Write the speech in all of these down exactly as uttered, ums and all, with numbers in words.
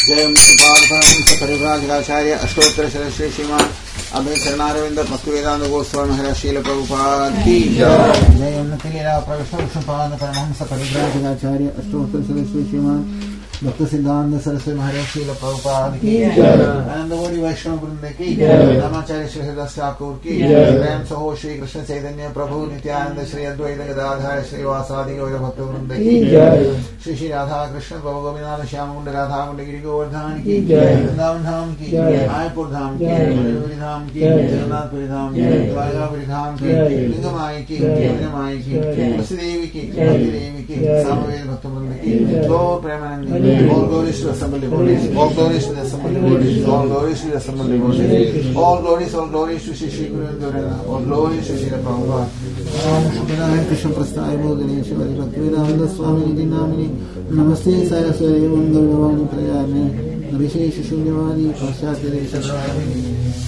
जयं परिव्राजकाचार्य अष्टोत्तर श्री श्रीमान अभय शरणारविंद भक्तिवेदांत गोस्वामी महाराज शील प्रभुपाद की जय। उन्नतिलीला प्रविष्ट विष्णुपाद परमहंस परिव्राजकाचार्य अष्टोत्तर श्री श्रीमान भक्त सिद्धांत सरस्वती महाराज शील प्रभुपाद की आनंदगौरी वैष्णव वृंद की रामाचार्य श्री हरिदास ठाकुर की प्रेम सहो श्री कृष्ण चैतन्य प्रभु नित्यानंद श्री अद्वैत गदाधर श्रीवासादि गौर भक्त वृंद की श्री श्री राधा कृष्ण प्रभु गोविंद श्याम कुंड राधा कुंड गिरि गोवर्धन की वृंदावन धाम की मायापुर धाम की मधुपुरी धाम की जगन्नाथपुरी धाम की द्वारकापुरी धाम की लिंगमाई की माई की देवी की देवी की सामवेद भक्त वृंद की गौर Premanand all glories to the assembled devotees, all glories to the assembled devotees, all glories to the assembled devotees, all glories, all glories to Shri Shri Guru Indorana, all glories to Shri Prabhupada. Om Shukadaya Krishna Prasthaya Bodhane Shivali Bhaktivedanta Swami Niti Namini Namaste Saraswati Mangalavani Prayame Vishesha Shunyavadi Paschatya Deshavani.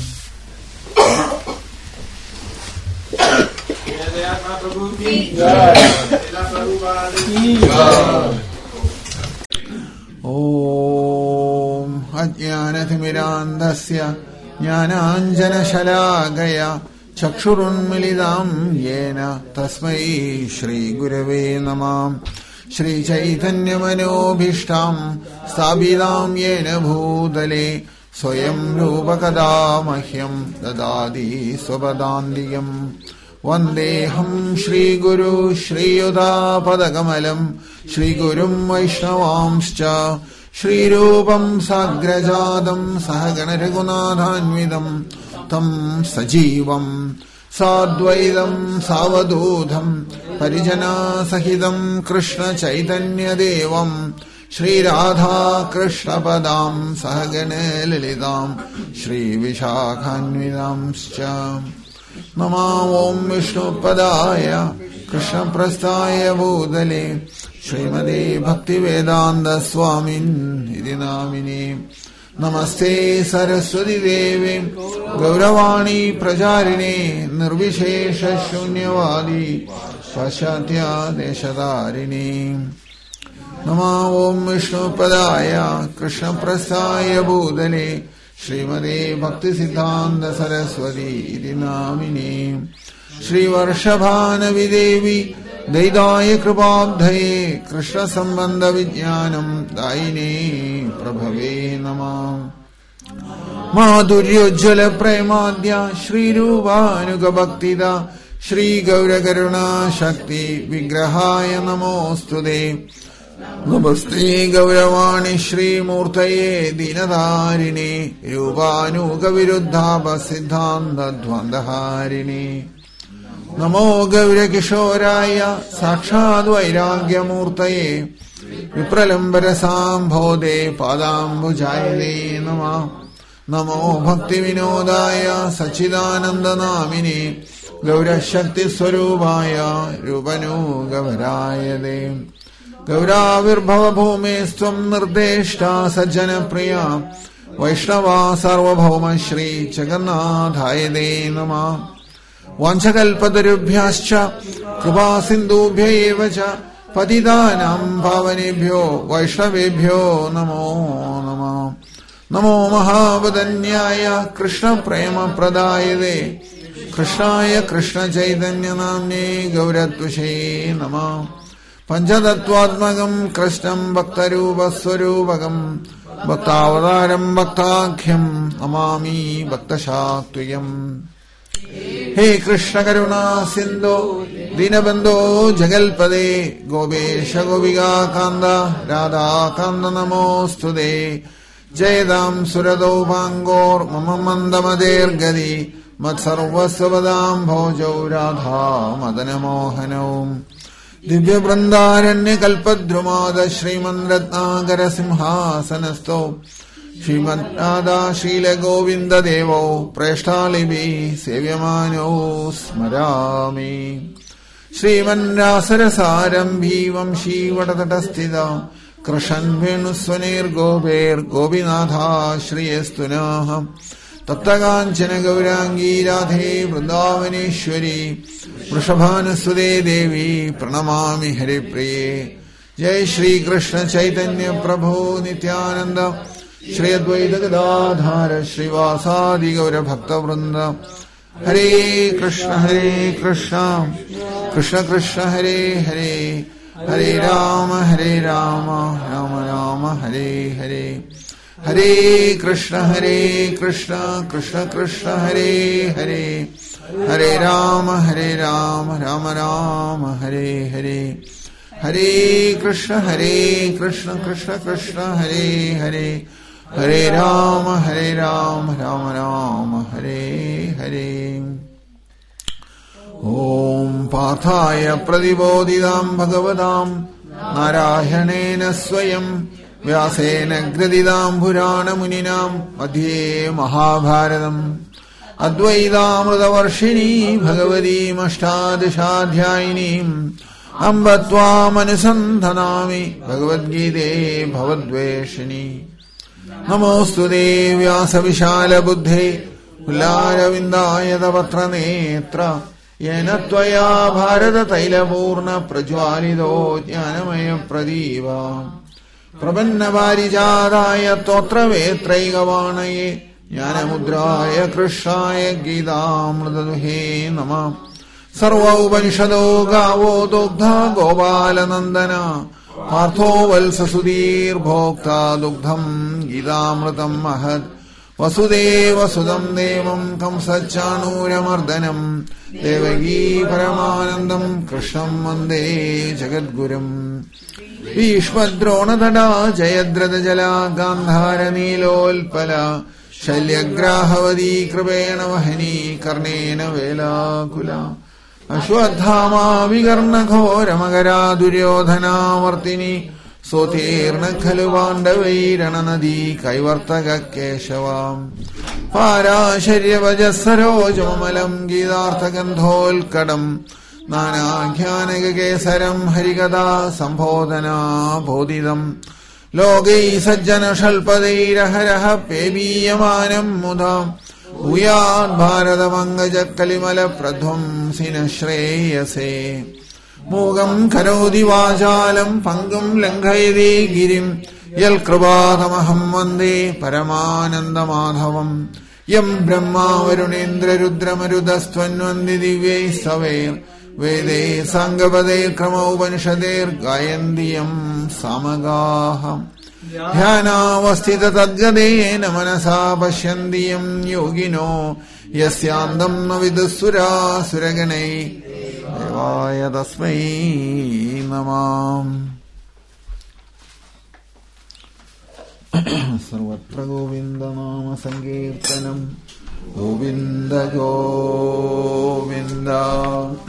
Jaya Prabhu ki Jai, Jaya Prabhupada ki Jai. ओम अज्ञानतिमिरान्धस्य ज्ञानाञ्जनशलाकया चक्षुरुन्मिलितं येन तस्मै श्रीगुरवे नमः। श्रीचैतन्यमनोभीष्टां स्थापितां येन भूतले स्वयं रूपकदा मह्यं ददाति स्वपदान्तिकम्। वन्देऽहं श्रीगुरु श्रीयुतापदकमलं श्रीगुरुं वैष्णवांश्च श्रीरूपं साग्रजातं सहगणरघुनाथान्वितं तं सजीवं साद्वैतं सावधूतं परिजनसहितं कृष्णचैतन्यदेवं श्रीराधा कृष्णपदां सहगणललितां श्रीविशाखान्वितांश्च। नमो ओं विष्णुपदाय कृष्णप्रस्थाय भूतले श्रीमते भक्तिवेदांत स्वामिन् इति नामिने। नमस्ते सरस्वती देवे गौरवाणी प्रचारिणे निर्विशेष शून्यवादी पाश्चात्य देशधारिणे। नमो ओं विष्णुपदाय कृष्णप्रस्थाय भूतले श्रीमते भक्ति सिद्धांत सरस्वती इति नामिने। श्रीवर्षभानवि देवी दैदाय कृपाब्धये कृष्ण संबंध विज्ञानं दायिने प्रभवे नमः। माधुर्योज्ज्वल प्रेमाद्य श्रीरूपानुगभक्तिदा श्री गौरकरुणा शक्ति विग्रहाय नमोस्तुते। नमस्ते गौरवाणी श्रीमूर्तये दीनधारिणे रूपानुगविरुद्धाप सिद्धान्तद्वन्द्वहारिणे। नमो गौरकिशोराय साक्षाद् वैराग्यमूर्तये विप्रलम्बरसाम्भोधे पादाम्बुजाय नमः। नमो भक्तिविनोदाय सच्चिदानन्दनामिने गौरशक्तिस्वरूपाय रूपनुगवराय दे। गौराविर्भवभूमेस्त्वं निर्देष्टा सज्जनप्रिया वैष्णवा सार्वभौम श्री जगन्नाथाय ते नमः। वाञ्छकल्पतरुभ्यश्च कृपा सिन्धुभ्य एव च पतितानां पावनेभ्यो वैष्णवेभ्यो नमो नमः। नमो महावदन्याय कृष्णप्रेमप्रदायते कृष्णाय कृष्णचैतन्यनाम्ने गौरत्वसे नमः। पञ्चतत्त्वात्मकं कृष्णं भक्तरूपस्वरूपकं भक्तावतारं भक्ताख्यं नमामि भक्तशाक्त्वयम्। हे कृष्ण करुणा सिन्धो दीनबन्धो जगल्पदे गोपेश गोपिका कान्द राधा कान्द नमोऽस्तुते। जयदां सुरदौपाङ्गोर्मम मन्दमदेर्गदि मत्सर्वस्वपदां भोजौ राधा मदनमोहनौ। दिव्यवृन्दारण्यकल्पद्रुमाद श्रीमन्रत्नाकर सिंहासनस्थौ श्रीमद्राधा शीलगोविन्ददेवौ प्रेष्ठालिभिः सेव्यमानौ स्मरामि। श्रीमन्रासरसारम्भी वंशीवटतटस्थिता कृशन् वेणुस्वनिर्गोपेर्गोपीनाथा श्रियस्तु नः। तप्तकाञ्चन गौराङ्गी राधे वृन्दावनेश्वरी वृषभानुसुते देवी प्रणमामि हरिप्रिये। जय श्री कृष्ण चैतन्य प्रभु Nityanand Shri Advaita Gadadhara Srivasadi Gaura Bhakta Vrinda. Hare Krishna Hare Krishna Krishna Krishna Hare Hare Hare Rama Hare Rama Rama Rama Hare Hare Hare Krishna Hare Krishna Krishna Krishna Hare Hare Hare Rama Hare Rama Rama Rama Hare Hare Hare Krishna Hare Krishna Krishna Krishna Hare Hare Hare Rama Hare Rama Rama Rama Hare Hare. Om Pathaya Pradibodhidam Bhagavatam Narayanena Swayam Vyasena Gradidam Purana Muninam Madhye Mahabharatam Advaidamrita Varshini Bhagavati Ashtadashadhyayinim Ambatvam Anusandhanami Bhagavad Gita Bhavadveshini. Namostu te Vyasa Vishala Buddhe Ullara Vindaya Tavatra Netra Yena Tvaya Bharata Taila Purna Prajwalido Jnanamaya Pradiva Prabhanna Varijadaya Totra Vetraigavanaye Jnanamudraya Krishnaya Gidamritaduhe Nama Sarva Upanishado Gavo Dugdha Gopalanandana Partho Valsa Sudhir Bhokta Dugdham Gidamritam Mahad Vasudeva Sudam Devam Kamsachanura Mardanam Devagi Paramanandam Krishnam Mande Jagadguram Vishwadrona Tada Jayadrata Jala Gandhara Nilolpala Shalyagrahavadi Kripena Vahini Karnena Vela Kula Ashwadhama Vigarna Ghora Magara Duryodhana Vartini Sotirna Khaluvandavairana Nadi Kaivartaga Keshavam Parasharya Vajasaro Jamalam Gidartha Gandhol Kadam Nana Jnanaga Kesaram Harigada Sambhodhana Bodhidam Logi Sajjana Shalpadeira Haraha Pebiyamanam Mudha Uyad Bharata Mangaja Kalimala Pradhum Sina Shreyase Mogam Karodi Vajalam Pangam Langhairi Girim Yal Krabhatamaham Vande Paramananda Madhavam Yam Brahma Varunendra Rudra Marudastvanvandi Divye Saver Vede Sangavade Krama Upanishader Gayandiyam Samagaham Dhyana Vastita Tadgadena Manasa Pashyandiyam Yogino Yasyandam Navidasura Suraganai Devaya Tasmai Namam. Sarvatra Govinda Nama Sankirtanam Govinda Govinda.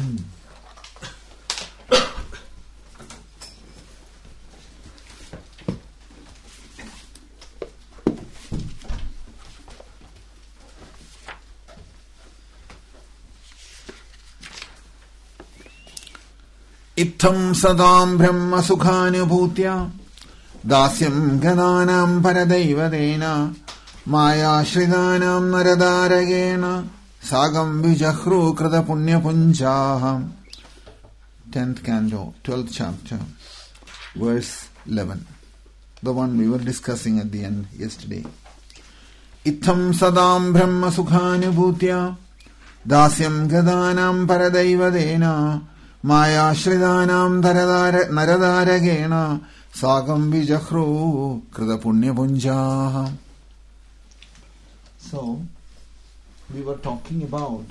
Itham sadam brahma sukhanubhutya dasyam gadanam paradaivadena maya shridanam naradaragena sagam vijahru krita punya punjaha. Tenth canto, twelfth chapter, verse eleven. The one we were discussing at the end yesterday. Itham sadam brahma sukhanubhutya dasyam gadanam paradaivadena Maya Shridanam Naradaragena Sagam Vijahru Krita Punya Punja. So, we were talking about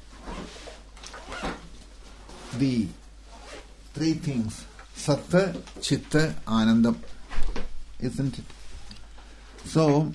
the three things Satta, Chitta, Anandam, isn't it? So,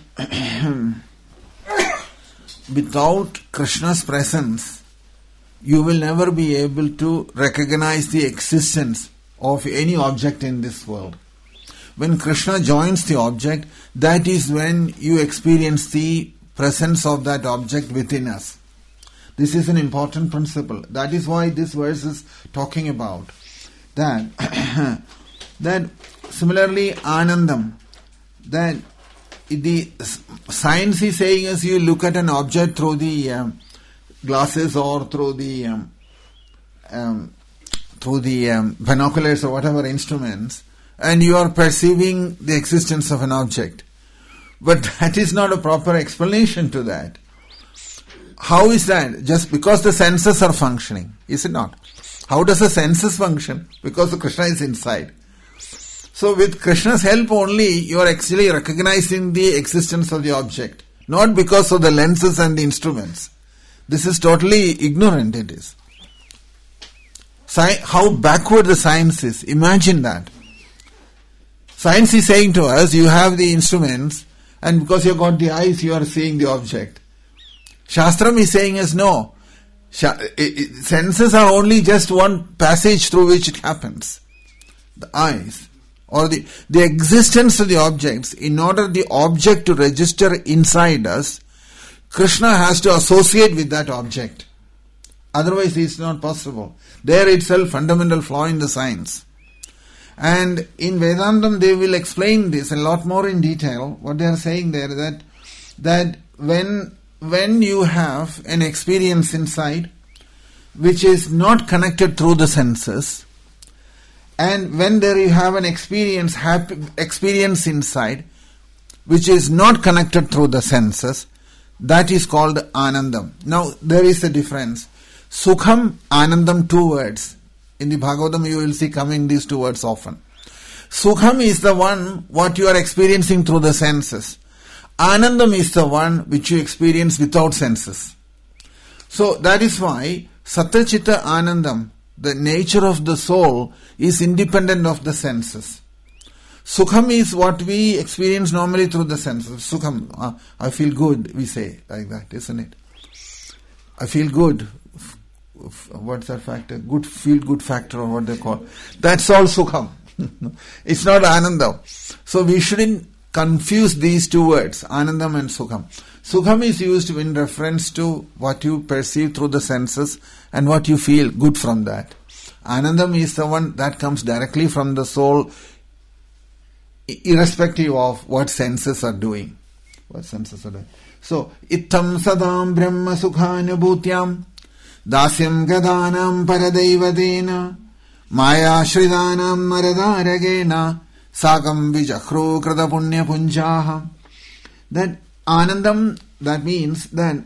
without Krishna's presence, you will never be able to recognize the existence of any object in this world. When Krishna joins the object, that is when you experience the presence of that object within us. This is an important principle. That is why this verse is talking about that. That similarly, Anandam, that the science is saying is you look at an object through the um, glasses or through the um, um, through the um, binoculars or whatever instruments, and you are perceiving the existence of an object. But that is not a proper explanation to that. How is that? Just because the senses are functioning, is it not? How does the senses function? Because the Krishna is inside. So with Krishna's help only, you are actually recognizing the existence of the object. Not because of the lenses and the instruments. This is totally ignorant, it is. Sci- how backward the science is. Imagine that. Science is saying to us, you have the instruments, and because you have got the eyes, you are seeing the object. Shastram is saying us, no. Sha- it, it, senses are only just one passage through which it happens. The eyes. Or the, the existence of the objects, in order the object to register inside us, Krishna has to associate with that object. Otherwise it's not possible. There itself fundamental flaw in the science. And in Vedantam they will explain this a lot more in detail. What they are saying there that that when when you have an experience inside which is not connected through the senses, and when there you have an experience happy, experience inside which is not connected through the senses, that is called Anandam. Now there is a difference. Sukham, Anandam, two words. In the Bhagavatam you will see coming these two words often. Sukham is the one what you are experiencing through the senses. Anandam is the one which you experience without senses. So that is why Sattva Chitta Anandam, the nature of the soul, is independent of the senses. Sukham is what we experience normally through the senses. Sukham, uh, I feel good, we say like that, isn't it? I feel good. What's that factor? Good, feel good factor or what they call. That's all Sukham. It's not Anandam. So we shouldn't confuse these two words, Anandam and Sukham. Sukham is used in reference to what you perceive through the senses and what you feel good from that. Anandam is the one that comes directly from the soul, irrespective of what senses are doing. What senses are doing. So, ittam sadam brahma sukhanubhutyam dasyam gadanam paradevadena maya shridanam maradaragena sagam vijahru krata punya punjaha. That Anandam, that means that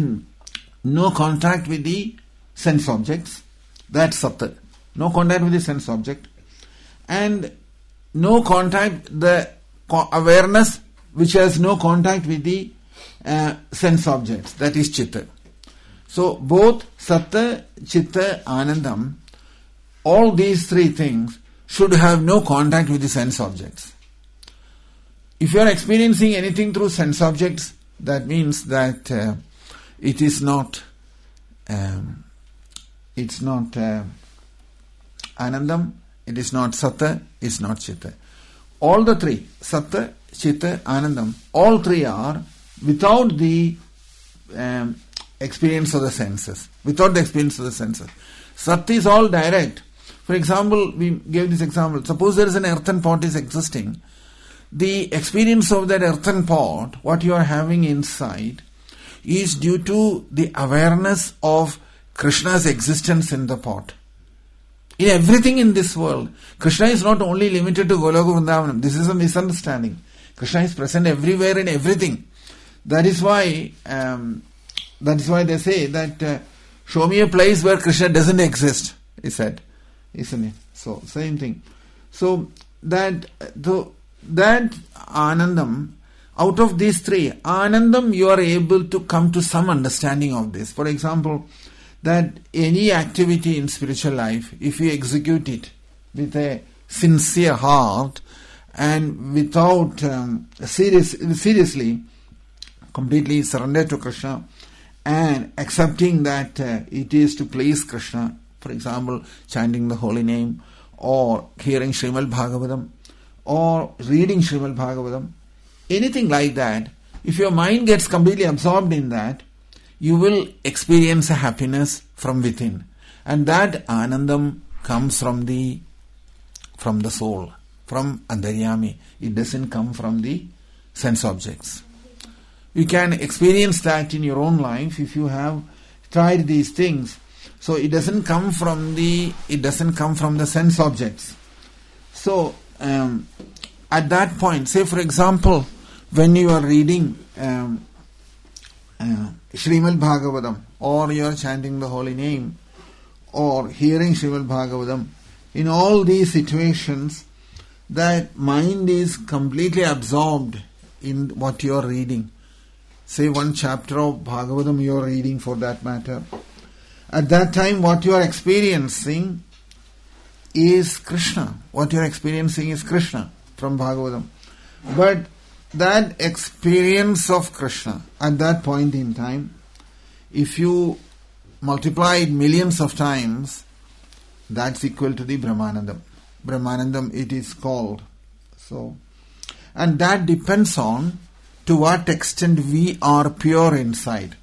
no contact with the sense objects. That's Sattva. No contact with the sense object. And no contact, the awareness which has no contact with the uh, sense objects. That is Chitta. So both Sattva, Chitta, Anandam, all these three things should have no contact with the sense objects. If you are experiencing anything through sense objects, that means that uh, it is not um, it's not uh, Anandam, it is not Sattva, it is not Chitta. All the three, Sattva, Chitta, Anandam, all three are without the um, experience of the senses. Without the experience of the senses. Sattva is all direct. For example, we gave this example. Suppose there is an earthen pot is existing. The experience of that earthen pot, what you are having inside, is due to the awareness of Krishna's existence in the pot. In everything in this world, Krishna is not only limited to Goloka Vrindavanam. This is a misunderstanding. Krishna is present everywhere in everything. That is why, um, that is why they say that uh, show me a place where Krishna doesn't exist, he said, isn't it? So same thing. So that the that Anandam, out of these three, Anandam, you are able to come to some understanding of this. For example, that any activity in spiritual life, if you execute it with a sincere heart and without um, serious, seriously, completely surrender to Krishna and accepting that uh, it is to please Krishna, for example, chanting the holy name or hearing Srimad Bhagavatam or reading Srimad Bhagavatam, anything like that, if your mind gets completely absorbed in that, you will experience a happiness from within. And that Anandam comes from the from the soul, from Antaryami. It doesn't come from the sense objects. You can experience that in your own life if you have tried these things. So it doesn't come from the it doesn't come from the sense objects. So um, at that point, say for example, when you are reading um, uh, Srimad Bhagavatam, or you are chanting the holy name, or hearing Srimad Bhagavatam, in all these situations, that mind is completely absorbed in what you are reading. Say one chapter of Bhagavatam you are reading for that matter. At that time what you are experiencing is Krishna. What you are experiencing is Krishna from Bhagavatam. But that experience of Krishna at that point in time, if you multiply it millions of times, that's equal to the Brahmanandam. Brahmanandam it is called. So, and that depends on to what extent we are pure inside.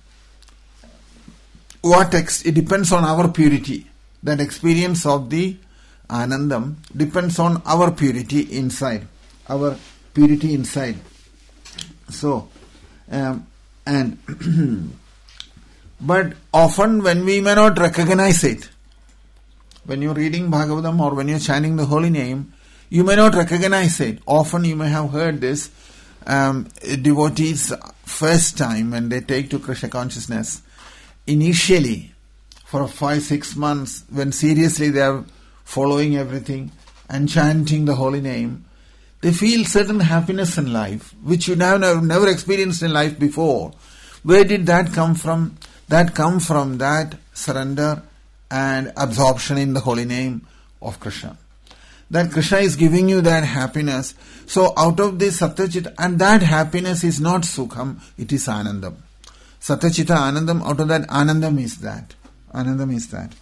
What ex- it depends on our purity. That experience of the Anandam depends on our purity inside. Our purity inside. So, um, and but often when we may not recognize it, when you're reading Bhagavatam or when you're chanting the holy name, you may not recognize it. Often you may have heard this, um, devotees first time when they take to Krishna consciousness, initially for five, six months, when seriously they are following everything and chanting the holy name, they feel certain happiness in life, which you have never, never experienced in life before. Where did that come from? That come from that surrender and absorption in the holy name of Krishna. That Krishna is giving you that happiness. So out of this Satyachita, and that happiness is not Sukham, it is Anandam. Satyachita Anandam, out of that Anandam is that. Anandam is that.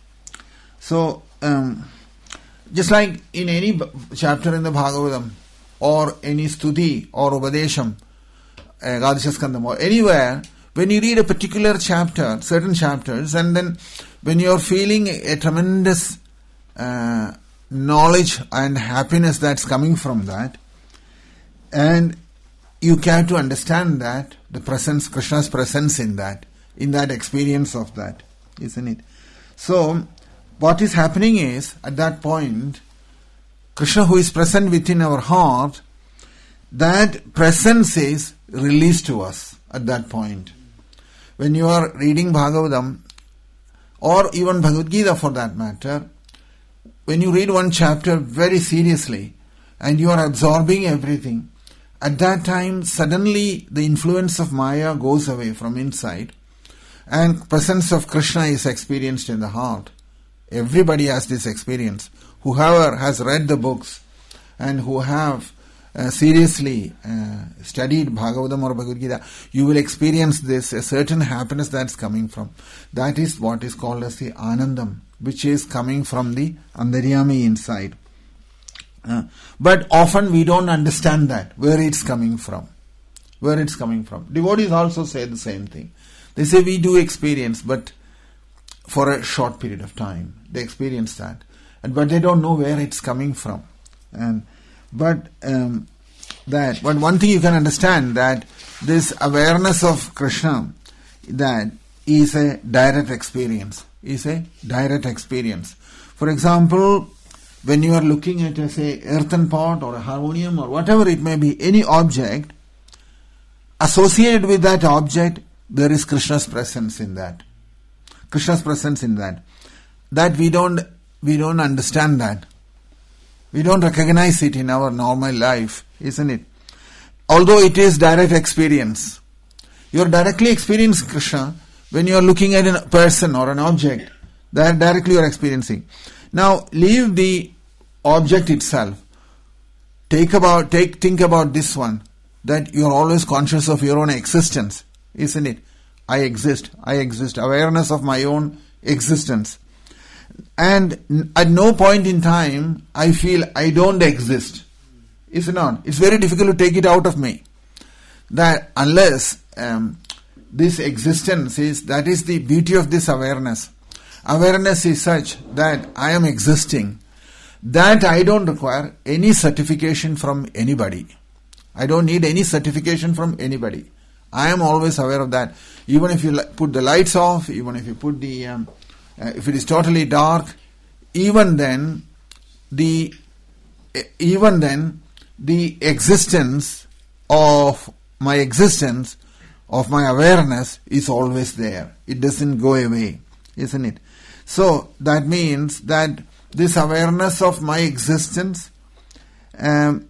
So, um, just like in any chapter in the Bhagavatam, or any Stuti, or Upadesham, uh, Gadashaskandam, or anywhere, when you read a particular chapter, certain chapters, and then when you are feeling a tremendous uh, knowledge and happiness that's coming from that, and you have to understand that, the presence, Krishna's presence in that, in that experience of that, isn't it? So, what is happening is, at that point, Krishna who is present within our heart, that presence is released to us at that point. When you are reading Bhagavatam, or even Bhagavad Gita for that matter, when you read one chapter very seriously, and you are absorbing everything, at that time suddenly the influence of Maya goes away from inside, and presence of Krishna is experienced in the heart. Everybody has this experience. Whoever has read the books and who have uh, seriously uh, studied Bhagavatam or Bhagavad Gita, you will experience this, a certain happiness that's coming from. That is what is called as the Anandam, which is coming from the Antaryami inside. Uh, but often we don't understand that, where it's coming from. Where it's coming from. Devotees also say the same thing. They say we do experience, but for a short period of time. They experience that. And, but they don't know where it's coming from. And But um, that, but one thing you can understand, that this awareness of Krishna, that is a direct experience. Is a direct experience. For example, when you are looking at a, say, earthen pot or a harmonium or whatever it may be, any object, associated with that object, there is Krishna's presence in that. Krishna's presence in that. That we don't, we don't understand that. We don't recognize it in our normal life, isn't it? Although it is direct experience. You are directly experiencing Krishna when you are looking at a person or an object. That directly you are experiencing. Now, leave the object itself. Take about, take, think about this one. That you are always conscious of your own existence, isn't it? I exist. I exist. Awareness of my own existence. And at no point in time I feel I don't exist. Is it not? It's very difficult to take it out of me. That unless um, this existence is, that is the beauty of this awareness. Awareness is such that I am existing. That I don't require any certification from anybody. I don't need any certification from anybody. I am always aware of that. Even if you put the lights off, even if you put the, um, uh, if it is totally dark, even then, the, even then, the existence of my existence, of my awareness, is always there. It doesn't go away, isn't it? So that means that this awareness of my existence, um,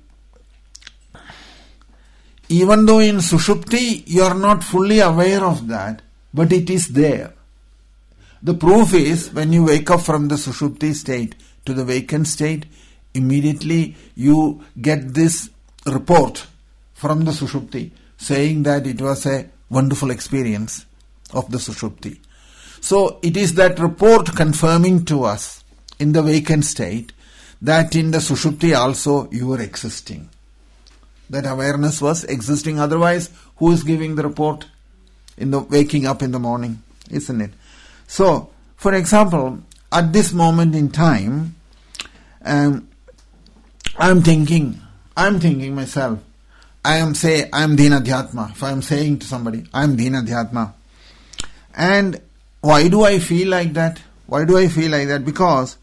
even though in Sushupti you are not fully aware of that, but it is there. The proof is when you wake up from the Sushupti state to the vacant state, immediately you get this report from the Sushupti saying that it was a wonderful experience of the Sushupti. So it is that report confirming to us in the vacant state that in the Sushupti also you were existing. That awareness was existing. Otherwise, who is giving the report in the waking up in the morning, isn't it? So, for example, at this moment in time, um, I'm thinking, I'm thinking myself, I am say, I am Dhinadhyatma. If I am saying to somebody, I am Dhinadhyatma. And why do I feel like that? Why do I feel like that? Because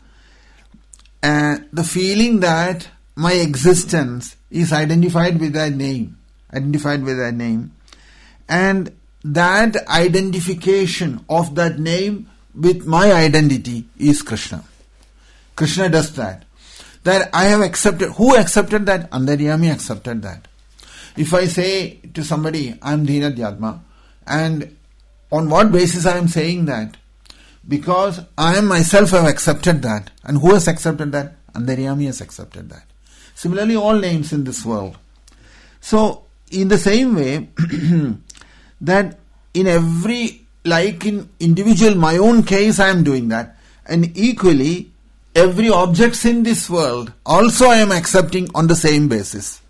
uh, the feeling that my existence is identified with that name, identified with that name, and that identification of that name with my identity is Krishna. Krishna does that. That I have accepted. Who accepted that? Antaryami accepted that. If I say to somebody, I am Dhinadhyatma, and on what basis I am saying that? Because I myself have accepted that. And who has accepted that? Antaryami has accepted that. Similarly, all names in this world. So, in the same way, that in every, like in individual, my own case, I am doing that. And equally, every objects in this world, also I am accepting on the same basis.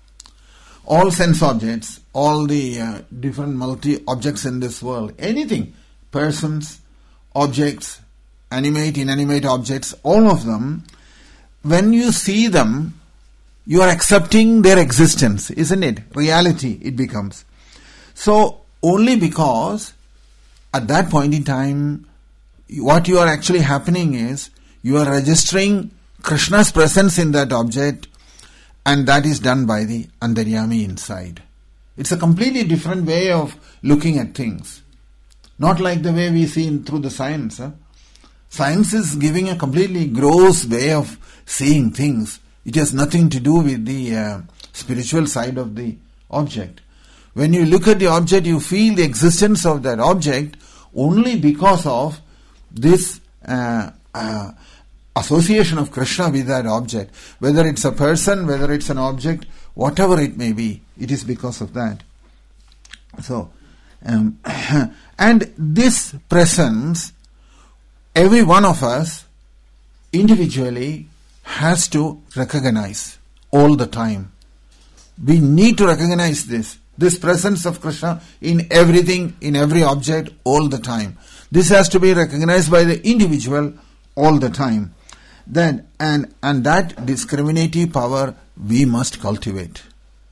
All sense objects, all the uh, different multi-objects in this world, anything, persons, objects, animate, inanimate objects, all of them, when you see them, you are accepting their existence, isn't it? Reality, it becomes. So, only because at that point in time, what you are actually happening is, you are registering Krishna's presence in that object, and that is done by the Antaryami inside. It's a completely different way of looking at things. Not like the way we see in, through the science. Huh? Science is giving a completely gross way of seeing things. It has nothing to do with the uh, spiritual side of the object. When you look at the object, you feel the existence of that object only because of this uh, uh, association of Krishna with that object. Whether it's a person, whether it's an object, whatever it may be, it is because of that. So, um, and this presence, every one of us individually has to recognize all the time. We need to recognize this. This presence of Krishna in everything, in every object, all the time. This has to be recognized by the individual all the time. Then, and, and that discriminative power we must cultivate.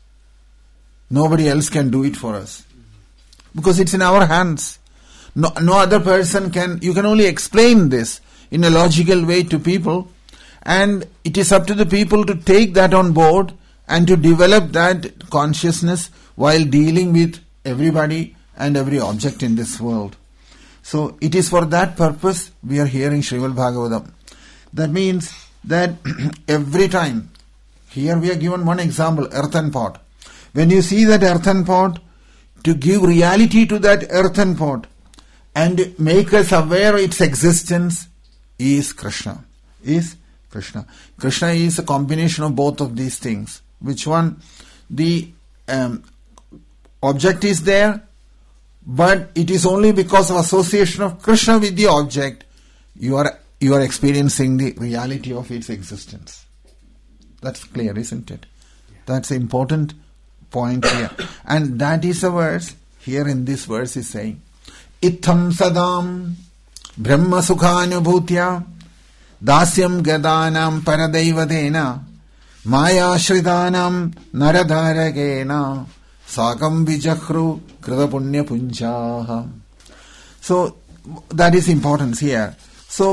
Nobody else can do it for us. Because it's in our hands. No, no other person can, you can only explain this in a logical way to people, and it is up to the people to take that on board and to develop that consciousness while dealing with everybody and every object in this world. So it is for that purpose we are hearing Srimad Bhagavatam. That means that every time, here we are given one example, earthen pot. When you see that earthen pot, to give reality to that earthen pot and make us aware its existence is Krishna. Is Krishna. Krishna is a combination of both of these things. Which one? The um, object is there, but it is only because of association of Krishna with the object you are you are experiencing the reality of its existence. That's clear, isn't it? That's an important point here. And that is a verse, here in this verse is saying, Itham sadam brahma sukhanubhutya dasyam gadanam paradevadena maya shridanam naradharagena sakam vijahru kritapunya punjaha. So, that is important here. So,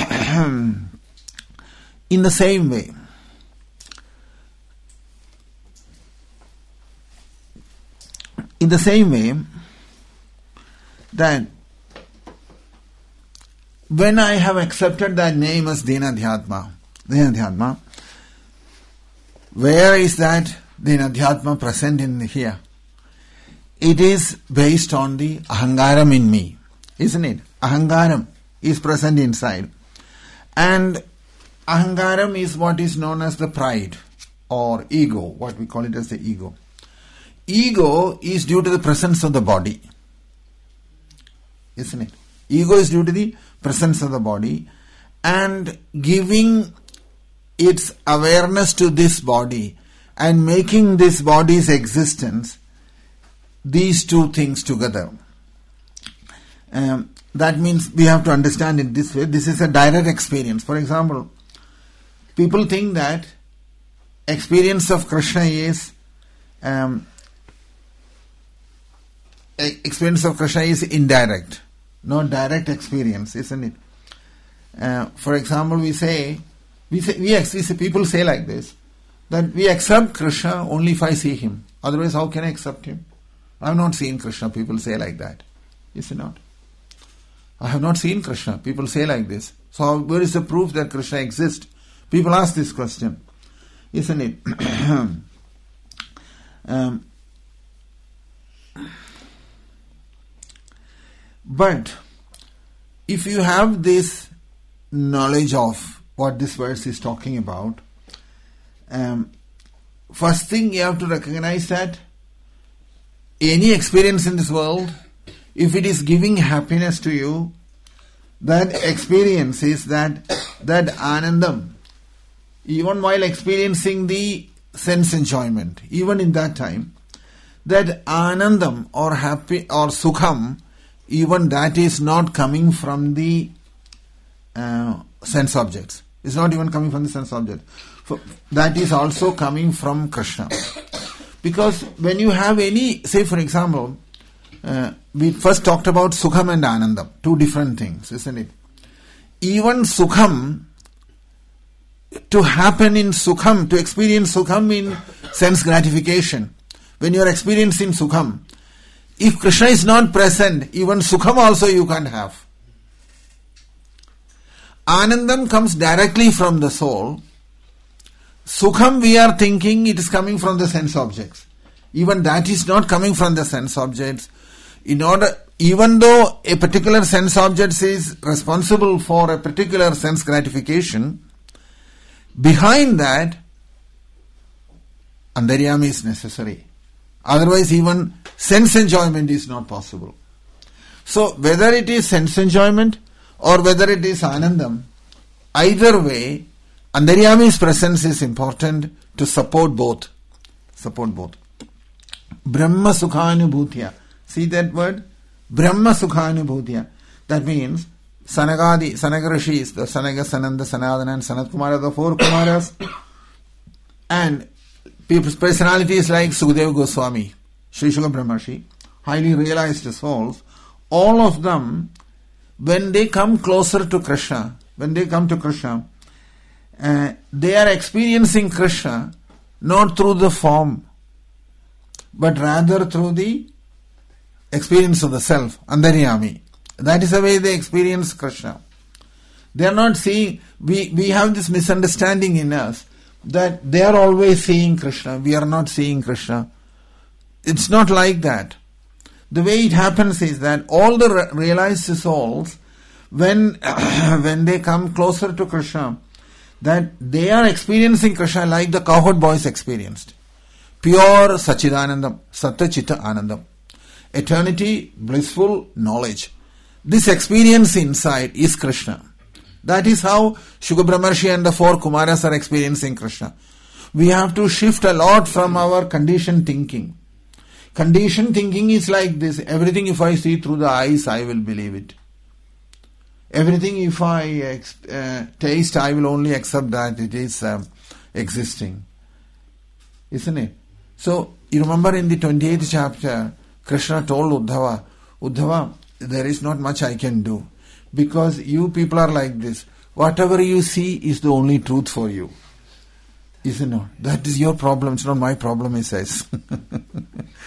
in the same way, in the same way that when I have accepted that name as Dinadhyatma, Dinadhyatma, where is that Dinadhyatma present in here? It is based on the Ahangaram in me, isn't it? Ahangaram is present inside. And Ahangaram is what is known as the pride or ego, what we call it as the ego. Ego is due to the presence of the body, isn't it? Ego is due to the presence of the body, and giving its awareness to this body and making this body's existence, these two things together. Um, that means we have to understand it this way. This is a direct experience. For example, people think that experience of Krishna is um, experience of Krishna is indirect, not direct experience, isn't it? Uh, for example, we say, we say, we, we say, people say like this, that we accept Krishna only if I see him. Otherwise, how can I accept him? I have not seen Krishna. People say like that. Is it not? I have not seen Krishna. People say like this. So, how, where is the proof that Krishna exists? People ask this question, isn't it? um, But if you have this knowledge of what this verse is talking about, um, first thing you have to recognize that any experience in this world, if it is giving happiness to you, that experience is that that anandam, even while experiencing the sense enjoyment, even in that time, that anandam or happy or sukham, even that is not coming from the uh, sense objects. It's not even coming from the sense object. For, that is also coming from Krishna. Because when you have any, say for example, uh, we first talked about Sukham and Anandam, two different things, isn't it? Even Sukham, to happen in Sukham, to experience Sukham in sense gratification, when you are experiencing Sukham, if Krishna is not present, even Sukham also you can't have. Anandam comes directly from the soul. Sukham we are thinking it is coming from the sense objects. Even that is not coming from the sense objects. In order, even though a particular sense object is responsible for a particular sense gratification, behind that, Antaryami is necessary. Otherwise even sense enjoyment is not possible. So whether it is sense enjoyment or whether it is Anandam, either way, Antaryami's presence is important to support both. Support both. Brahma Sukhanubhutya. See that word? Brahma Sukhanubhutya. That means Sanagadi, Sanaga Rishis, the Sanaga, Sananda, Sanadana and Sanat Kumara, the four Kumaras, and people's personalities like Sukadeva Goswami, Sri Shuka Brahmarshi, highly realized souls, all of them, when they come closer to Krishna, when they come to Krishna, uh, they are experiencing Krishna not through the form, but rather through the experience of the self, Antaryami. That is the way they experience Krishna. They are not seeing, we, we have this misunderstanding in us that they are always seeing Krishna, we are not seeing Krishna. It's not like that. The way it happens is that all the re- realized souls, when when they come closer to Krishna, that they are experiencing Krishna like the cowherd boys experienced. Pure Sachidanandam, Satta Chitta Anandam. Eternity, blissful knowledge. This experience inside is Krishna. That is how Shuka Brahmarshi and the four Kumaras are experiencing Krishna. We have to shift a lot from our conditioned thinking. Conditioned thinking is like this. Everything if I see through the eyes, I will believe it. Everything if I uh, taste, I will only accept that it is um, existing. Isn't it? So, you remember in the twenty-eighth chapter, Krishna told Uddhava, Uddhava, there is not much I can do. Because you people are like this. Whatever you see is the only truth for you. Isn't it? That is your problem. It's not my problem, he says.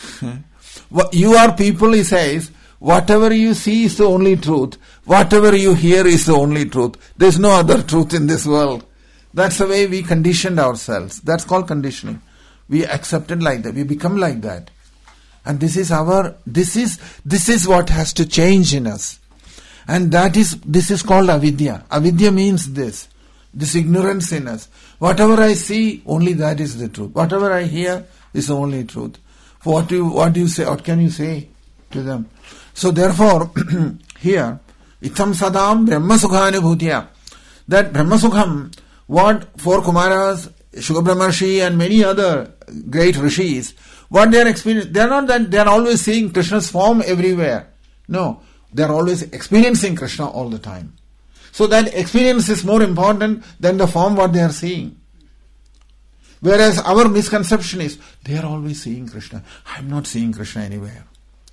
You are people, he says, whatever you see is the only truth. Whatever you hear is the only truth. There's no other truth in this world. That's the way we conditioned ourselves. That's called conditioning. We accepted like that. We become like that. And this is our, this is, this is what has to change in us. And that is, this is called avidya. Avidya means this. This ignorance in us. Whatever I see, only that is the truth. Whatever I hear is the only truth. What do you, what do you say, what can you say to them? So therefore, here, Itham sadam brahma sukhanubhutya. That brahma sukham, what for Kumaras, Shukha Brahmarshi and many other great rishis, what they are experiencing, they are not that they are always seeing Krishna's form everywhere. No, they are always experiencing Krishna all the time. So that experience is more important than the form what they are seeing. Whereas our misconception is, they are always seeing Krishna. I am not seeing Krishna anywhere.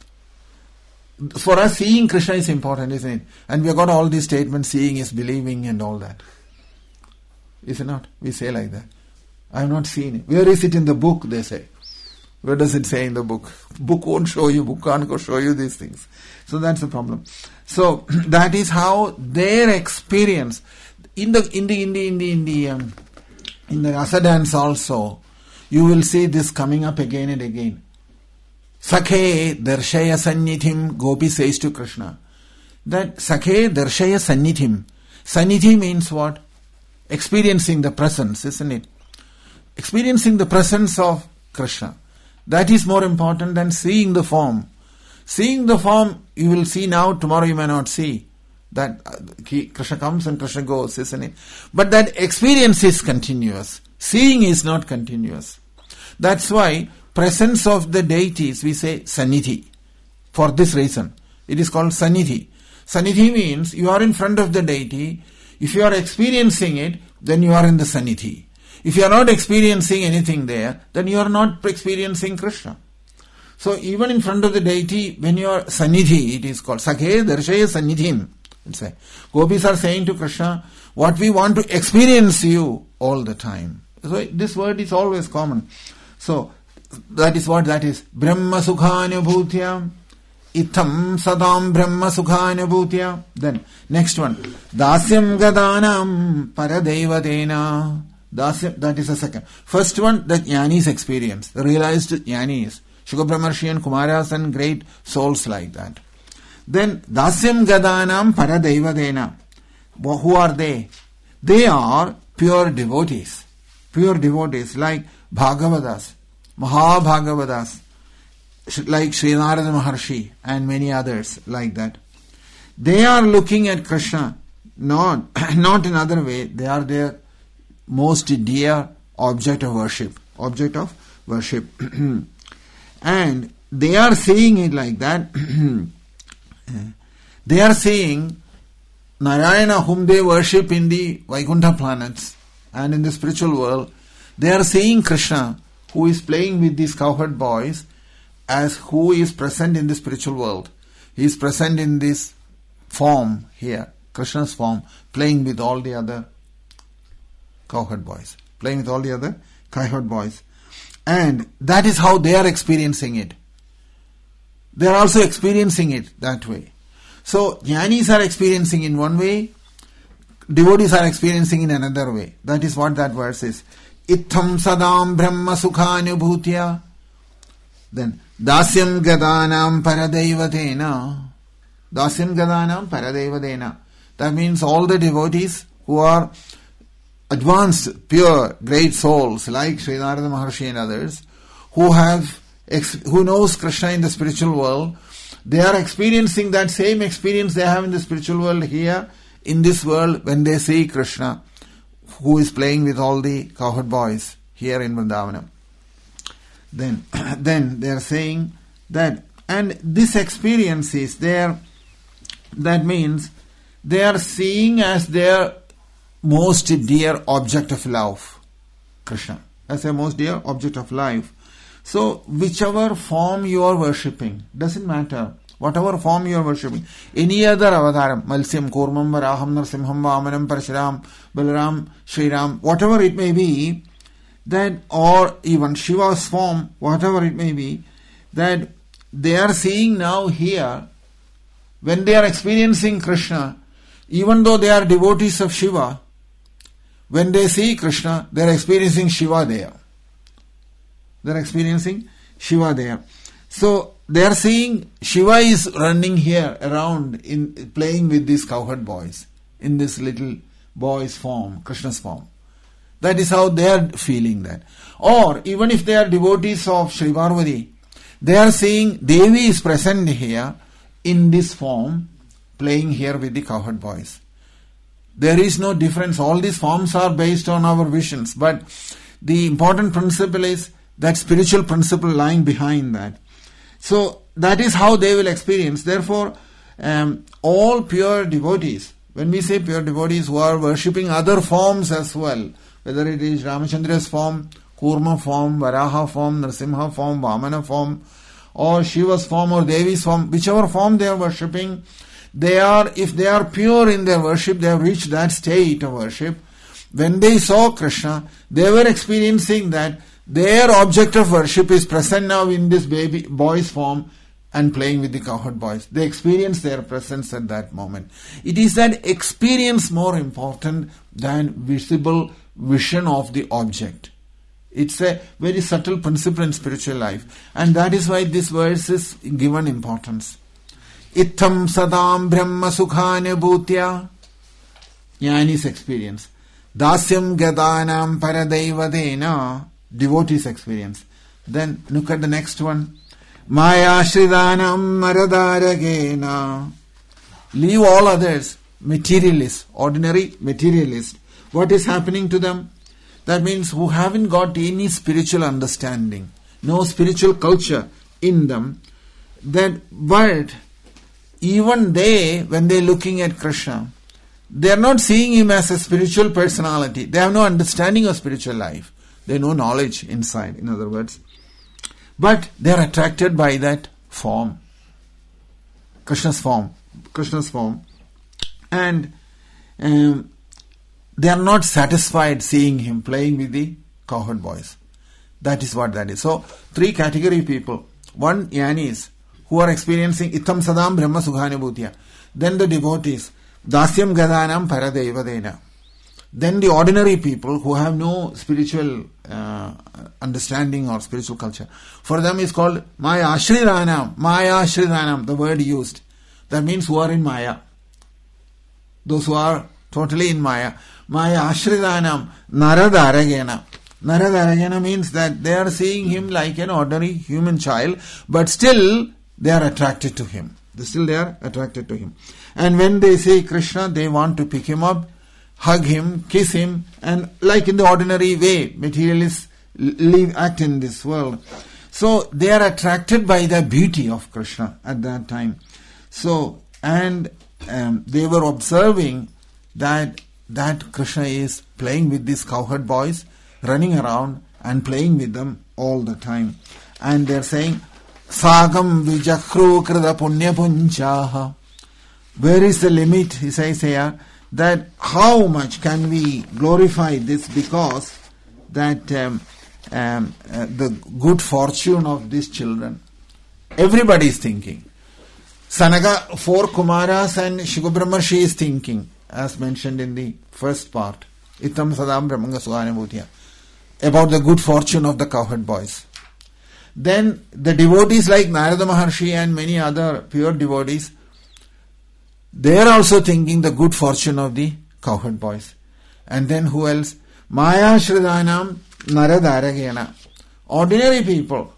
For us, seeing Krishna is important, isn't it? And we have got all these statements, seeing is believing and all that. Is it not? We say like that. I have not seen it. Where is it in the book, they say. Where does it say in the book? Book won't show you, book can't go show you these things. So that's the problem. So that is how their experience, in the, in the, in the, in the, in the, um, in the rasa dance also, you will see this coming up again and again. Sakhe darshaya sannithim, Gopi says to Krishna. That Sakhe darshaya sannithim. Sannidhi means what? Experiencing the presence, isn't it? Experiencing the presence of Krishna. That is more important than seeing the form. Seeing the form, you will see now, tomorrow you may not see. That uh, Krishna comes and Krishna goes, isn't it? But that experience is continuous. Seeing is not continuous. That's why presence of the deities, we say Sannidhi. For this reason, it is called Sannidhi. Sannidhi means you are in front of the deity. If you are experiencing it, then you are in the Sannidhi. If you are not experiencing anything there, then you are not experiencing Krishna. So even in front of the deity, when you are Sannidhi, it is called Sakhe Darshaya Sannidhim. Say. Gopis are saying to Krishna, what we want to experience you all the time. So this word is always common. So that is what that is. Brahma Sukhanubhutya. Itham sadam Brahma Sukhanubhutya. Then next one. Dasyam Gadanam Paradevadena. Dasyam, that is the second. First one, that Jnani's experience. The realized Jnanis. Shukha Brahmarshi and Kumaras and great souls like that. Then Dasyam Gadanam Paradevadena. Who are they? They are pure devotees. Pure devotees like Bhagavadas, Mahabhagavadas, like Sri Narada Maharshi and many others like that. They are looking at Krishna not, not in other way. They are their most dear object of worship. Object of worship. And they are seeing it like that. They are seeing Narayana, whom they worship in the Vaikuntha planets and in the spiritual world. They are seeing Krishna, who is playing with these cowherd boys, as who is present in the spiritual world. He is present in this form here, Krishna's form, playing with all the other cowherd boys. Playing with all the other cowherd boys. And that is how they are experiencing it. They are also experiencing it that way. So, Jnanis are experiencing in one way, devotees are experiencing in another way. That is what that verse is. Itham sadam brahma sukhanubhutya. Then, dasyam gadanam paradevadena. Dasyam gadanam paradevadena. That means all the devotees who are advanced, pure, great souls like Sri Narada Maharshi and others, who have, who knows Krishna in the spiritual world, they are experiencing that same experience they have in the spiritual world here, in this world, when they see Krishna, who is playing with all the cowherd boys here in Vrindavanam. Then, then they are saying that, and this experience is there, that means they are seeing as their most dear object of love, Krishna, as their most dear object of life. So, whichever form you are worshipping, doesn't matter. Whatever form you are worshipping, any other avataram, Malsyam, Kurmam, Varaham, Narsimham, Vamanam, Parshuram, Balaram, Shriram, whatever it may be, that, or even Shiva's form, whatever it may be, that they are seeing now here, when they are experiencing Krishna, even though they are devotees of Shiva, when they see Krishna, they are experiencing Shiva there. They are experiencing Shiva there. So they are seeing Shiva is running here around, in playing with these cowherd boys, in this little boy's form, Krishna's form. That is how they are feeling that. Or even if they are devotees of Sri Parvati, they are seeing Devi is present here in this form, playing here with the cowherd boys. There is no difference. All these forms are based on our visions, but the important principle is that spiritual principle lying behind that. So that is how they will experience. Therefore, um, all pure devotees, when we say pure devotees who are worshipping other forms as well, whether it is Ramachandra's form, Kurma form, Varaha form, Nrsimha form, Vamana form, or Shiva's form or Devi's form, whichever form they are worshipping, they are, if they are pure in their worship, they have reached that state of worship. When they saw Krishna, they were experiencing that their object of worship is present now in this baby boy's form and playing with the cowherd boys. They experience their presence at that moment. It is that experience more important than visible vision of the object. It's a very subtle principle in spiritual life, and that is why this verse is given importance. Itham sadam brahma sukhane bhutya. Jnani's experience. Dasyam gadanam paradevadena. Devotee's experience. Then look at the next one. Maya shridanam maradaragena. Leave all others. Materialists. Ordinary materialists. What is happening to them? That means who haven't got any spiritual understanding, no spiritual culture in them. That but even they, when they are looking at Krishna, they are not seeing him as a spiritual personality. They have no understanding of spiritual life. They have no knowledge inside, in other words. But they are attracted by that form, Krishna's form, Krishna's form, and um, they are not satisfied seeing him playing with the cowherd boys. That is what that is. So, three category people. One, jnanis, who are experiencing Itham Sadam Brahma Sukhane Bhutya. Then the devotees, Dasyam Gadanam Paradevadena. Then the ordinary people who have no spiritual uh, understanding or spiritual culture. For them is called Maya Ashridanam. Maya Ashridanam, the word used. That means who are in Maya. Those who are totally in Maya. Maya Ashridanam Naradaragena. Naradaragena means that they are seeing him like an ordinary human child, but still they are attracted to him. Still they are attracted to him. And when they see Krishna, they want to pick him up, hug him, kiss him, and like in the ordinary way, materialists live, act in this world. So they are attracted by the beauty of Krishna at that time. So, and um, they were observing that that Krishna is playing with these cowherd boys, running around and playing with them all the time. And they are saying, Sagam vijakru krida punya punchaha. Where is the limit? He says here that how much can we glorify this, because that um, um, uh, the good fortune of these children. Everybody is thinking. Sanaka, four Kumaras and Shukabhrahmarshi is thinking, as mentioned in the first part, Itham Sadam Brahmanga Sukhane Bhutya, about the good fortune of the cowherd boys. Then the devotees like Narada Maharshi and many other pure devotees, they are also thinking the good fortune of the cowherd boys. And then who else? Maya Shridanam Naradaragena. Ordinary people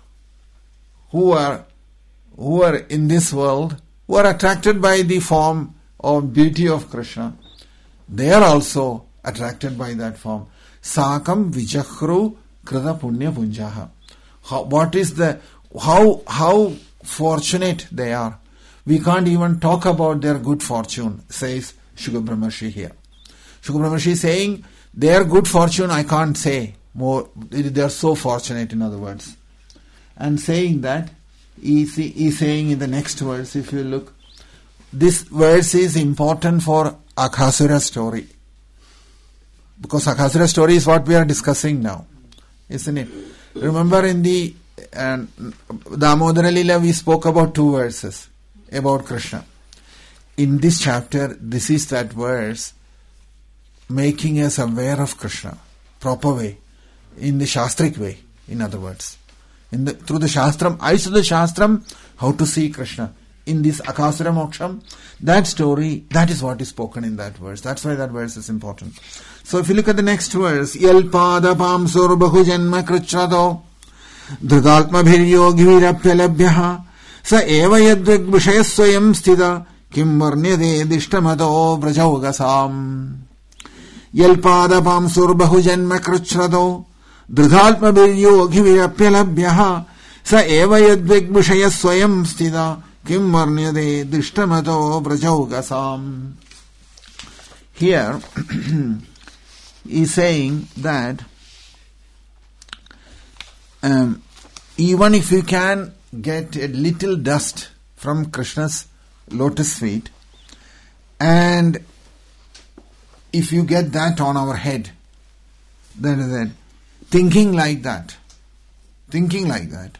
who are who are in this world, who are attracted by the form or beauty of Krishna, they are also attracted by that form. Sakam Vijakru Krida Punya Punjaha. How, what is the, how, how fortunate they are. We can't even talk about their good fortune, says Shukabhrahmarshi here. Shukabhrahmarshi is saying, their good fortune I can't say more, they are so fortunate, in other words. And saying that, he is saying in the next verse, if you look, this verse is important for Aghasura story. Because Aghasura story is what we are discussing now, isn't it? Remember in the and Damodara Lila, we spoke about two verses about Krishna. In this chapter, this is that verse making us aware of Krishna, proper way, in the Shastric way, in other words. In the, through the Shastram, eyes of the Shastram, how to see Krishna. In this Akasura Moksham, that story, that is what is spoken in that verse. That's why that verse is important. So if you look at the next verse, Yalpada Pamsur Bahujanma Krichrado Dhrigaltma Bhiryogvirapyalabhyaha Sa eva yadvig vishayasvayam sthita Kim varnyade dishtamato vrajaugasam Yalpada Pamsur Bahujanma Krichrado Dhrigaltma Bhiryogvirapyalabhyaha Sa eva yadvig vishayasvayam sthita Kim varnyade dishtamato vrajaugasam. Here he is saying that um, even if you can get a little dust from Krishna's lotus feet, and if you get that on our head, that is it, thinking like that, thinking like that,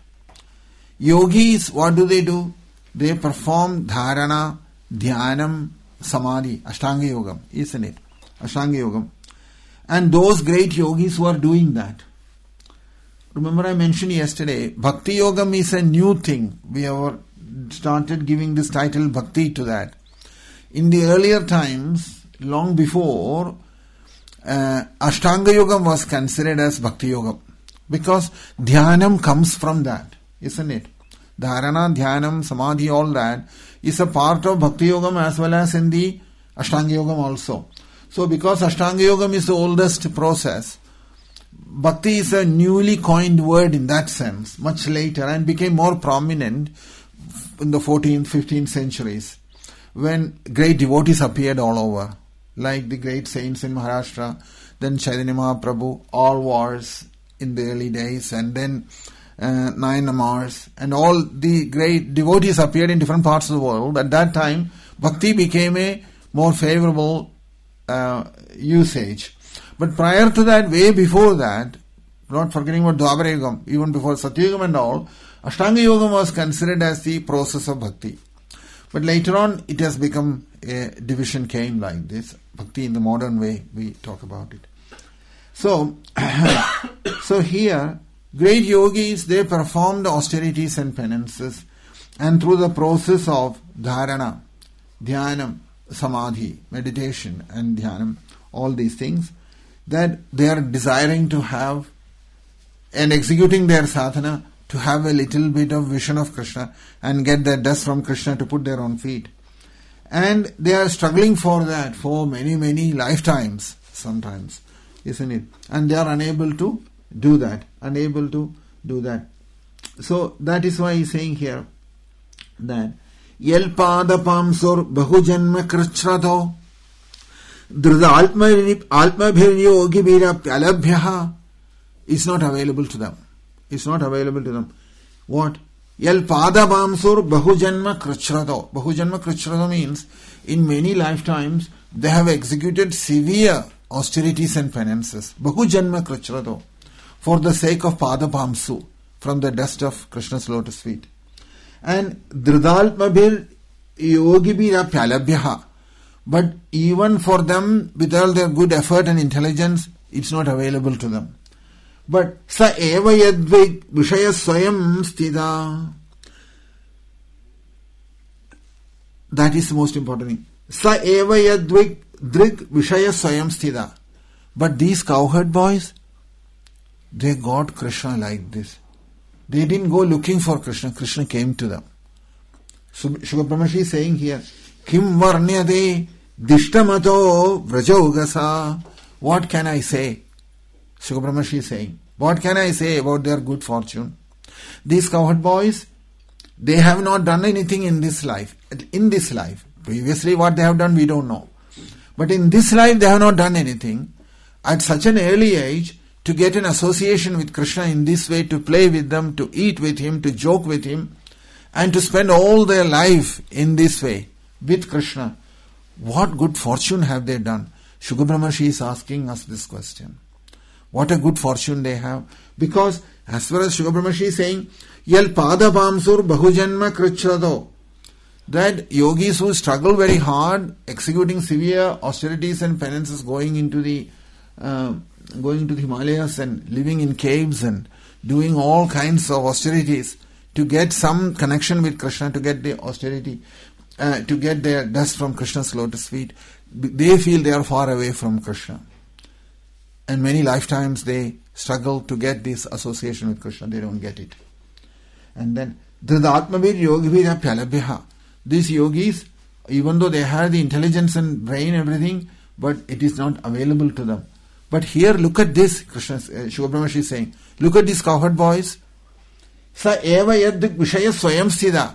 yogis, what do they do? They perform dharana, dhyanam, samadhi, ashtanga yogam, isn't it? Ashtanga yogam. And those great yogis who are doing that. Remember I mentioned yesterday, bhakti yogam is a new thing. We have started giving this title bhakti to that. In the earlier times, long before, uh, ashtanga yogam was considered as bhakti yogam. Because dhyanam comes from that, isn't it? Dharana, Dhyanam, Samadhi, all that is a part of Bhakti Yogam as well as in the Ashtanga Yogam also. So because Ashtanga Yogam is the oldest process, Bhakti is a newly coined word in that sense, much later, and became more prominent in the fourteenth, fifteenth centuries when great devotees appeared all over, like the great saints in Maharashtra, then Chaitanya Mahaprabhu, all wars in the early days, and then Uh, nine Amars, and all the great devotees appeared in different parts of the world. At that time, bhakti became a more favorable uh, usage. But prior to that, way before that, not forgetting about Dwapara Yugam, even before Satyayugam and all, Ashtanga Yogam was considered as the process of bhakti. But later on, it has become a division came like this. Bhakti in the modern way, we talk about it. So, so here, great yogis, they perform the austerities and penances, and through the process of dharana, dhyanam, samadhi, meditation and dhyanam, all these things, that they are desiring to have and executing their sadhana to have a little bit of vision of Krishna and get that dust from Krishna to put their own feet. And they are struggling for that for many, many lifetimes sometimes, isn't it? And they are unable to do that, unable to do that. So that is why he is saying here that Yalpada Pamsur Bahujanma Krichrado Dhrida Alma Bhiryogi Bhira Pyalabhyaha is not available to them. It's not available to them. What? Yalpada Pamsur Bahujanma Krichrado. Bahujanma Krichrado means in many lifetimes they have executed severe austerities and penances. Bahujanma Krichrado. For the sake of Pada Pamsu, from the dust of Krishna's lotus feet. And Dridalpabhir Yogibhira Pyalabhyaha. But even for them, with all their good effort and intelligence, it's not available to them. But Sa eva yadvig vishaya swayam sthita. That is the most important thing. Sa eva yadvig drig vishaya swayam sthita. But these cowherd boys, they got Krishna like this. They didn't go looking for Krishna. Krishna came to them. So Shukla Brahmashi is saying here, Kim varnyade dishtamato vrajaugasa. What can I say? Shukla Brahmashi is saying, what can I say about their good fortune? These cowherd boys, they have not done anything in this life. In this life. Previously what they have done, we don't know. But in this life, they have not done anything. At such an early age, to get an association with Krishna in this way, to play with them, to eat with him, to joke with him, and to spend all their life in this way with Krishna. What good fortune have they done? Shukla Brahmashi is asking us this question. What a good fortune they have. Because as far as Shuka Brahmashi is saying, Yal pada pamsur bahujanma krichrado, that yogis who struggle very hard, executing severe austerities and penances, going into the uh, going to the Himalayas and living in caves and doing all kinds of austerities to get some connection with Krishna, to get the austerity, uh, to get their dust from Krishna's lotus feet, they feel they are far away from Krishna. And many lifetimes they struggle to get this association with Krishna. They don't get it. And then, Dhridatmavir yogivir apyalabhyaha. These yogis, even though they have the intelligence and brain, everything, but it is not available to them. But here, look at this, Krishna, uh, Shuka Brahmashi is saying, look at these cowherd boys. Sa eva yad vishaya swayam sthida.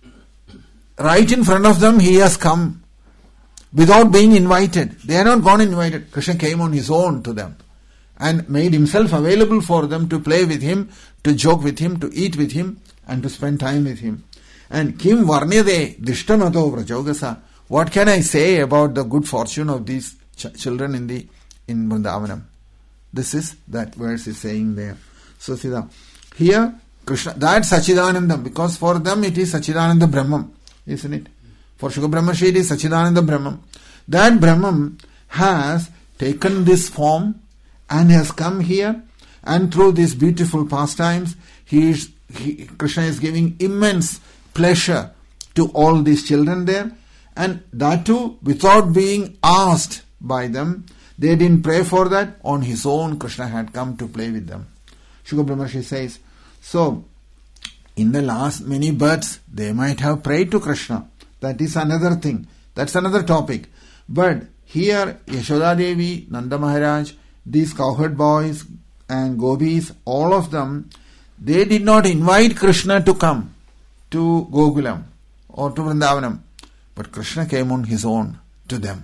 Right in front of them, he has come without being invited. They are not gone invited. Krishna came on his own to them and made himself available for them to play with him, to joke with him, to eat with him, and to spend time with him. And Kim Varnede Dishtanato Vrajogasa. What can I say about the good fortune of these ch- children in the in Vrindavanam? This is that verse is saying there. So Siddha, here Krishna, that's Sachidanandam, because for them it is Sachidananda Brahman, isn't it? For Shuka Brahmashi it is Sachidananda Brahman. That Brahman has taken this form and has come here, and through these beautiful pastimes, he is, he, Krishna is giving immense pleasure to all these children there, and that too without being asked by them. They didn't pray for that. On his own, Krishna had come to play with them. Shuka Brahmashi says, so in the last many births, they might have prayed to Krishna. That is another thing. That's another topic. But here, Yashoda Devi, Nanda Maharaj, these cowherd boys and gopis, all of them, they did not invite Krishna to come to Gokulam or to Vrindavanam. But Krishna came on his own to them.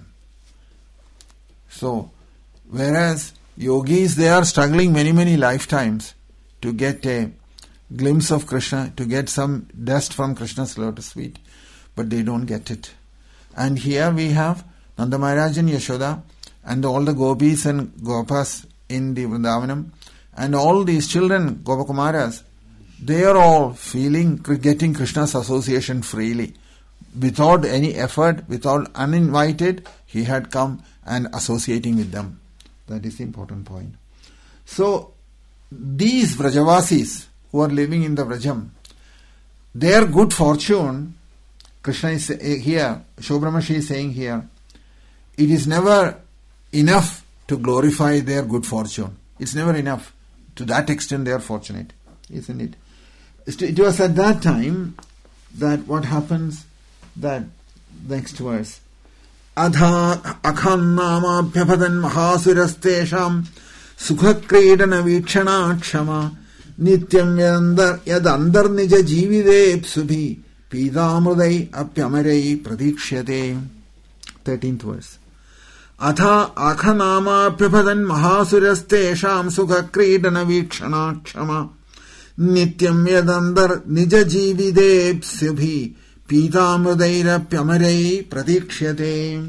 So, whereas yogis, they are struggling many, many lifetimes to get a glimpse of Krishna, to get some dust from Krishna's lotus feet, but they don't get it. And here we have Nanda Maharaj and Yashoda and all the gopis and gopas in the Vrindavanam, and all these children, Gopakumaras, they are all feeling, getting Krishna's association freely. Without any effort, without uninvited, he had come and associating with them. That is the important point. So, these Vrajavasis who are living in the Vrajam, their good fortune, Krishna is here, Shuka Brahmashi is saying here, it is never enough to glorify their good fortune. It's never enough. To that extent they are fortunate, isn't it? It was at that time that what happens, that next verse, Adha akhannama bhyapadan mahasurastesham sukhakredana vikshana kshama nityam yadandar nija jivide psubhi pidamrudai apyamarei pradikshyate. thirteenth verse. Atha akhanama bhyapadan mahasurastesham sukhakredana vikshana kshama nityam yadandar nija jivide psubhi Pītāmrudaira pyamarei pratikṣyate.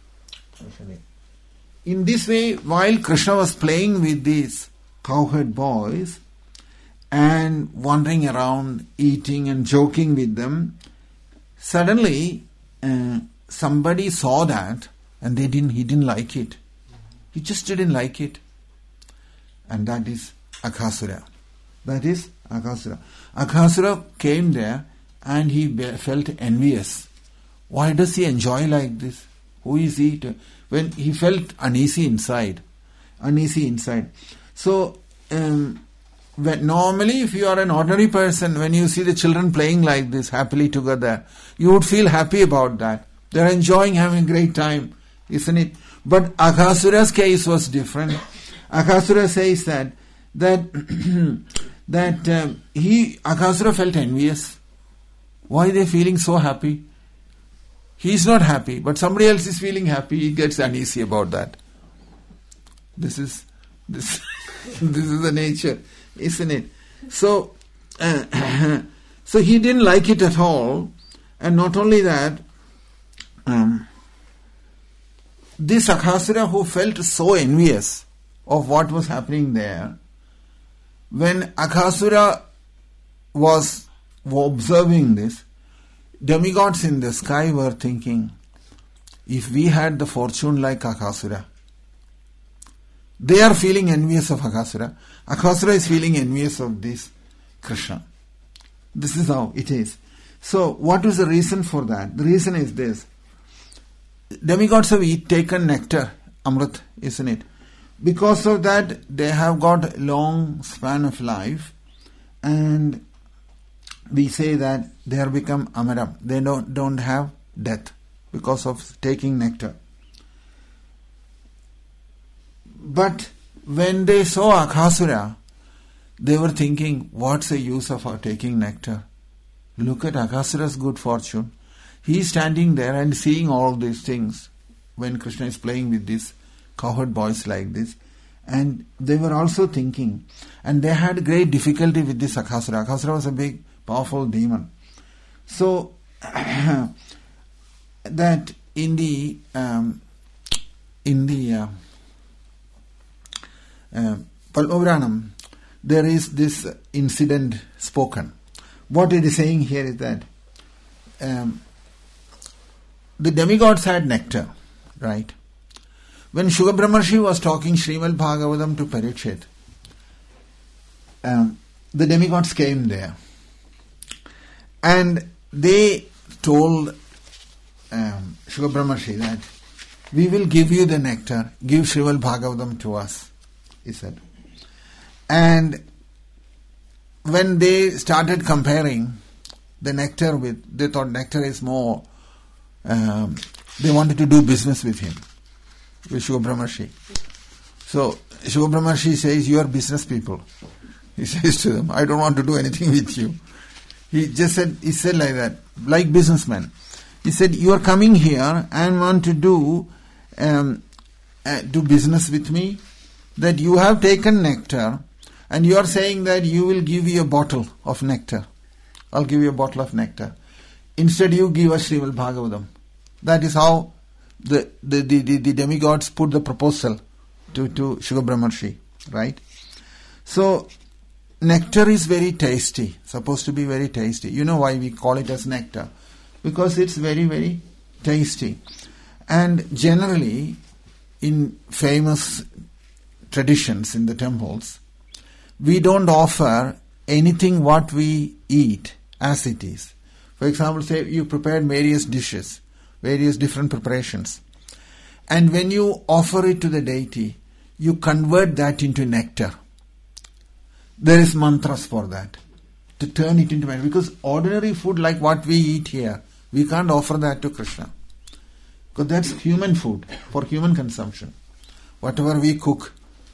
In this way, while Krishna was playing with these cowherd boys and wandering around, eating and joking with them, suddenly uh, somebody saw that and they didn't. He didn't like it. He just didn't like it, and that is Aghasura. That is Aghasura. Aghasura came there. And he felt envious. Why does he enjoy like this? Who is he? To, when he felt uneasy inside. Uneasy inside. So, um, when, normally if you are an ordinary person, when you see the children playing like this, happily together, you would feel happy about that. They are enjoying, having a great time, isn't it? But Aghasura's case was different. Aghasura says that, that, that um, he, Aghasura felt envious. Why are they feeling so happy? He is not happy, but somebody else is feeling happy. He gets uneasy about that. This is this. This is the nature, isn't it? So, uh, so he didn't like it at all, and not only that, um, this Aghasura who felt so envious of what was happening there. When Aghasura was observing this, demigods in the sky were thinking, if we had the fortune like Aghasura. They are feeling envious of Aghasura. Aghasura is feeling envious of this Krishna. This is how it is. So, what is the reason for that? The reason is this. Demigods have eat, taken nectar, Amrit, isn't it? Because of that, they have got long span of life, and we say that they are become Amaram. They don't, don't have death because of taking nectar. But when they saw Aghasura, they were thinking, what's the use of our taking nectar? Look at Aghasura's good fortune. He is standing there and seeing all these things when Krishna is playing with these cowherd boys like this. And they were also thinking, and they had great difficulty with this Aghasura. Aghasura was a big, powerful demon. So, that in the, um, in the, uh, uh, Padma-Puranam, there is this incident spoken. What it is saying here is that um, the demigods had nectar, right? When Shukra Brahmarshi was talking Srimad Bhagavatam to Parikshit, um, the demigods came there and they told um, Shukra Brahmarshi that we will give you the nectar, give Srimad Bhagavatam to us, he said. And when they started comparing the nectar with, they thought nectar is more, um, they wanted to do business with him, with Shukra Brahmarshi. So, Shukra Brahmarshi says, you are business people. He says to them, I don't want to do anything with you. He just said, he said like that, like businessmen. He said, you are coming here and want to do, um, uh, do business with me, that you have taken nectar, and you are saying that you will give you a bottle of nectar. I'll give you a bottle of nectar. Instead you give us Srimad Bhagavatam. That is how the, the, the, the, the demigods put the proposal to, to Shukra Brahmarshi, right? So, nectar is very tasty, supposed to be very tasty. You know why we call it as nectar? Because it's very, very tasty. And generally, in famous traditions in the temples, we don't offer anything what we eat as it is. For example, say you prepared various dishes, various different preparations. And when you offer it to the deity, you convert that into nectar. There is mantras for that, to turn it into nectar. Because ordinary food like what we eat here, we can't offer that to Krishna. Because that's human food, for human consumption. Whatever we cook,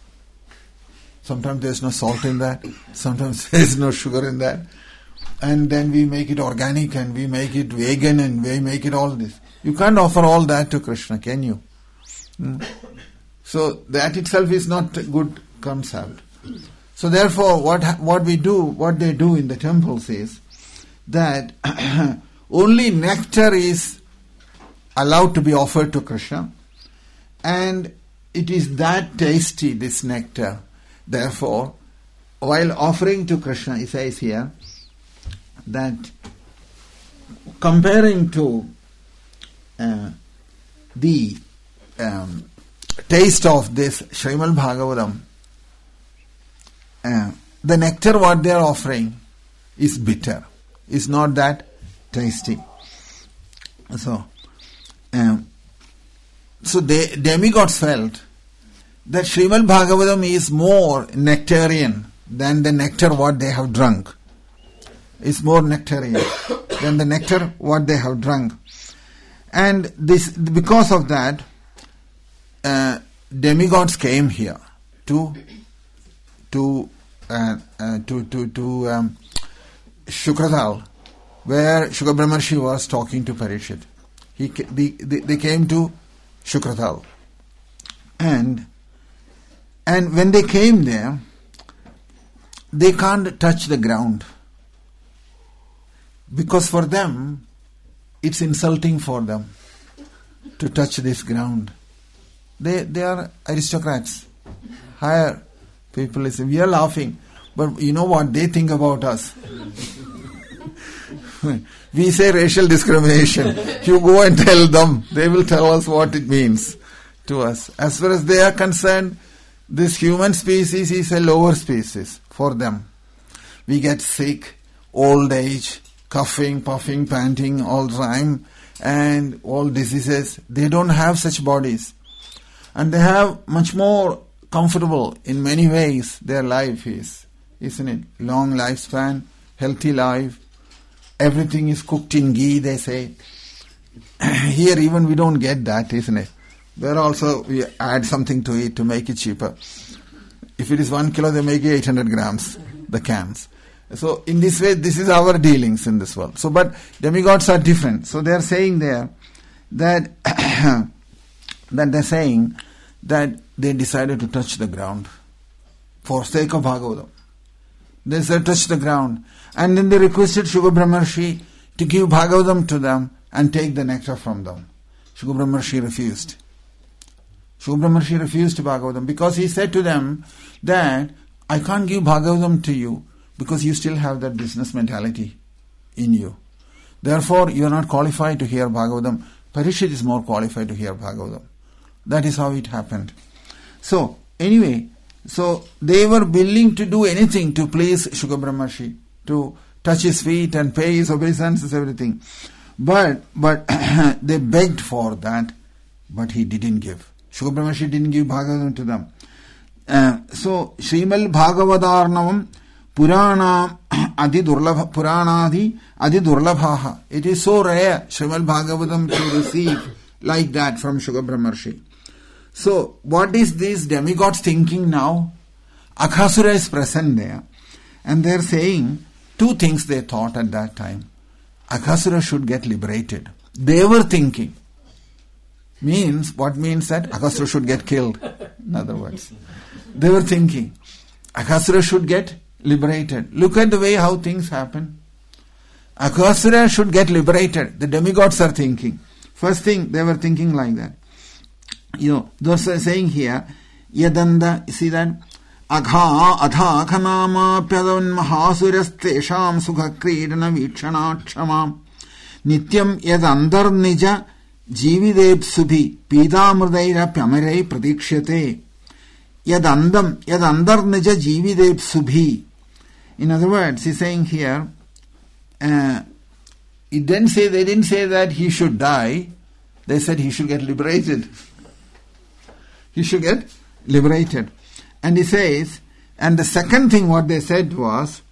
sometimes there's no salt in that, sometimes there's no sugar in that. And then we make it organic and we make it vegan and we make it all this. You can't offer all that to Krishna, can you? Hmm? So that itself is not a good concept. So therefore what what we do, what they do in the temples is that only nectar is allowed to be offered to Krishna, and it is that tasty, this nectar. Therefore, while offering to Krishna, it says here that comparing to uh, the um, taste of this Srimad Bhagavatam, uh, the nectar what they are offering is bitter, is not that tasty. So, um, so the demigods felt that Srimad Bhagavatam is more nectarian than the nectar what they have drunk. It's more nectarian than the nectar what they have drunk. And this, because of that, uh, demigods came here to to uh, uh, to to to um, Shukradal, where Shukra Brahmarshi was talking to Parikshit. He they, they came to Shukradal, and and when they came there, they can't touch the ground, because for them it's insulting for them to touch this ground. They they are aristocrats. higher people is, we are laughing, but you know what they think about us. We say racial discrimination. You go and tell them, they will tell us what it means to us. As far as they are concerned, this human species is a lower species for them. We get sick, old age, coughing, puffing, panting all the time, and all diseases. They don't have such bodies. And they have much more comfortable in many ways their life is, isn't it? Long lifespan, healthy life. Everything is cooked in ghee, they say. Here even we don't get that, isn't it? There also we add something to it to make it cheaper. If it is one kilo, they make it eight hundred grams, the cans. So in this way, this is our dealings in this world. So, but demigods are different. So they are saying there that that they're saying that they decided to touch the ground for sake of Bhagavatam. They said touch the ground. And then they requested Shukra Brahmarshi to give Bhagavatam to them and take the nectar from them. Shukra Brahmarshi refused. Shukra Brahmarshi refused Bhagavatam because he said to them that I can't give Bhagavatam to you because you still have that business mentality in you. Therefore, you are not qualified to hear Bhagavatam. Parikshit is more qualified to hear Bhagavatam. That is how it happened. So, anyway, so they were willing to do anything to please Shukra Brahmarshi, to touch his feet and pay his obeisances, everything. But but they begged for that, but he didn't give. Shukra Brahmarshi didn't give Bhagavatam to them. Uh, so, Srimal Bhagavatarnavam Purana Adi Durlabha Puranadi Adi Durlabhaha. It is so rare, Srimal Bhagavatam, to receive like that from Shukra Brahmarshi. So, what is this demigods thinking now? Aghasura is present there. And they are saying two things they thought at that time. Aghasura should get liberated. They were thinking. Means, what means that? Aghasura should get killed. In other words. They were thinking. Aghasura should get liberated. Look at the way how things happen. Aghasura should get liberated. The demigods are thinking. First thing, they were thinking like that. You know, those are saying here, Yadanda, you see that? Agha, adha, khanama, pyadan, mahasuras, tesham, sukha, kridana, vichana, kshama, nityam, yadandar, nija, jivideb, subhi, pidamrdaira, pyamare, pratikshate, yadandam, yadandar, nija, jivideb, subhi. In other words, he's saying here, uh, it didn't say, they didn't say that he should die, they said he should get liberated. He should get liberated. And he says, and the second thing what they said was,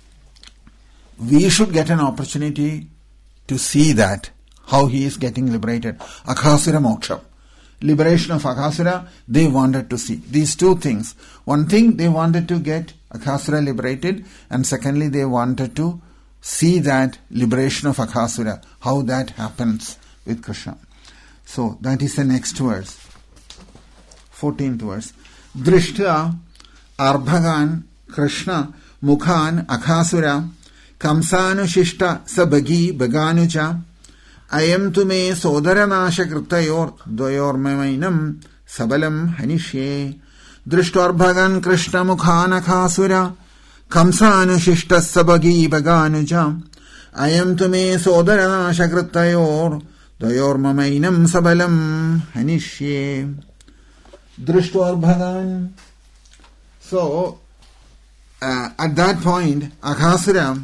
we should get an opportunity to see that, how he is getting liberated. Aghasura moksha. Liberation of Aghasura, they wanted to see. These two things. One thing, they wanted to get Aghasura liberated, and secondly, they wanted to see that liberation of Aghasura, how that happens with Krishna. So, that is the next verse. fourteenth verse. Drishta Arbhagan Krishna Mukhan Aghasura Kamsanu Shishta Sabagi Baganucha Ayam Tume Sodaranasha Kritayor Doyor Memainam Sabalam Hanishye Drishta Arbhagan Krishna Mukhan Aghasura Kamsanu Shishta Sabagi Baganucha Ayam Tume Sodaranasha Kritayor Doyor Memainam Sabalam Hanishye. Drishta Bhagan. So, uh, at that point, Aghasura,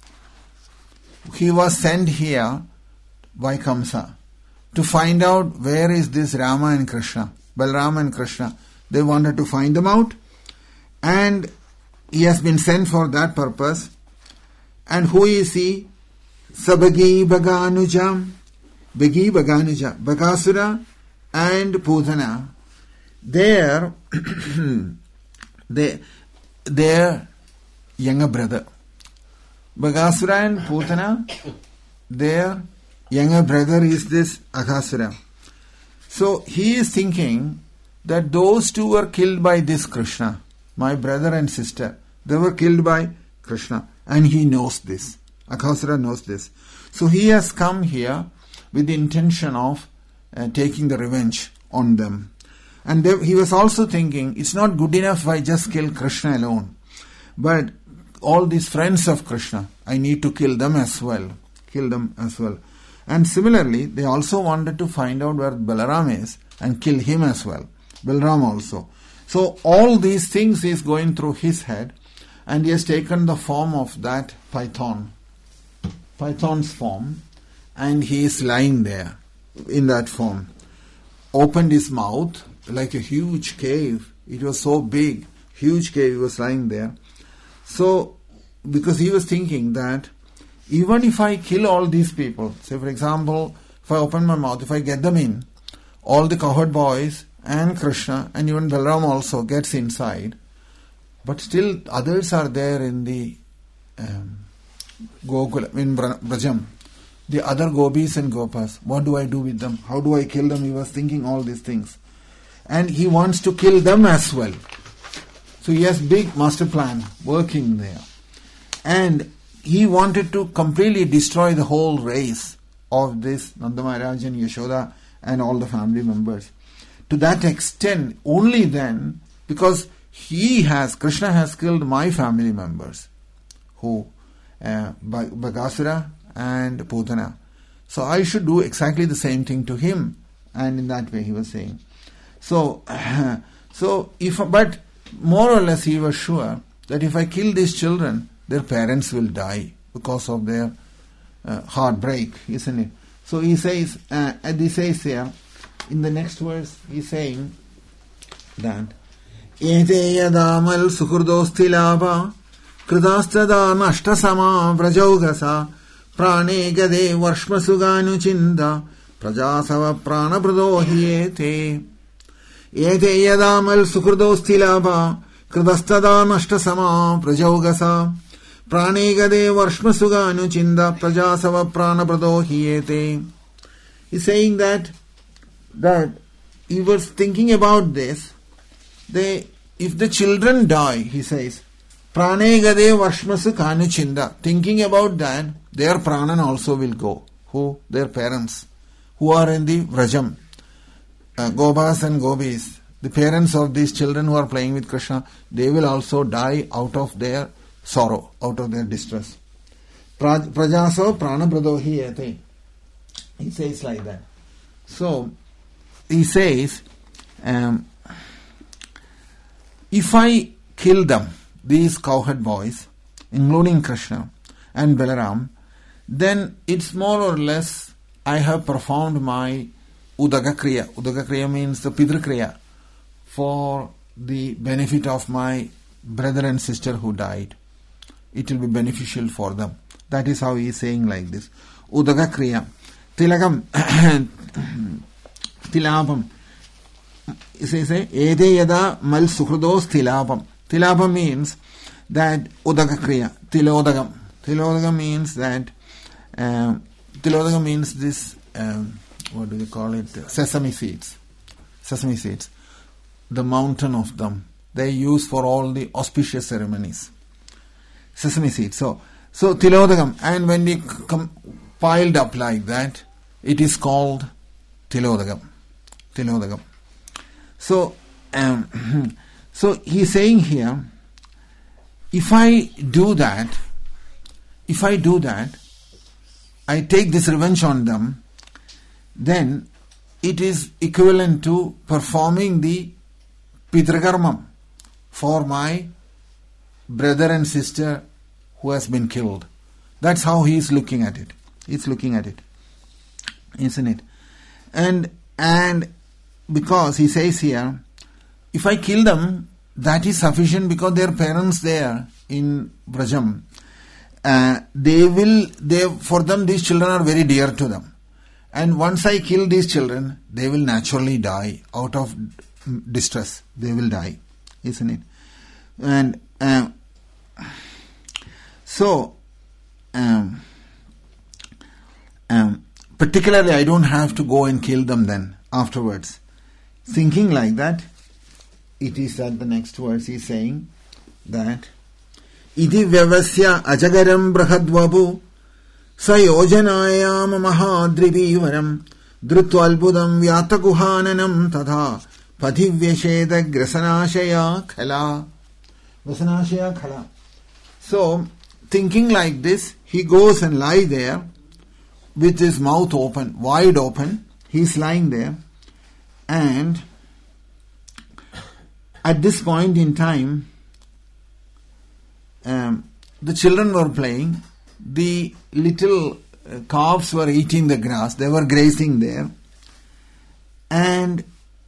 he was sent here by Kamsa to find out where is this Rama and Krishna, Balarama and Krishna. They wanted to find them out, and he has been sent for that purpose. And who is he? Sabagi Baganuja, Bagi Baganuja, Bagasura and Putana. Their, they, their younger brother. Bagasura and Putana, their younger brother is this Aghasura. So he is thinking that those two were killed by this Krishna, my brother and sister. They were killed by Krishna, and he knows this. Aghasura knows this. So he has come here with the intention of uh, taking the revenge on them. And they, he was also thinking, it's not good enough if I just kill Krishna alone. But all these friends of Krishna, I need to kill them as well. Kill them as well. And similarly, they also wanted to find out where Balaram is and kill him as well. Balaram also. So all these things is going through his head, and he has taken the form of that python. Python's form, and he is lying there in that form. Opened his mouth like a huge cave. It was so big, huge cave, he was lying there. So, because he was thinking that even if I kill all these people, say for example, if I open my mouth, if I get them in, all the cowherd boys and Krishna and even Balaram also gets inside, but still others are there in the um, Gokula, in Brajam. The other gopis and gopas, what do I do with them? How do I kill them? He was thinking all these things. And he wants to kill them as well. So he has big master plan working there. And he wanted to completely destroy the whole race of this Nanda Maharaj and Yashoda and all the family members. To that extent, only then, because he has, Krishna has killed my family members, who, uh, Bagasura and Putana. So I should do exactly the same thing to him. And in that way he was saying. So, uh, so if, but more or less he was sure that if I kill these children, their parents will die because of their uh, heartbreak, isn't it? So he says, uh, and he says here, in the next verse, he's saying that Ete yadamal sukhurdosthilava kridastada nashtasama vrajaugasa prane gade varshmasuganu chinda prajasava prana pradohyete Ete yadamal sukhurdosthilava kridastada nashtasama vrajaugasa prane gade varshmasuganu chinda prajasava prana pradohyete. He's saying that that he was thinking about this. They, if the children die, he says, prane gade varshmasu kanu chinda. Thinking about that, their pranan also will go. Who? Their parents, who are in the Vrajam. Uh, Gobas and Gopis, the parents of these children who are playing with Krishna, they will also die out of their sorrow, out of their distress. Prajaso prana pradohi ete. He says like that. So, he says, um, if I kill them, these cowherd boys, including Krishna and Balaram, then it's more or less I have performed my Udaga Kriya. Udaga Kriya means the Pidra Kriya for the benefit of my brother and sister who died. It will be beneficial for them. That is how he is saying like this. Udaga Kriya. Tilagam. Tilapam. He says, Ede yada mal sukhrudos tilapam. Tilapam means that Udaga Kriya. Tilodagam. Tilodagam means that um, Tilodagam means this um, what do they call it? Sesame seeds. Sesame seeds. The mountain of them. They use for all the auspicious ceremonies. Sesame seeds. So, so Tilodagam. And when we com- piled up like that, it is called Tilodagam. Tilodagam. So, um, so he's saying here, if I do that, if I do that, I take this revenge on them, then it is equivalent to performing the Pitrakarmam for my brother and sister who has been killed. That's how he is looking at it. He's looking at it. Isn't it? And, and because he says here, if I kill them, that is sufficient because their parents there in Brajam, uh, they will, they, for them these children are very dear to them. And once I kill these children, they will naturally die out of distress. They will die, isn't it? And uh, so, um, um, particularly I don't have to go and kill them then afterwards. Thinking like that, it is at the next verse he is saying that Iti vyavasya ajagaram brahadvabu sayojanayam mahadrivivaram drutvalbudam vyatakuhananam tadha Pathivyasheda grasanashaya khala. Grasanashaya khala. So, thinking like this, he goes and lie there with his mouth open, wide open. He's lying there. And at this point in time, um, the children were playing. The little uh, calves were eating the grass. They were grazing there. And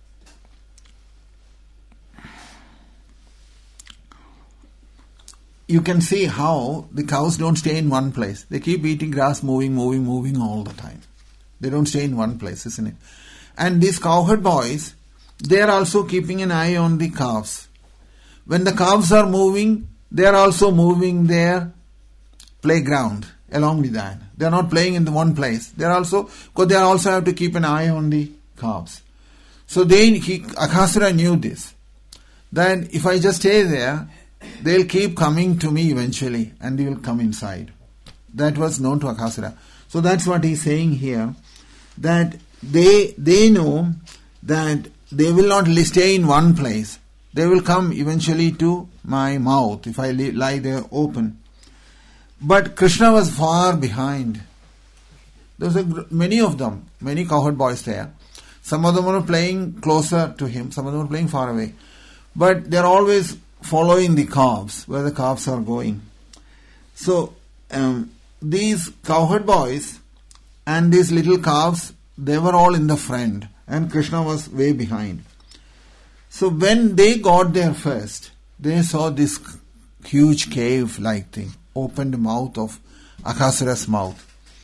you can see how the cows don't stay in one place. They keep eating grass, moving, moving, moving all the time. They don't stay in one place, isn't it? And these cowherd boys, they are also keeping an eye on the calves. When the calves are moving, they are also moving their playground along with that. They are not playing in the one place. They are also, because they also have to keep an eye on the calves. So they, he, Aghasura knew this. That if I just stay there, they'll keep coming to me eventually and they will come inside. That was known to Aghasura. So that's what he's saying here. That they they know that they will not stay in one place. They will come eventually to my mouth if I lie there open. But Krishna was far behind. There was a, many of them, many cowherd boys there. Some of them were playing closer to him, some of them were playing far away. But they're always following the calves, where the calves are going. So, um, these cowherd boys and these little calves, they were all in the front and Krishna was way behind. So when they got there first, they saw this huge cave-like thing, opened mouth of Aghasura's mouth.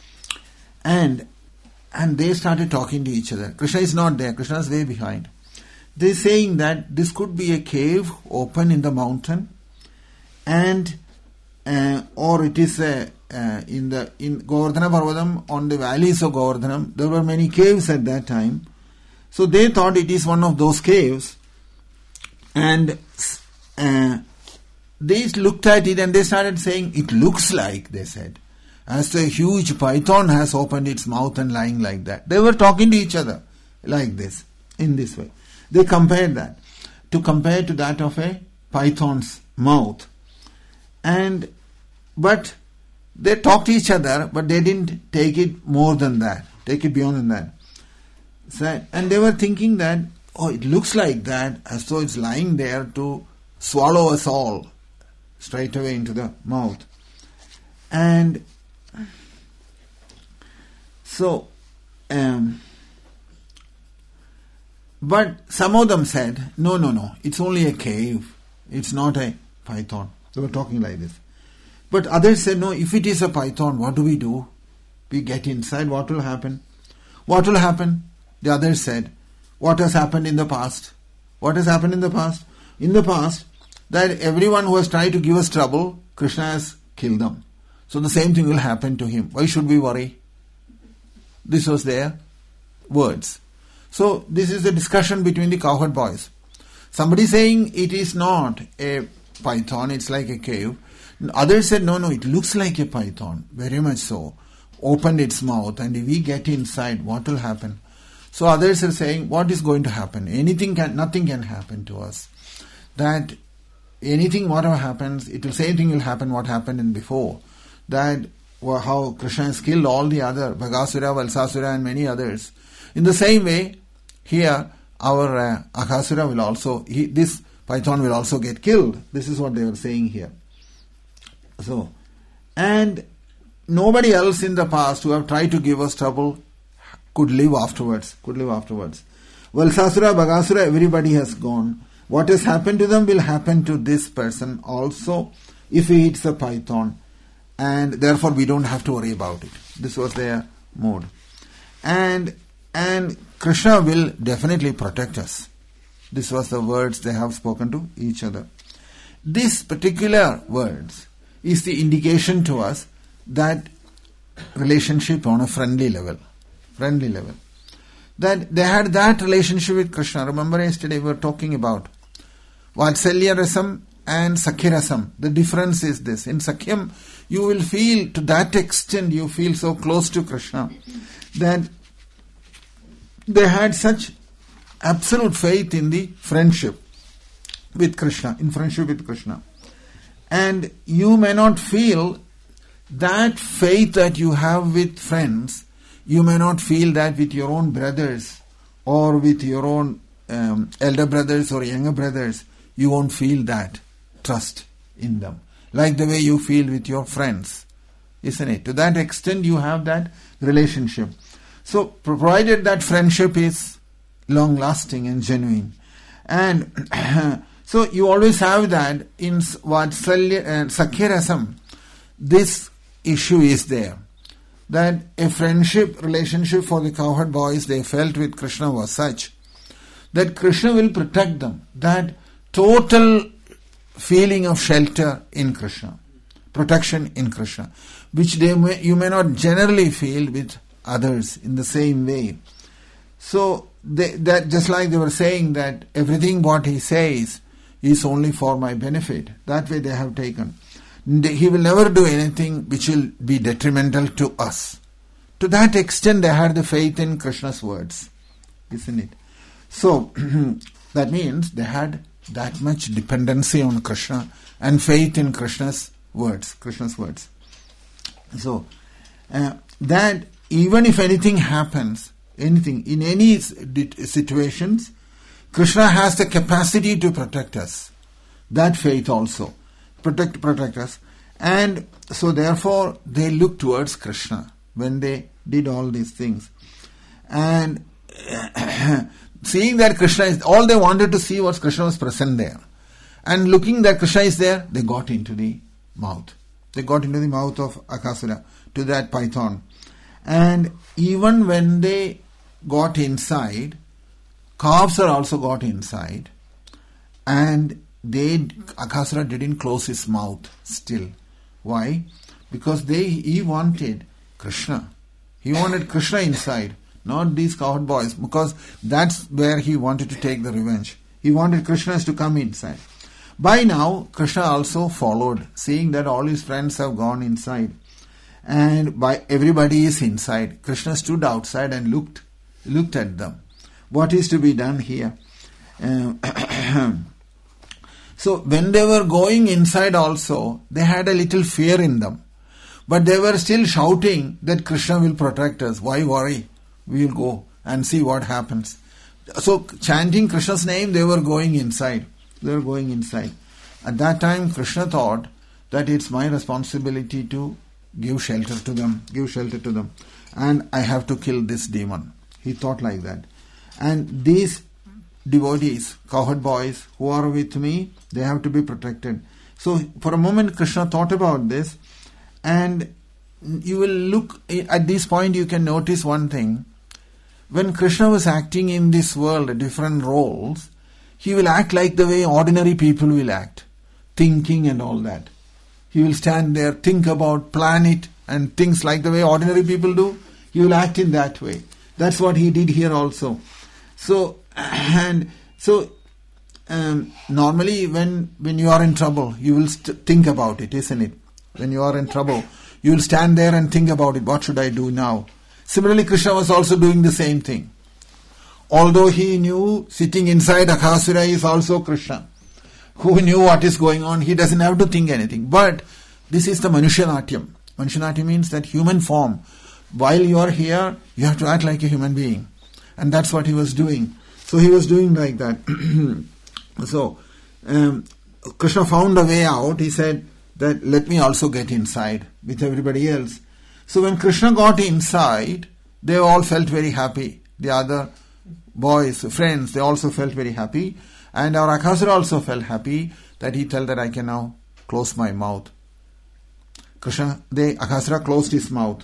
And and they started talking to each other. Krishna is not there, Krishna is way behind. They're saying that this could be a cave open in the mountain, and uh, or it is a, uh, in the in Govardhana Parvatam, on the valleys of Govardhanam. There were many caves at that time. So they thought it is one of those caves. And uh, they looked at it and they started saying, it looks like, they said, as a huge python has opened its mouth and lying like that. They were talking to each other like this, in this way. They compared that to compare to that of a python's mouth. And but they talked to each other, but they didn't take it more than that, take it beyond than that. So, and they were thinking that, oh, it looks like that, as though it's lying there to swallow us all straight away into the mouth. And so, um, but some of them said, no, no, no, it's only a cave. It's not a python. They were talking like this. But others said, no, if it is a python, what do we do? We get inside, what will happen? What will happen? The others said, what has happened in the past? What has happened in the past? In the past, that everyone who has tried to give us trouble, Krishna has killed them. So the same thing will happen to him. Why should we worry? This was their words. So this is a discussion between the cowherd boys. Somebody saying it is not a python, it's like a cave. Others said, no, no, it looks like a python, very much so. Opened its mouth, and if we get inside, what will happen? So others are saying, what is going to happen? Anything can, nothing can happen to us. That anything, whatever happens, it will same thing will happen what happened in before. That well, how Krishna has killed all the other, Bhagasura, Valsasura and many others. In the same way, here, our uh, Aghasura will also, he, this python will also get killed. This is what they were saying here. So, and nobody else in the past who have tried to give us trouble could live afterwards, could live afterwards. Valsasura, Bhagasura, everybody has gone. What has happened to them will happen to this person also if he eats a python. And therefore we don't have to worry about it. This was their mood. And and Krishna will definitely protect us. This was the words they have spoken to each other. This particular words is the indication to us that relationship on a friendly level. Friendly level. That they had that relationship with Krishna. Remember yesterday we were talking about Vatsalya Rasam and Sakhya Rasam. The difference is this. In Sakhyam, you will feel, to that extent, you feel so close to Krishna that they had such absolute faith in the friendship with Krishna, in friendship with Krishna. And you may not feel that faith that you have with friends, you may not feel that with your own brothers or with your own um, elder brothers or younger brothers. You won't feel that trust in them like the way you feel with your friends, isn't it? To that extent you have that relationship. So provided that friendship is long lasting and genuine, and so you always have that in Vatsalya and Sakhya Rasam, this issue is there, that a friendship relationship for the cowherd boys they felt with Krishna was such that Krishna will protect them, that total feeling of shelter in Krishna, protection in Krishna, which they may, you may not generally feel with others in the same way. So they, that just like they were saying that everything what he says is only for my benefit, that way they have taken. He will never do anything which will be detrimental to us. To that extent they had the faith in Krishna's words, isn't it? So that means they had that much dependency on Krishna and faith in Krishna's words, Krishna's words. So uh, that even if anything happens, anything, in any situations, Krishna has the capacity to protect us. That faith also. Protect, protect us. And so therefore they looked towards Krishna when they did all these things. And seeing that Krishna is, all they wanted to see was Krishna was present there. And looking that Krishna is there, they got into the mouth. They got into the mouth of Akasura, to that python. And even when they got inside, calves are also got inside. And they, Akasura didn't close his mouth still. Why? Because they he wanted Krishna. He wanted Krishna inside, not these cowherd boys, because that's where he wanted to take the revenge. He wanted Krishna to come inside. By now, Krishna also followed, seeing that all his friends have gone inside. And by everybody is inside. Krishna stood outside and looked, looked at them. What is to be done here? Um, so when they were going inside also, they had a little fear in them. But they were still shouting that Krishna will protect us. Why worry? We will go and see what happens. So chanting Krishna's name, they were going inside. They were going inside. At that time, Krishna thought that it's my responsibility to give shelter to them, give shelter to them. And I have to kill this demon. He thought like that. And these devotees, cowherd boys who are with me, they have to be protected. So for a moment Krishna thought about this, and you will look, at this point you can notice one thing. When Krishna was acting in this world, different roles, he will act like the way ordinary people will act, thinking and all that. He will stand there, think about, plan it, and things like the way ordinary people do. He will act in that way. That's what he did here also. So, and so, um, normally when when you are in trouble, you will st- think about it, isn't it? When you are in trouble, you will stand there and think about it. What should I do now? Similarly, Krishna was also doing the same thing. Although he knew sitting inside Akasura is also Krishna, who knew what is going on, he doesn't have to think anything. But this is the Manushya-natyam. Manushya-natyam means that human form. While you are here, you have to act like a human being. And that's what he was doing. So he was doing like that. So, um, Krishna found a way out. He said that let me also get inside with everybody else. So when Krishna got inside, they all felt very happy. The other boys, friends, they also felt very happy. And our Akasura also felt happy that he told that I can now close my mouth. Krishna, the Akasura closed his mouth.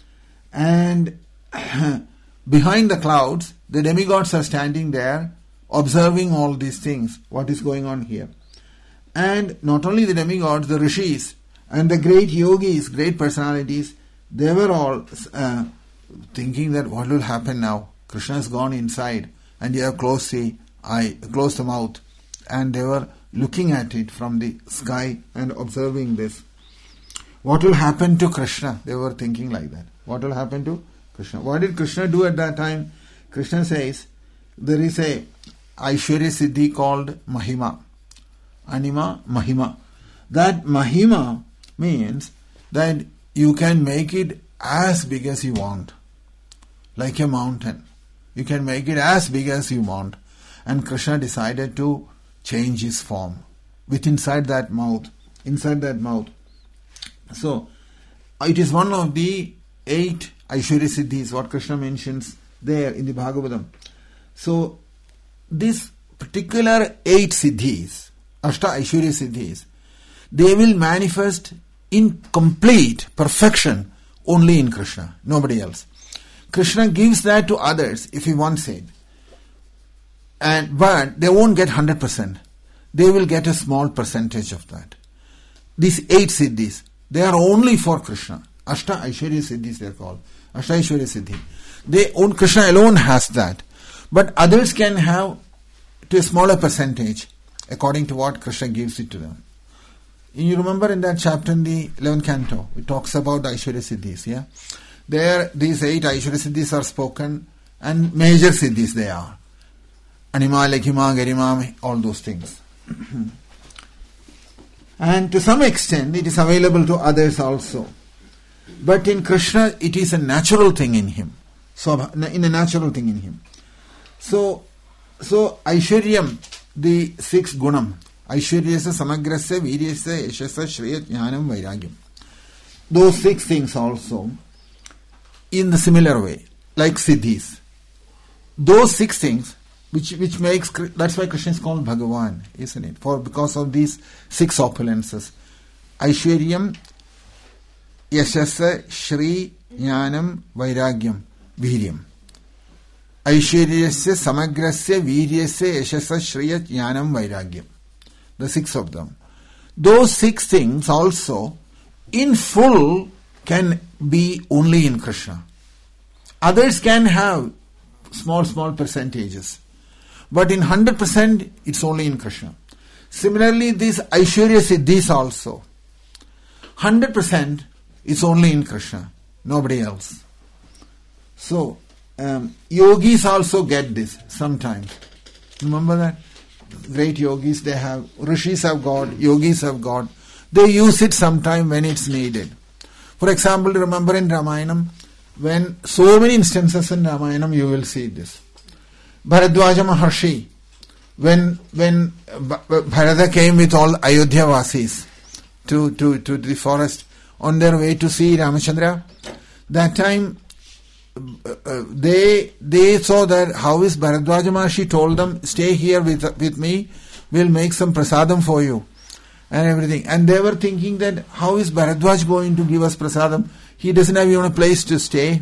And behind the clouds, the demigods are standing there, observing all these things, what is going on here. And not only the demigods, the rishis, and the great yogis, great personalities, they were all uh, thinking that what will happen now? Krishna has gone inside, and you have closed the eye, closed the mouth. And they were looking at it from the sky and observing this. What will happen to Krishna? They were thinking like that. What will happen to Krishna? What did Krishna do at that time? Krishna says, there is a Aishwarya Siddhi called Mahima. Anima, Mahima. That Mahima means that you can make it as big as you want. Like a mountain. You can make it as big as you want. And Krishna decided to change his form. With inside that mouth. Inside that mouth. So, it is one of the eight Aishwarya Siddhis, what Krishna mentions there in the Bhagavatam. So, this particular eight Siddhis, Ashta Aishwarya Siddhis, they will manifest in complete perfection only in Krishna, nobody else. Krishna gives that to others if he wants it. And but they won't get one hundred percent. They will get a small percentage of that. These eight Siddhis, they are only for Krishna. Ashta Aishwarya Siddhis they are called. Ashta Aishwarya Siddhi. They own, Krishna alone has that. But others can have to a smaller percentage according to what Krishna gives it to them. You remember in that chapter in the eleventh canto, it talks about the Aishwarya Siddhis, yeah? There, these eight Aishwarya Siddhis are spoken and major Siddhis they are. Anima, Lekhima, Garima, all those things. And to some extent, it is available to others also. But in Krishna, it is a natural thing in him. So, in a natural thing in him. So, so Aishwaryam, the sixth gunam, Aishwaryasya, Samagrasya, Viryasya, Yashasya, Shreya, Jnanam, Vairagyam. Those six things also, in the similar way, like Siddhis. Those six things, which which makes, that's why Krishna is called Bhagavan, isn't it? For because of these six opulences. Aishwaryam, Yashasya, Shri, Jnanam, Vairagyam, Viryam. Aishwaryasya, Samagrasya, Viryasya, Yashasya, Shriya, Jnanam, Vairagyam. The six of them. Those six things also, in full, can be only in Krishna. Others can have small, small percentages. But in one hundred percent, it's only in Krishna. Similarly, these Aishwarya Siddhis also. one hundred percent, it's only in Krishna. Nobody else. So, um, yogis also get this sometimes. Remember that? Great yogis, they have, rishis have got, yogis have got. They use it sometime when it's needed. For example, remember in Ramayanam, when so many instances in Ramayanam you will see this. Bharadwaja Maharshi, when when Bharata came with all Ayodhya Vasis to, to, to the forest on their way to see Ramachandra, that time uh, they they saw that how is Bharadwaja Maharshi told them, stay here with with me, we'll make some prasadam for you and everything. And they were thinking that how is Bharadwaj going to give us prasadam? He doesn't have even a place to stay.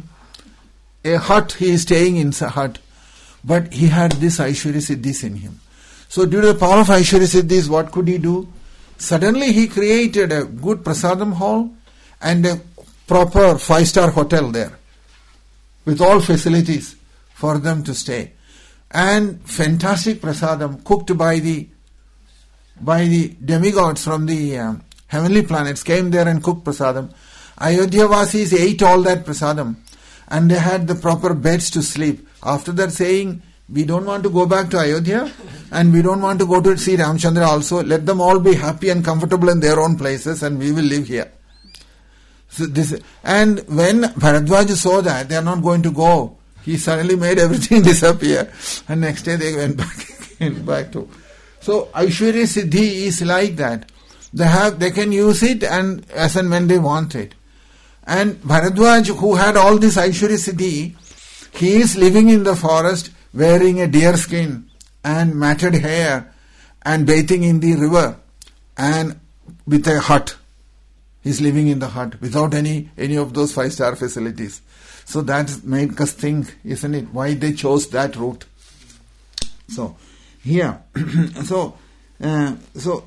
A hut, he is staying in a hut. But he had this Aishwarya Siddhis in him. So due to the power of Aishwarya Siddhis, what could he do? Suddenly he created a good prasadam hall and a proper five-star hotel there with all facilities for them to stay. And fantastic prasadam cooked by the by the demigods from the uh, heavenly planets came there and cooked prasadam. Ayodhya Vasis ate all that prasadam and they had the proper beds to sleep. After that saying, we don't want to go back to Ayodhya and we don't want to go to see Ramchandra also. Let them all be happy and comfortable in their own places and we will live here. So this, and when Bharadwaja saw that they are not going to go, he suddenly made everything disappear. And next day they went back again, back to. So Aishwarya Siddhi is like that. They have, they can use it and as and when they want it. And Bharadwaj, who had all this Aishwarya Siddhi, he is living in the forest wearing a deer skin and matted hair and bathing in the river and with a hut. He is living in the hut without any, any of those five-star facilities. So that made us think, isn't it, why they chose that route. So, here, so, uh, so,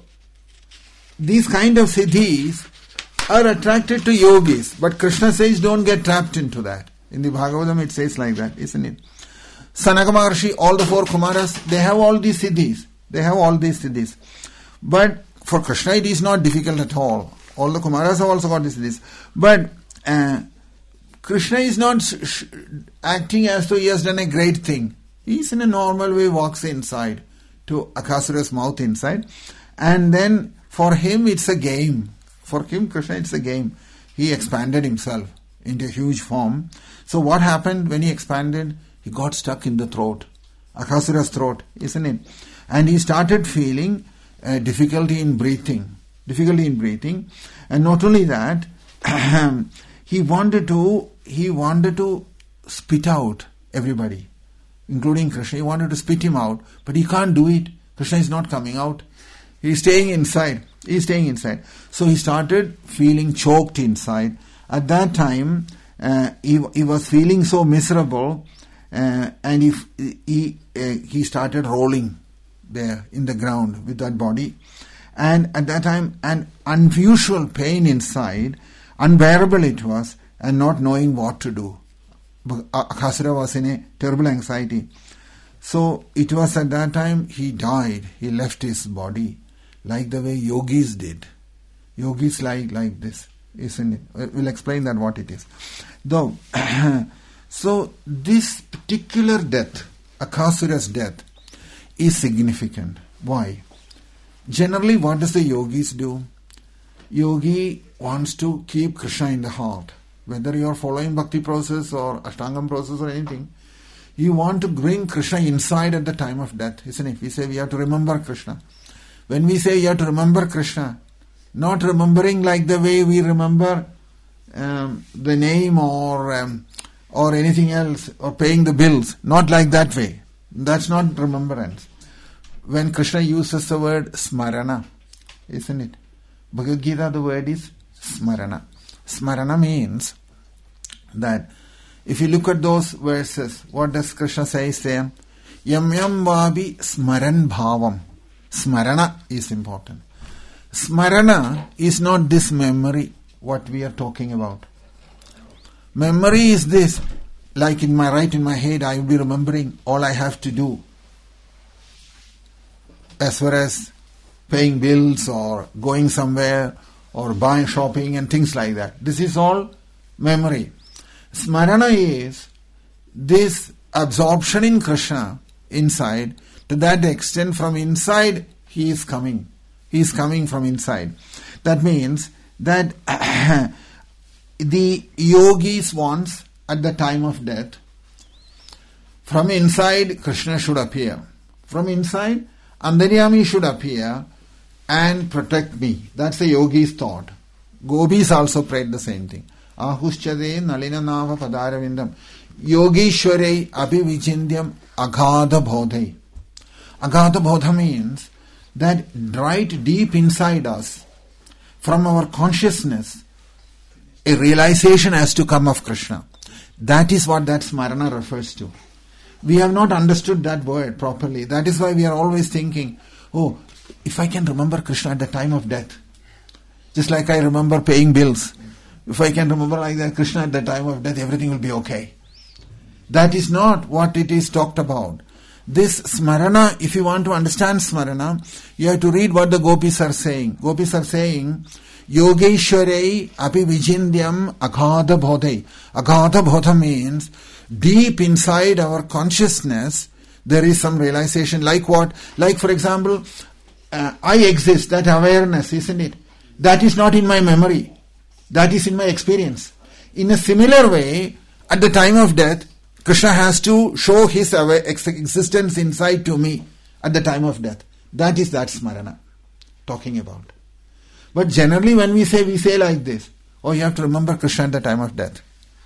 these kind of siddhis are attracted to yogis, but Krishna says don't get trapped into that. In the Bhagavatam it says like that, isn't it? Sanaka Maharshi, all the four Kumaras, they have all these siddhis. They have all these siddhis. But for Krishna it is not difficult at all. All the Kumaras have also got these siddhis. But uh, Krishna is not sh- sh- acting as though he has done a great thing He's in a normal way, walks inside to Akasura's mouth inside. And then for him it's a game. For him, Krishna, it's a game. He expanded himself into a huge form. So what happened when he expanded? He got stuck in the throat. Akasura's throat, isn't it? And he started feeling uh, difficulty in breathing. Difficulty in breathing. And not only that, he wanted to, he wanted to spit out everybody, including Krishna. He wanted to spit him out, but he can't do it. Krishna is not coming out. He's staying inside. He's staying inside. So he started feeling choked inside. At that time, uh, he, he was feeling so miserable, uh, and he he uh, he started rolling there in the ground with that body. And at that time, an unusual pain inside, unbearable it was, and not knowing what to do. Akasura was in a terrible anxiety. So it was at that time he died. He left his body, like the way yogis did. Yogis like like this, isn't it? We'll explain that what it is. Though, so this particular death, Akasura's death, is significant. Why? Generally, what does the yogis do? Yogi wants to keep Krishna in the heart. Whether you are following bhakti process or ashtangam process or anything, you want to bring Krishna inside at the time of death, isn't it? We say we have to remember Krishna. When we say you have to remember Krishna, not remembering like the way we remember um, the name or um, or anything else, or paying the bills, not like that way. That's not remembrance. When Krishna uses the word smarana, isn't it? Bhagavad Gita, the word is smarana. Smarana means that if you look at those verses, what does Krishna say there? Yam yam vabi smaran bhavam. Smarana is important. Smarana is not this memory, what we are talking about. Memory is this, like in my right in my head, I will be remembering all I have to do. As far as paying bills or going somewhere or buying, shopping and things like that. This is all memory. Smarana is this absorption in Krishna inside. To that extent, from inside he is coming. He is coming from inside. That means that the yogis wants at the time of death, from inside Krishna should appear. From inside Antaryami should appear and protect me. That's the yogi's thought. Gopis also prayed the same thing. Ahushchade nalina nava padaravindam yogishwarei abhivijindyam aghadha bodhai. Aghadha bodha means that right deep inside us, from our consciousness, a realization has to come of Krishna. That is what that smarana refers to. We have not understood that word properly. That is why we are always thinking, oh, if I can remember Krishna at the time of death, just like I remember paying bills, if I can remember like that Krishna at the time of death, everything will be okay. That is not what it is talked about. This smarana, if you want to understand smarana, you have to read what the gopis are saying. Gopis are saying, Yogeshwarei api vijindyam aghadha bodhai. Aghadha bodha means deep inside our consciousness, there is some realization. Like what? Like for example, uh, I exist, that awareness, isn't it? That is not in my memory. That is in my experience. In a similar way, at the time of death, Krishna has to show his existence inside to me at the time of death. That is that smarana talking about. But generally when we say, we say like this, oh, you have to remember Krishna at the time of death.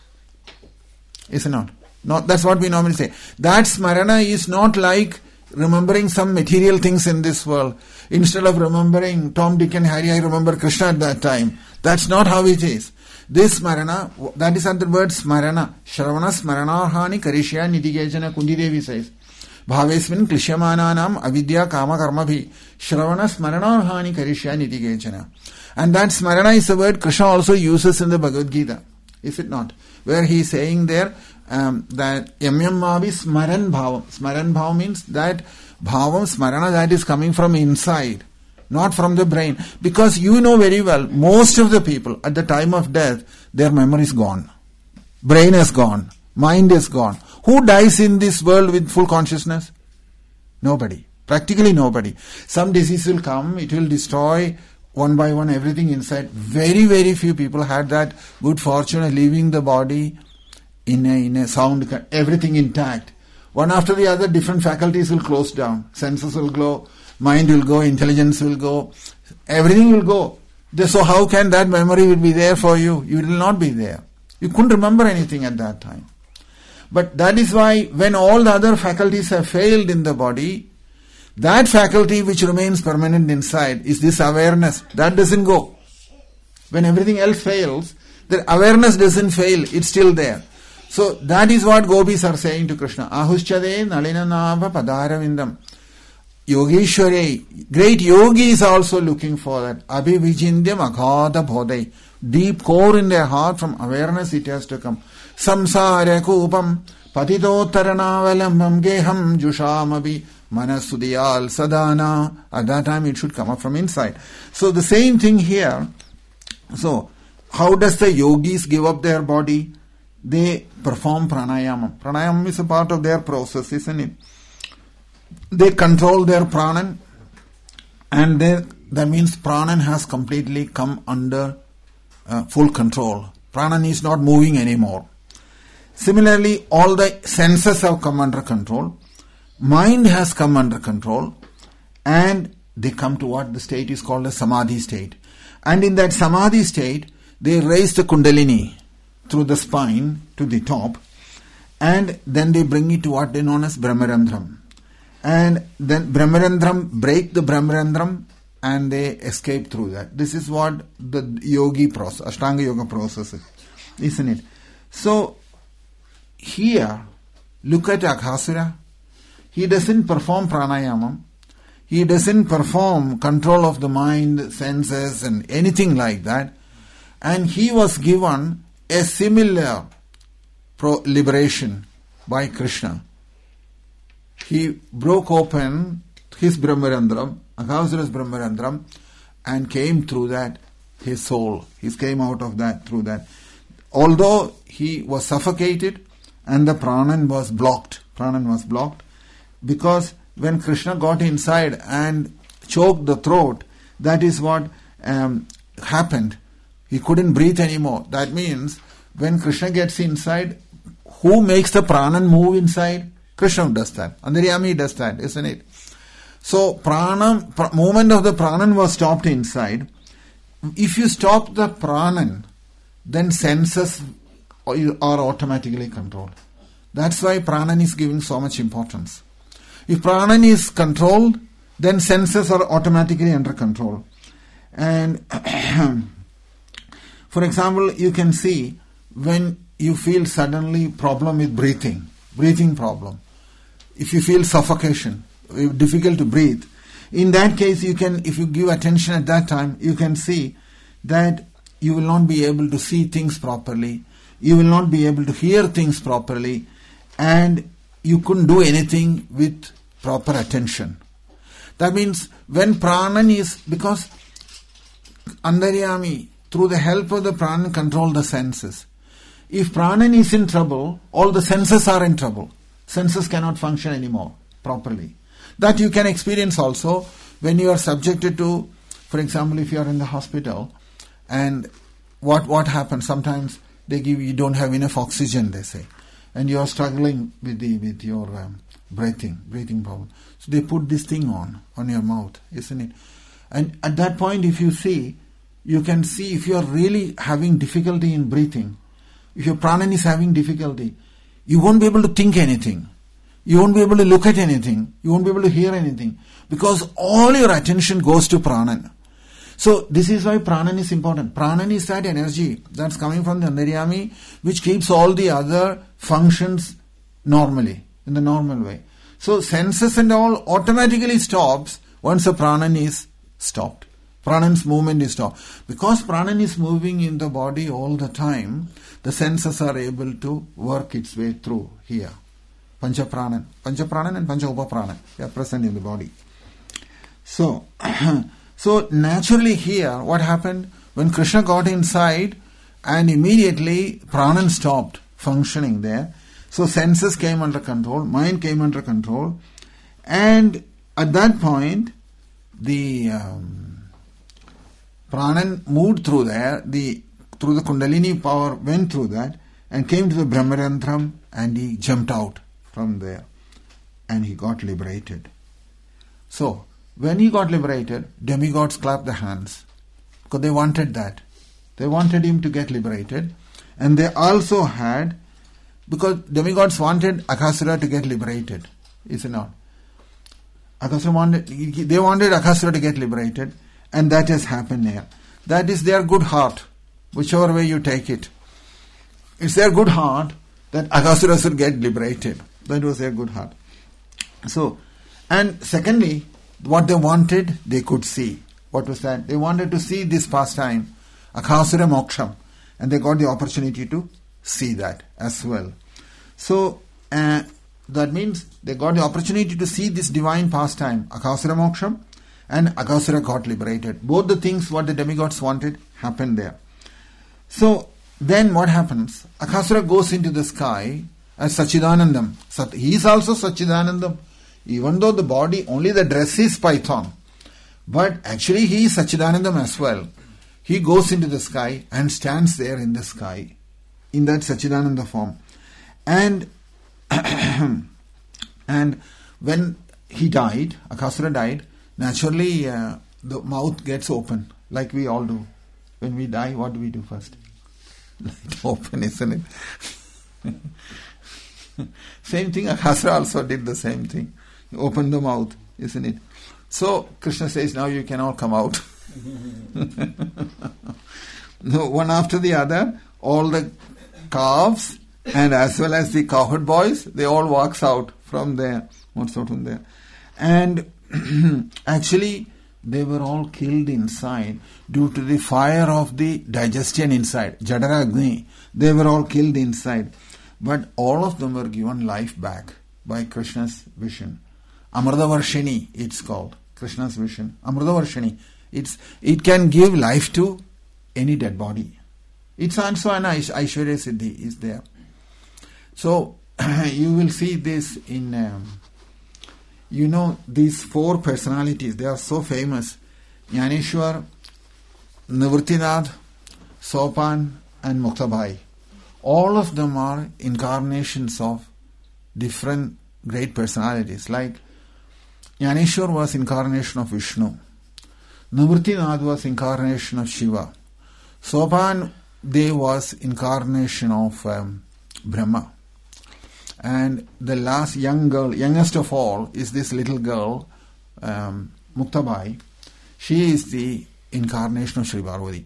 Is it not? Not that's what we normally say. That smarana is not like remembering some material things in this world. Instead of remembering Tom, Dick and Harry, I remember Krishna at that time. That's not how it is. This smarana, that is the word smarana. Shravana smaranarhani karishya nitigejana, Kundi Devi says. Bhavesmin klishyamananam avidya kama karma bhi. Shravana smaranarhani karishya nitigejana. And that smarana is the word Krishna also uses in the Bhagavad Gita. Is it not? Where he is saying there um, that yam yam mavi smaran bhavam. Smaran bhavam means that bhavam, smarana, that is coming from inside, not from the brain. Because you know very well, most of the people at the time of death, their memory is gone. Brain is gone. Mind is gone. Who dies in this world with full consciousness? Nobody. Practically nobody. Some disease will come, it will destroy one by one everything inside. Very, very few people had that good fortune of leaving the body in a, in a sound, everything intact. One after the other, different faculties will close down. Senses will go, mind will go, intelligence will go, everything will go. So how can that memory will be there for you? You will not be there. You couldn't remember anything at that time. But that is why when all the other faculties have failed in the body, that faculty which remains permanent inside is this awareness. That doesn't go. When everything else fails, the awareness doesn't fail. It's still there. So that is what gopis are saying to Krishna. Ahushchade nalinanabha padaravindam. Yogeshware, great yogi is also looking for that. Abhivijindyam aghata bodhai. Deep core in their heart, from awareness it has to come. Samsara kupam patitotaranavalamam geham jushamabi manasudiyal sadana. At that time it should come up from inside. So the same thing here. So how does the yogis give up their body? They perform pranayama. Pranayama is a part of their process, isn't it? They control their pranan, and they, that means pranan has completely come under uh, full control. Pranan is not moving anymore. Similarly, all the senses have come under control. Mind has come under control, and they come to what the state is called a samadhi state. And in that samadhi state, they raise the kundalini through the spine to the top, and then they bring it to what they know as Brahmarandram. And then Brahmarandram, break the Brahmarandram, and they escape through that. This is what the yogi process, Ashtanga Yoga process is, isn't it? So, here, look at Aghasura. He doesn't perform pranayama. He doesn't perform control of the mind, senses, and anything like that. And he was given a similar pro- liberation by Krishna. He broke open his Brahmarandram, Aghasura's Brahmarandram, and came through that, his soul. He came out of that, through that. Although he was suffocated and the pranan was blocked, pranan was blocked, because when Krishna got inside and choked the throat, that is what um, happened. He couldn't breathe anymore. That means when Krishna gets inside, who makes the pranan move inside? Krishna does that. Antaryami does that, isn't it? So, prana, pra, movement of the pranan was stopped inside. If you stop the pranan, then senses are automatically controlled. That's why pranan is giving so much importance. If pranan is controlled, then senses are automatically under control. And for example, you can see when you feel suddenly problem with breathing, breathing problem. If you feel suffocation, difficult to breathe, in that case you can, if you give attention at that time, you can see that you will not be able to see things properly, you will not be able to hear things properly, and you couldn't do anything with proper attention. That means when pranan is, because Antaryami, through the help of the pranan, control the senses. If pranan is in trouble, all the senses are in trouble. Senses cannot function anymore properly. That you can experience also when you are subjected to, for example, if you are in the hospital, and what what happens? Sometimes they give you don't have enough oxygen, they say, and you are struggling with the with your um, breathing breathing problem. So they put this thing on on your mouth, isn't it? And at that point, if you see, you can see if you are really having difficulty in breathing, if your pranan is having difficulty, you won't be able to think anything. You won't be able to look at anything. You won't be able to hear anything. Because all your attention goes to pranan. So this is why pranan is important. Pranan is that energy that's coming from the Antaryami, which keeps all the other functions normally, in the normal way. So senses and all automatically stops once the pranan is stopped. Pranan's movement is stopped. Because pranan is moving in the body all the time, the senses are able to work its way through here. Pancha pranan. Pancha pranan and Pancha upapranan. They are present in the body. So, so naturally here, what happened? When Krishna got inside and immediately pranan stopped functioning there, So senses came under control, mind came under control, and at that point, the um, Pranan moved through there, the through the Kundalini power went through that and came to the Brahmarantram, and he jumped out from there and he got liberated. So, when he got liberated, demigods clapped their hands because they wanted that. They wanted him to get liberated, and they also had, because demigods wanted Akasura to get liberated, is it not? Akasura wanted, they wanted Akasura to get liberated, and that has happened here. That is their good heart, whichever way you take it. It's their good heart that Akasura should get liberated. That was their good heart. So, and secondly, what they wanted, they could see. What was that? They wanted to see this pastime, Akasura Moksham, and they got the opportunity to see that as well. So, uh, that means they got the opportunity to see this divine pastime, Akasura Moksham, and Akasura got liberated. Both the things what the demigods wanted happened there. So, then what happens? Akasura goes into the sky as Sachidanandam. Sat- he is also Sachidanandam. Even though the body, only the dress is Python. But actually he is Sachidanandam as well. He goes into the sky and stands there in the sky in that Sachidananda form. And and when he died, Akasura died, naturally uh, the mouth gets open like we all do. When we die, what do we do first? Light open, isn't it? Same thing, Akasura also did the same thing. Open the mouth, isn't it? So Krishna says, now you can all come out. No, one after the other, all the calves and as well as the cowherd boys, they all walks out from there. What's out from there? And actually, they were all killed inside due to the fire of the digestion inside, Jadaragni. They were all killed inside. But all of them were given life back by Krishna's vision. Amritavarshini, it's called. Krishna's vision. Amritavarshini. It's, it can give life to any dead body. It's also an Aishwarya Siddhi is there. So, you will see this in, um, you know, these four personalities, they are so famous. Jnaneshwar, Nivrittinath, Sopan and Muktabai. All of them are incarnations of different great personalities. Like Jnaneshwar was incarnation of Vishnu. Nivrittinath was incarnation of Shiva. Sopan Dev was incarnation of um, Brahma. And the last young girl, youngest of all, is this little girl, um, Muktabai. She is the incarnation of Sri Parvati.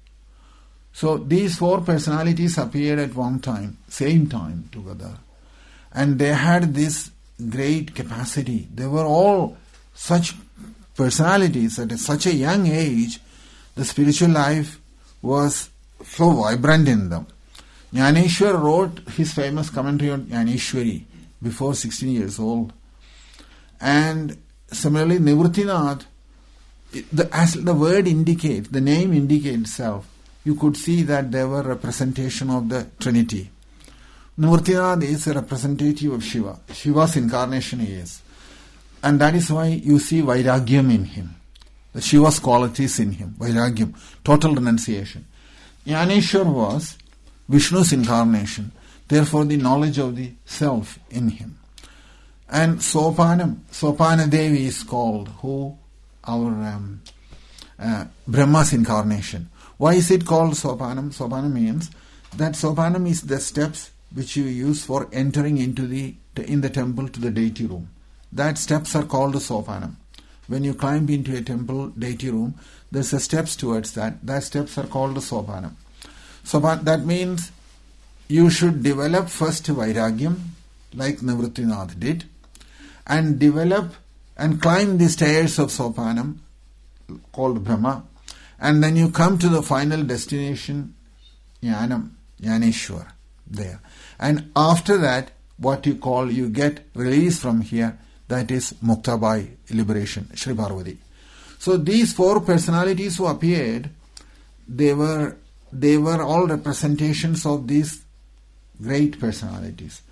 So these four personalities appeared at one time, same time together. And they had this great capacity. They were all such personalities at such a young age. The spiritual life was so vibrant in them. Jnaneshwar wrote his famous commentary on Jnaneshwari before sixteen years old. And similarly, Nivrittinath, the, as the word indicates, the name indicates itself, you could see that they were representation of the Trinity. Nivrittinath is a representative of Shiva. Shiva's incarnation he is. And that is why you see Vairagyam in him. The Shiva's qualities in him. Vairagyam. Total renunciation. Jnaneshwar was Vishnu's incarnation. Therefore the knowledge of the self in him. And Sopanam. Sopana Devi is called who? Our um, uh, Brahma's incarnation. Why is it called Sopanam? Sopanam means that Sopanam is the steps which you use for entering into the in the temple to the deity room. That steps are called Sopanam. When you climb into a temple deity room, there's a steps towards that. That steps are called Sopanam. So that means you should develop first Vairagyam, like Nivrittinath did, and develop and climb the stairs of Sopanam, called Brahma, and then you come to the final destination, Jnanam, Jnaneshwar, there. And after that, what you call, you get release from here, that is Muktabai, liberation, Sri Parvati. So these four personalities who appeared, they were they were all representations of these great personalities.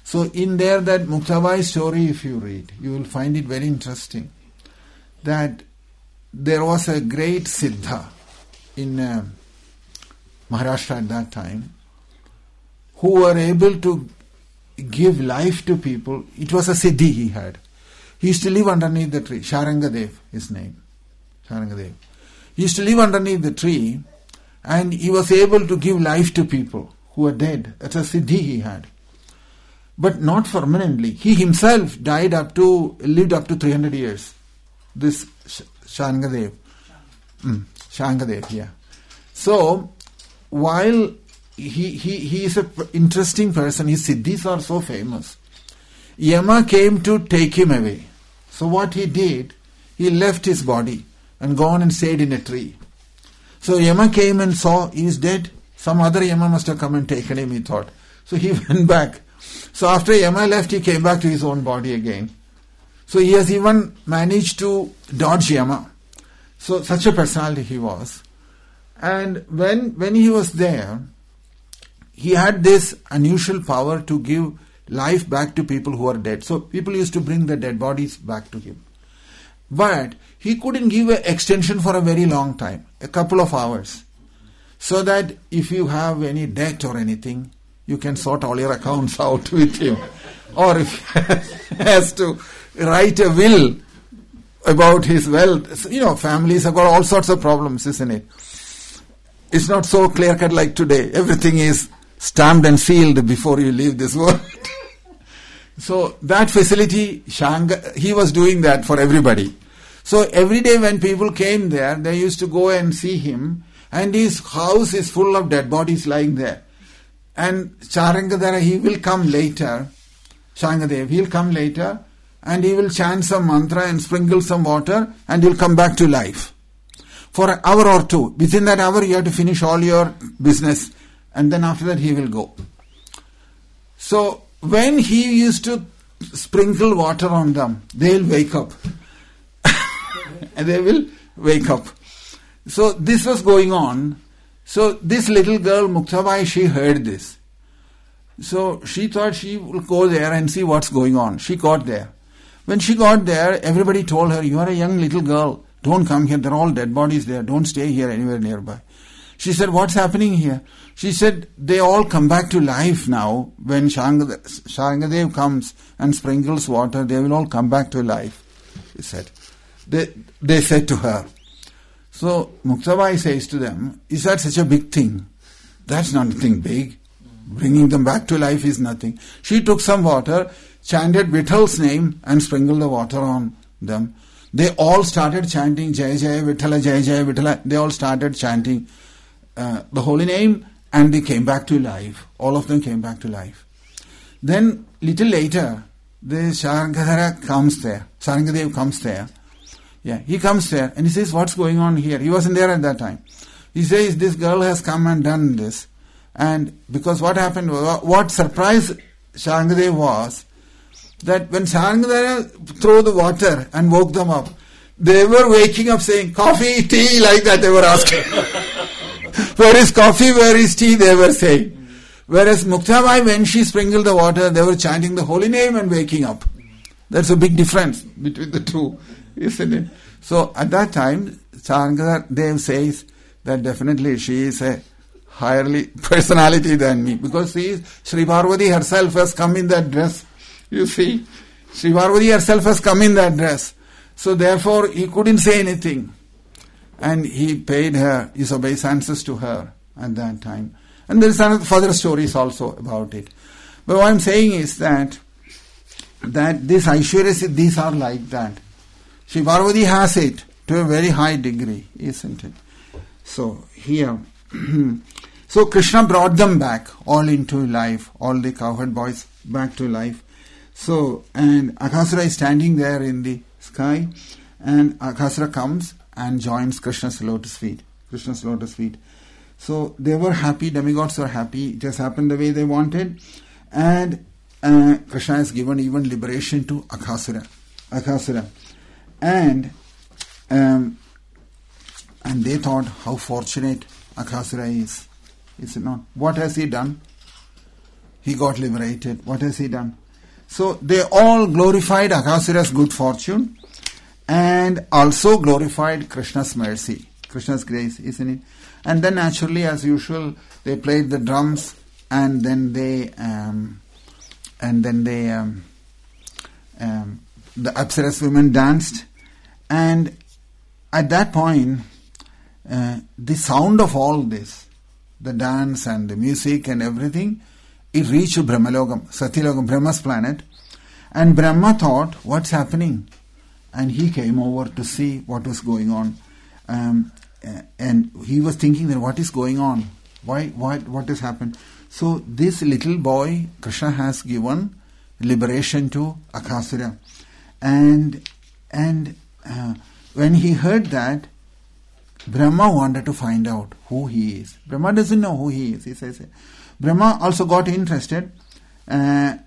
So in there, that Muktabai story, if you read, you will find it very interesting. That there was a great Siddha in uh, Maharashtra at that time, who were able to give life to people. It was a Siddhi he had. He used to live underneath the tree. Sharangadev, his name. Sharangadev. He used to live underneath the tree, and he was able to give life to people who were dead. That's a Siddhi he had. But not permanently. He himself died up to, lived up to three hundred years. This Sh- Sharangadev. Mm, Sharangadev, yeah. So, while he, he, he is an interesting person, his Siddhis are so famous. Yama came to take him away. So what he did, he left his body and gone and stayed in a tree. So Yama came and saw he is dead. Some other Yama must have come and taken him, he thought. So he went back. So after Yama left, he came back to his own body again. So he has even managed to dodge Yama. So such a personality he was. And when when he was there, he had this unusual power to give life back to people who are dead. So people used to bring the dead bodies back to him. But he couldn't give an extension for a very long time, a couple of hours. So that if you have any debt or anything, you can sort all your accounts out with him. Or if he has to write a will about his wealth. You know, families have got all sorts of problems, isn't it? It's not so clear-cut like today. Everything is stamped and sealed before you leave this world. So that facility, Shanga, he was doing that for everybody. So every day when people came there, they used to go and see him, and his house is full of dead bodies lying there. And Sharangadhara, he will come later, Sharangadev, he'll come later, and he will chant some mantra and sprinkle some water, and he'll come back to life. For an hour or two. Within that hour, you have to finish all your business, and then after that, he will go. So, when he used to sprinkle water on them, they'll wake up. And they will wake up. So, this was going on. So, this little girl, Muktabai, she heard this. So, she thought she will go there and see what's going on. She got there. When she got there, everybody told her, you are a young little girl. Don't come here. There are all dead bodies there. Don't stay here anywhere nearby. She said, what's happening here? She said, they all come back to life now. When Sharangadev comes and sprinkles water, they will all come back to life. He said. They, they said to her. So Muktabai says to them, is that such a big thing? That's not nothing big. Bringing them back to life is nothing. She took some water, chanted Vithal's name and sprinkled the water on them. They all started chanting Jai Jai Vithala, Jai Jai Vithala. They all started chanting uh, the holy name, and they came back to life. All of them came back to life. Then little later, the Sharangadhara comes there. Sharangadev comes there. Yeah, he comes there and he says, what's going on here? He wasn't there at that time. He says, this girl has come and done this. And because what happened, what surprised Sharangadev was that when Sharangadhara threw the water and woke them up, they were waking up saying, coffee, tea, like that they were asking. Where is coffee, where is tea, they were saying. Whereas Muktabai, when she sprinkled the water, they were chanting the holy name and waking up. That's a big difference between the two, isn't it? So at that time, Sharangadhara says that definitely she is a higher personality than me. Because see, Sri Parvati herself has come in that dress. You see, Sri Parvati herself has come in that dress. So therefore, he couldn't say anything. And he paid her his obeisances to her at that time. And there is another further stories also about it. But what I'm saying is that that this Aishwarya Siddhis are like that. Sri Parvati has it to a very high degree, isn't it? So here, so Krishna brought them back all into life, all the cowherd boys back to life. So, and Akasura is standing there in the sky, and Akasura comes and joins Krishna's lotus feet. Krishna's lotus feet. So they were happy, demigods were happy, it has happened the way they wanted, and uh, Krishna has given even liberation to Akasura. Akasura. And um, and they thought how fortunate Akasura is. Is it not? What has he done? he got liberated. What has he done? So they all glorified Akasura's good fortune and also glorified Krishna's mercy, Krishna's grace, isn't it? And then naturally, as usual, they played the drums and then they um, and then they um, um, the Apsaras women danced, and at that point, uh, the sound of all this, the dance and the music and everything, it reached Brahmalogam, Satyalogam, Brahma's planet, and Brahma thought, what's happening? And he came over to see what was going on. Um, and he was thinking that what is going on? Why, what, what has happened? So this little boy, Krishna has given liberation to Akasura. And, and uh, when he heard that, Brahma wanted to find out who he is. Brahma doesn't know who he is. He says, Brahma also got interested. Uh,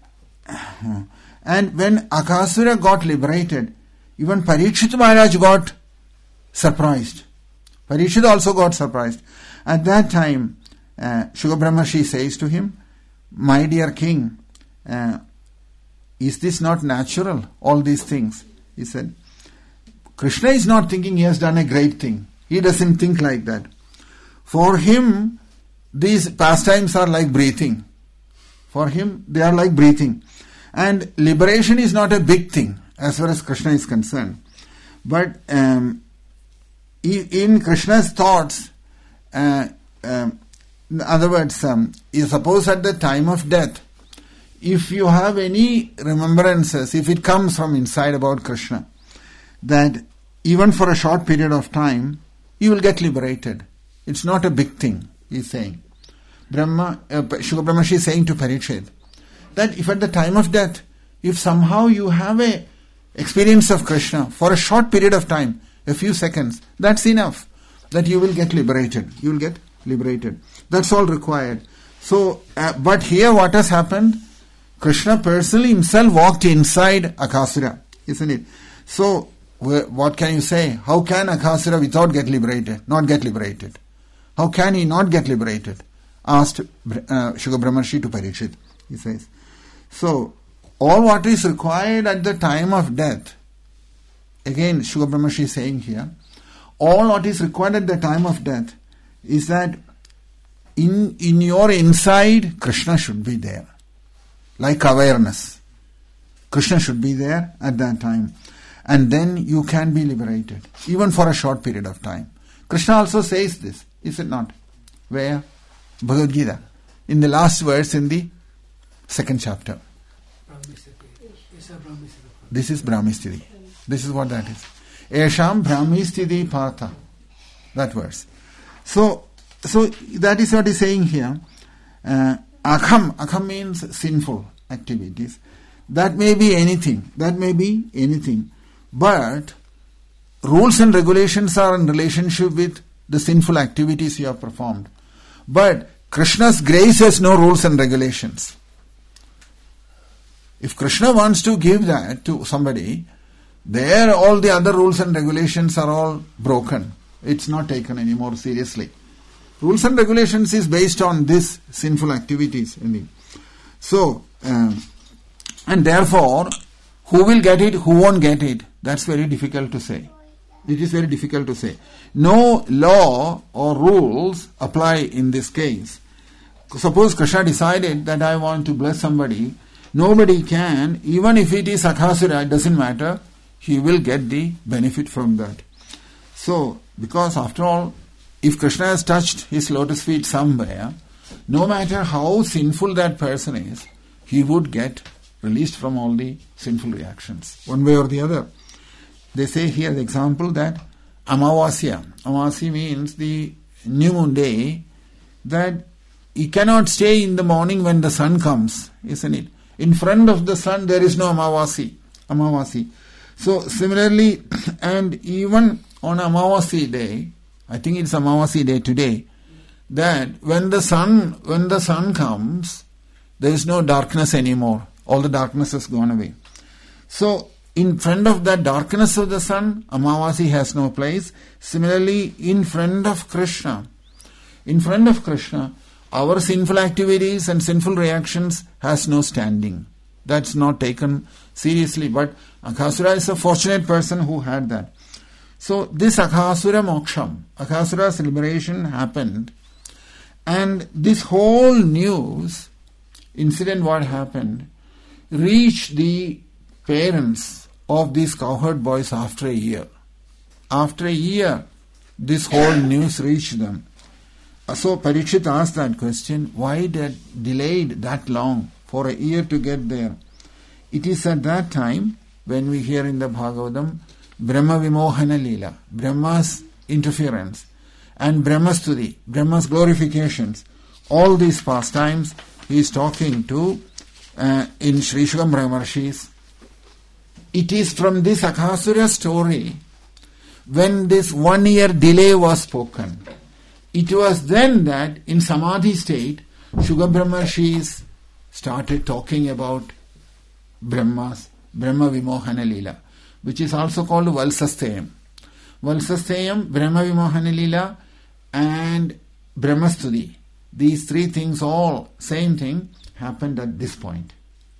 and when Akasura got liberated, even Parikshit Maharaj got surprised. Parikshit also got surprised. At that time, uh, Shuka Brahmarshi says to him, my dear king, uh, is this not natural, all these things? He said, Krishna is not thinking he has done a great thing. He doesn't think like that. For him, these pastimes are like breathing. For him, they are like breathing. And liberation is not a big thing as far as Krishna is concerned. But um, in Krishna's thoughts, uh, um, in other words, um, you suppose at the time of death, if you have any remembrances, if it comes from inside about Krishna, that even for a short period of time, you will get liberated. It's not a big thing, he's saying. Brahma, uh, Shuka Brahmarshi is saying to Parikshit, that if at the time of death, if somehow you have a experience of Krishna for a short period of time, a few seconds, that's enough, that you will get liberated. You will get liberated. That's all required. So, uh, but here what has happened? Krishna personally himself walked inside Akasura, isn't it? So, what can you say? How can Akasura without get liberated, not get liberated? How can he not get liberated? Asked uh, Shuka Brahmarshi to Parikshit, he says. So, all what is required at the time of death, again Shuka Brahmarshi is saying here, all what is required at the time of death is that in, in your inside, Krishna should be there. Like awareness. Krishna should be there at that time. And then you can be liberated, even for a short period of time. Krishna also says this, is it not? Where? Bhagavad Gita. In the last verse in the second chapter. This is Brahmistiti. This is what that is. Esham Brahmistiti Partha. That verse. So, so that is what he's saying here. Uh, akham. Akham means sinful activities. That may be anything. That may be anything. But rules and regulations are in relationship with the sinful activities you have performed. But Krishna's grace has no rules and regulations. If Krishna wants to give that to somebody, there all the other rules and regulations are all broken. It's not taken anymore seriously. Rules and regulations is based on this sinful activities. So, um, and therefore, who will get it, who won't get it, that's very difficult to say. It is very difficult to say. No law or rules apply in this case. Suppose Krishna decided that I want to bless somebody, nobody can, even if it is Akasura, it doesn't matter, he will get the benefit from that. So, because after all, if Krishna has touched his lotus feet somewhere, no matter how sinful that person is, he would get released from all the sinful reactions, one way or the other. They say here the example that Amavasya, Amavasya means the new moon day, that he cannot stay in the morning when the sun comes, isn't it? In front of the sun there is no Amavasi. Amavasi. So similarly, and even on Amavasi day, I think it's Amavasi day today, that when the sun when the sun comes, there is no darkness anymore. All the darkness has gone away. So in front of that darkness of the sun, Amavasi has no place. Similarly, in front of Krishna, in front of Krishna, our sinful activities and sinful reactions has no standing. That's not taken seriously. But Aghasura is a fortunate person who had that. So this Aghasura moksham, Aghasura's liberation happened, and this whole news incident, what happened, reached the parents of these cowherd boys after a year. After a year, this whole news reached them. So Parikshit asked that question, why did delayed that long for a year to get there? It is at that time when we hear in the Bhagavatam Brahma Vimohana Leela, Brahma's interference, and Brahmastuti, Brahma's glorifications. All these pastimes he is talking to uh, in Sri Shukam Brahmarshi's. It is from this Aghasura story when this one year delay was spoken. It was then that in Samadhi state, Shukam Brahmarshis started talking about Brahma's Brahma Vimohana Leela, which is also called Valsasteyam. Valsasteyam, Brahma Vimohana Leela, and Brahmastuti. These three things, all same thing, happened at this point.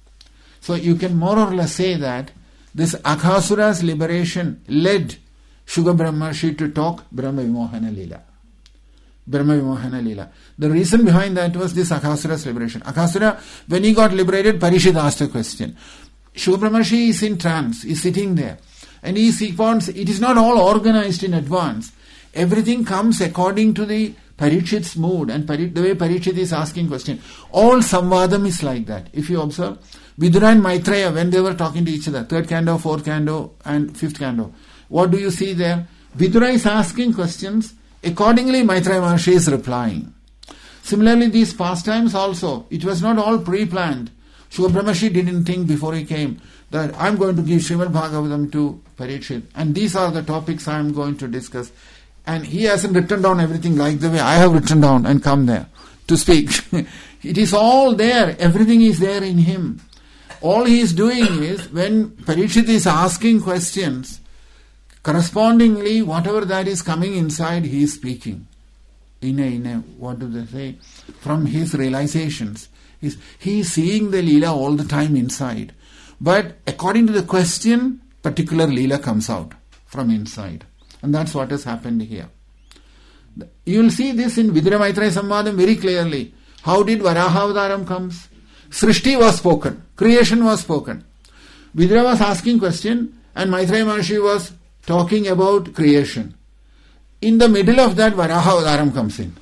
So you can more or less say that this Aghasura's liberation led Shuka Brahmarshi to talk Brahma Vimohana Leela. Brahma Vimohana Leela. The reason behind that was this Aghasura's liberation. Aghasura, when he got liberated, Parishit asked a question. Shuka Brahmarshi is in trance, is sitting there. And he sees, it is not all organized in advance. Everything comes according to the Parikshit's mood and Pari, the way Parikshit is asking question. All Samvadam is like that. If you observe, Vidura and Maitreya, when they were talking to each other, third canto, fourth canto and fifth canto, what do you see there? Vidura is asking questions, accordingly Maitreya Maharshi is replying. Similarly, these pastimes also, it was not all pre-planned. Shuka Brahmarshi didn't think before he came that I'm going to give Srimad Bhagavatam to Parikshit and these are the topics I'm going to discuss. And he hasn't written down everything like the way I have written down and come there to speak. It is all there. Everything is there in him. All he is doing is, when Parikshit is asking questions, correspondingly, whatever that is coming inside, he is speaking. In a, in a, what do they say? From his realizations. He's, he is seeing the Leela all the time inside. But according to the question, particular Leela comes out from inside. And that's what has happened here. You will see this in Vidura Maitreya Samvadam very clearly. How did Varahavasaram comes? Srishti was spoken. Creation was spoken. Vidura was asking question and Maitreya Maharshi was talking about creation. In the middle of that, Varahavasaram comes in.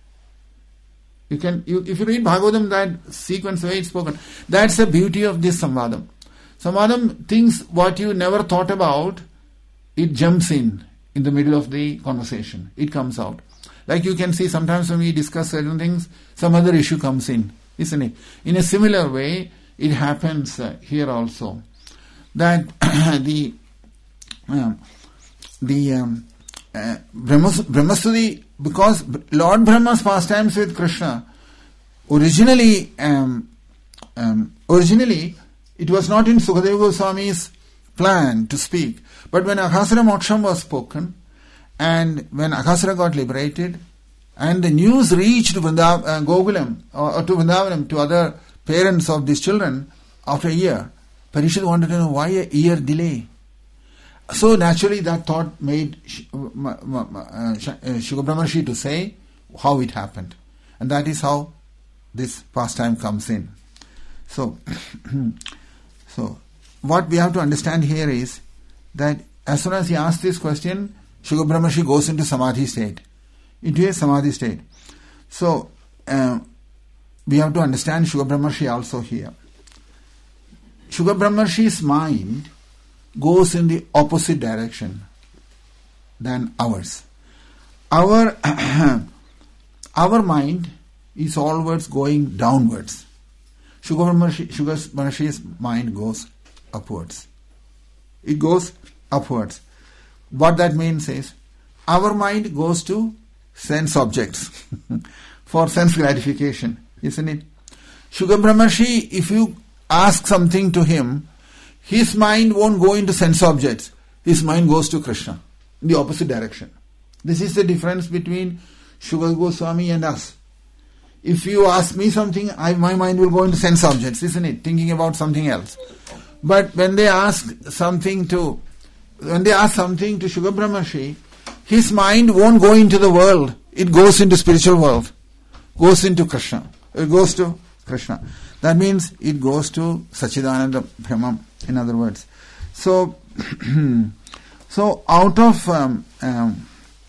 You can, you, if you read Bhagavatam, that sequence where it's spoken, that's the beauty of this Samvadam. Samvadam, things what you never thought about, it jumps in. In the middle of the conversation, it comes out. Like you can see sometimes when we discuss certain things, some other issue comes in, isn't it? In a similar way, it happens uh, here also. That the um, the um, uh, Brahmastuti, because Lord Brahma's pastimes with Krishna, originally, um, um, originally it was not in Sukadeva Goswami's plan to speak. But when Aghasura Moksham was spoken, and when Aghasura got liberated, and the news reached Vrindav, uh, Gokulam, or, or to Vrindavanam, to other parents of these children, after a year, Parikshit wanted to know why a year delay. So naturally that thought made Shuka Brahmarshi to say how it happened. And that is how this pastime comes in. So, so what we have to understand here is that as soon as he asks this question, Shuka Brahmarshi goes into Samadhi state, into a Samadhi state. So, uh, we have to understand Shuka Brahmarshi also here. Shuka Brahmarshi's mind goes in the opposite direction than ours. Our, our mind is always going downwards. Shuka Brahmarshi, Shuka Brahmarshi's mind goes upwards. It goes upwards. What that means is, our mind goes to sense objects for sense gratification, isn't it? Shuka Brahmarshi, if you ask something to him, his mind won't go into sense objects. His mind goes to Krishna, in the opposite direction. This is the difference between Shuka Goswami and us. if you ask me something, I, my mind will go into sense objects, isn't it? Thinking about something else. But when they ask something to, when they ask something to Shugha Brahmarshi, his mind won't go into the world. It goes into spiritual world. Goes into Krishna. It goes to Krishna. That means it goes to Sachidananda Brahman, in other words. So, so out of, um, um,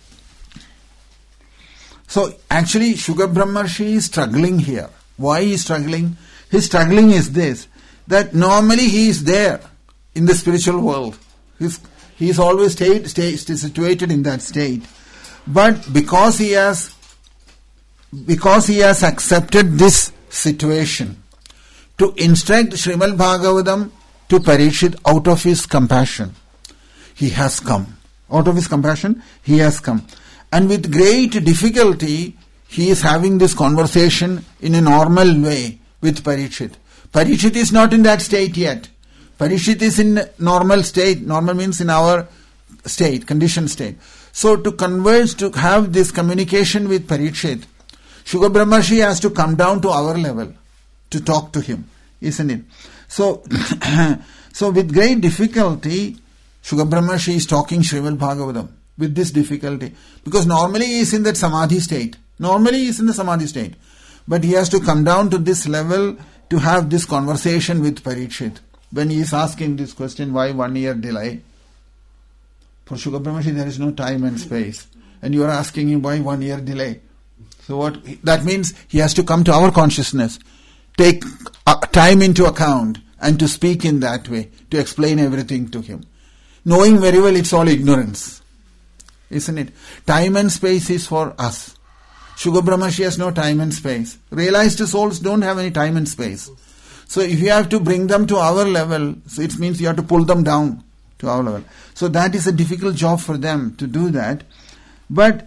so actually Shugha Brahmarshi is struggling here. Why he is struggling? His struggling is this, that normally he is there in the spiritual world. He's, he is always stayed, stay, stay situated in that state. But because he has, because he has accepted this situation to instruct Srimad Bhagavatam to Parikshit out of his compassion, he has come. Out of his compassion, he has come. And with great difficulty, he is having this conversation in a normal way with Parikshit. Parikshit is not in that state yet. Parikshit is in normal state. Normal means in our state, conditioned state. So to converse, to have this communication with Parikshit, Shugha Brahmarshi has to come down to our level to talk to him, isn't it? So, so with great difficulty, Shugha Brahmarshi is talking Srimad Bhagavatam with this difficulty. Because normally he is in that samadhi state. Normally he is in the samadhi state. But he has to come down to this level to have this conversation with Parikshit. When he is asking this question, why one year delay? For Shugha Brahmarshi there is no time and space. And you are asking him why one year delay. So what that means, he has to come to our consciousness, take uh, time into account and to speak in that way, to explain everything to him. Knowing very well it's all ignorance. Isn't it? Time and space is for us. Shugha Brahmarshi has no time and space. Realized souls don't have any time and space. So if you have to bring them to our level, so it means you have to pull them down to our level. So that is a difficult job for them to do that. But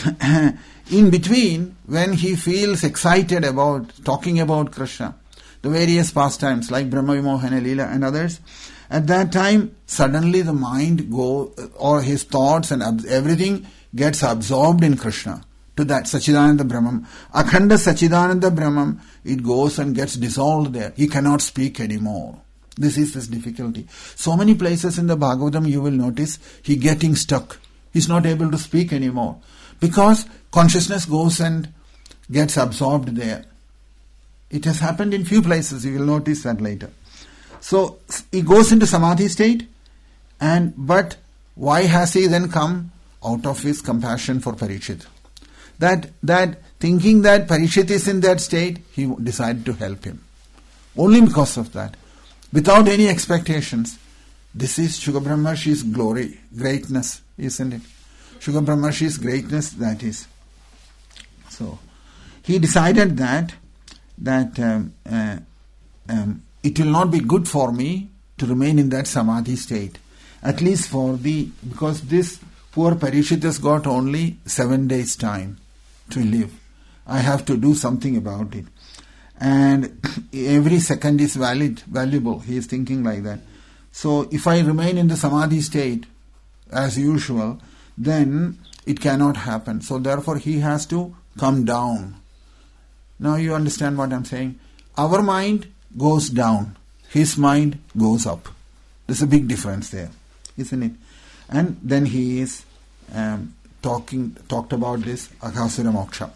in between, when he feels excited about talking about Krishna, the various pastimes like Brahma Vimohana Leela and others, at that time, suddenly the mind go, or his thoughts and everything gets absorbed in Krishna, to that Sachidananda Brahman. Akhanda Sachidananda Brahman, it goes and gets dissolved there. He cannot speak anymore. This is his difficulty. So many places in the Bhagavatam you will notice he getting stuck. He's not able to speak anymore. Because consciousness goes and gets absorbed there. It has happened in few places, you will notice that later. So he goes into samadhi state, and but why has he then come? Out of his compassion for Parikshit. That that thinking that Parikshit is in that state, he decided to help him. Only because of that. Without any expectations. This is Shugha Brahmarshi's glory, greatness, isn't it? Shugha Brahmarshi's greatness, that is. So, he decided that that um, uh, um, it will not be good for me to remain in that samadhi state. At least for the, because this poor Parikshit has got only seven days time to live. I have to do something about it. And every second is valid, valuable. He is thinking like that. So if I remain in the samadhi state as usual, then it cannot happen. So therefore he has to come down. Now you understand what I'm saying? Our mind goes down. His mind goes up. There's a big difference there, isn't it? And then he is um, talking, talked about this Aghasura Moksha.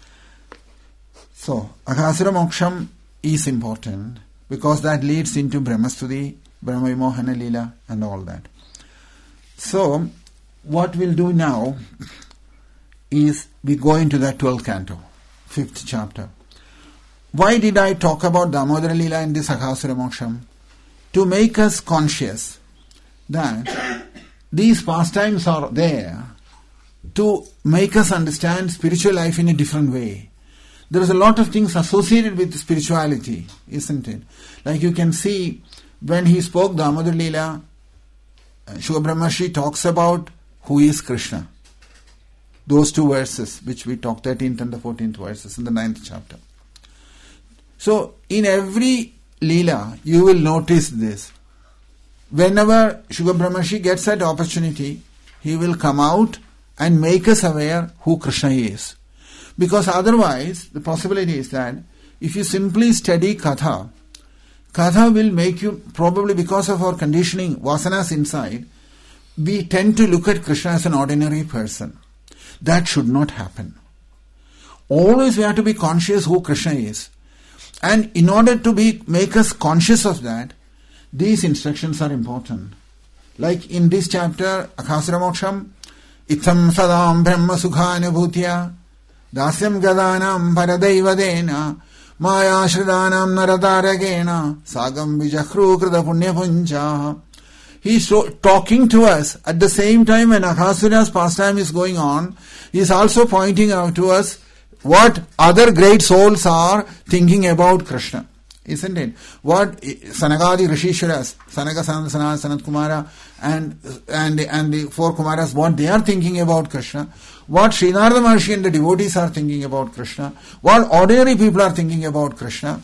So, Aghasura Moksham is important because that leads into Brahmastuti, Brahma Vimohana Leela and all that. So, what we'll do now is we go into that twelfth canto, fifth chapter. Why did I talk about Damodara Leela in this Aghasura Moksham? To make us conscious that these pastimes are there to make us understand spiritual life in a different way. There is a lot of things associated with spirituality, isn't it? Like you can see when he spoke Damodara Leela, Shugha Brahmarshi talks about who is Krishna. Those two verses which we talked, thirteenth and the fourteenth verses in the ninth chapter. So in every Leela you will notice this. Whenever Shugha Brahmarshi gets that opportunity, he will come out and make us aware who Krishna is. Because otherwise, the possibility is that if you simply study Katha, Katha will make you, probably because of our conditioning, vasanas inside, we tend to look at Krishna as an ordinary person. That should not happen. Always we have to be conscious who Krishna is. And in order to be make us conscious of that, these instructions are important. Like in this chapter, Akhasura Moksham, Itham sadam brahma sukha anubhutya, dasyam gadanam paradevadena, maya shridanam naradaragena, sagam vijahru krita punya puncha. He is so, talking to us at the same time when Akhasura's pastime is going on. He is also pointing out to us what other great souls are thinking about Krishna. Isn't it? What Sanagadi Rishishwaras, Sanaga, Sanat, Sanat, Sanat Kumara and, and, and the four Kumaras, what they are thinking about Krishna, what Srinarada Maharshi and the devotees are thinking about Krishna, what ordinary people are thinking about Krishna,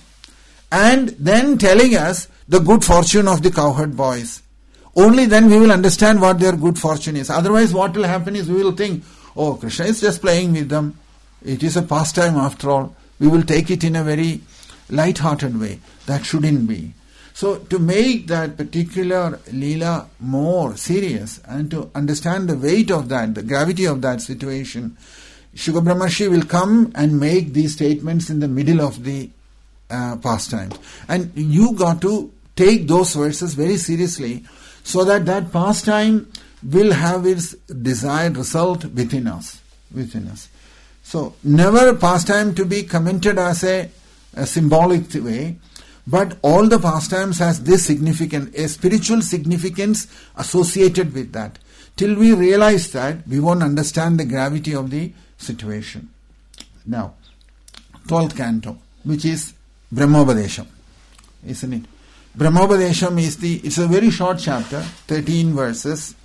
and then telling us the good fortune of the cowherd boys. Only then we will understand what their good fortune is. Otherwise what will happen is we will think, oh, Krishna is just playing with them. It is a pastime after all. We will take it in a very light-hearted way. That shouldn't be. So to make that particular Leela more serious and to understand the weight of that, the gravity of that situation, Shukra Brahmarshi will come and make these statements in the middle of the uh, pastimes. And you got to take those verses very seriously so that that pastime will have its desired result within us. Within us. So never pastime to be commented as a, a symbolic way, but all the pastimes has this significance, a spiritual significance associated with that. Till we realize that, we won't understand the gravity of the situation. Now, twelfth canto, which is Brahmobadesham, isn't it? Brahmobadesham is the, it's a very short chapter, thirteen verses,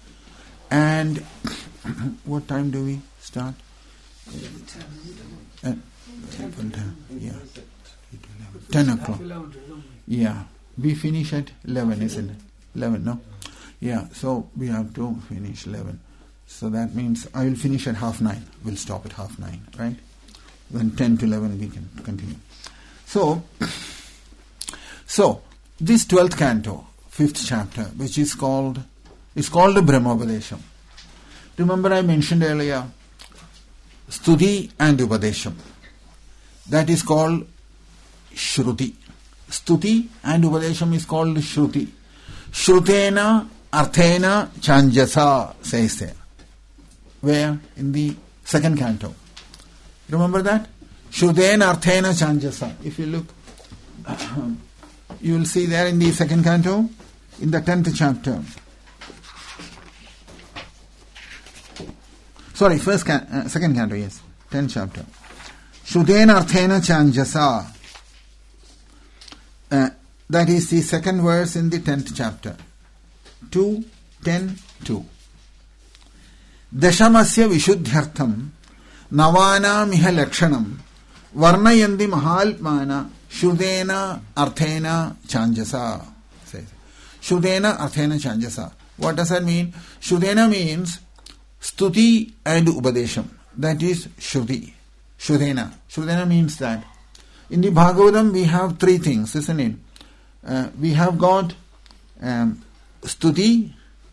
and what time do we start? Uh, yeah. ten o'clock. Yeah. We finish at eleven, isn't it? eleven, no? Yeah, so we have to finish eleven. So that means I will finish at half nine. We'll stop at half nine, right? Then ten to eleven we can continue. So, so this twelfth canto, fifth chapter, which is called, is called the Brahmobadesham. Remember I mentioned earlier, Stuti and Upadesham. That is called Shruti. Stuti and Upadesham is called Shruti. Shrutena Arthena Chanjasa says there. Where? In the second canto. Remember that? Shrutena Arthena Chanjasa. If you look, you will see there in the second canto, in the tenth chapter. Sorry, first can, uh, second canto, yes, tenth chapter. Shrutena Arthena Chanjasa. Uh, that is the second verse in the tenth chapter. two, ten, two. Dashamasya Vishuddhyartham Navana Miha Lakshanam Varnayandi Mahalpmana Shrutena Arthena Chanjasa. Says. Shrutena Arthena Chanjasa. What does that mean? Shrutena means Stuti and Upadesham. That is Shruti. Shrutena. Shrutena means that. In the Bhagavatam we have three things, isn't it? Uh, we have got um, Stuti,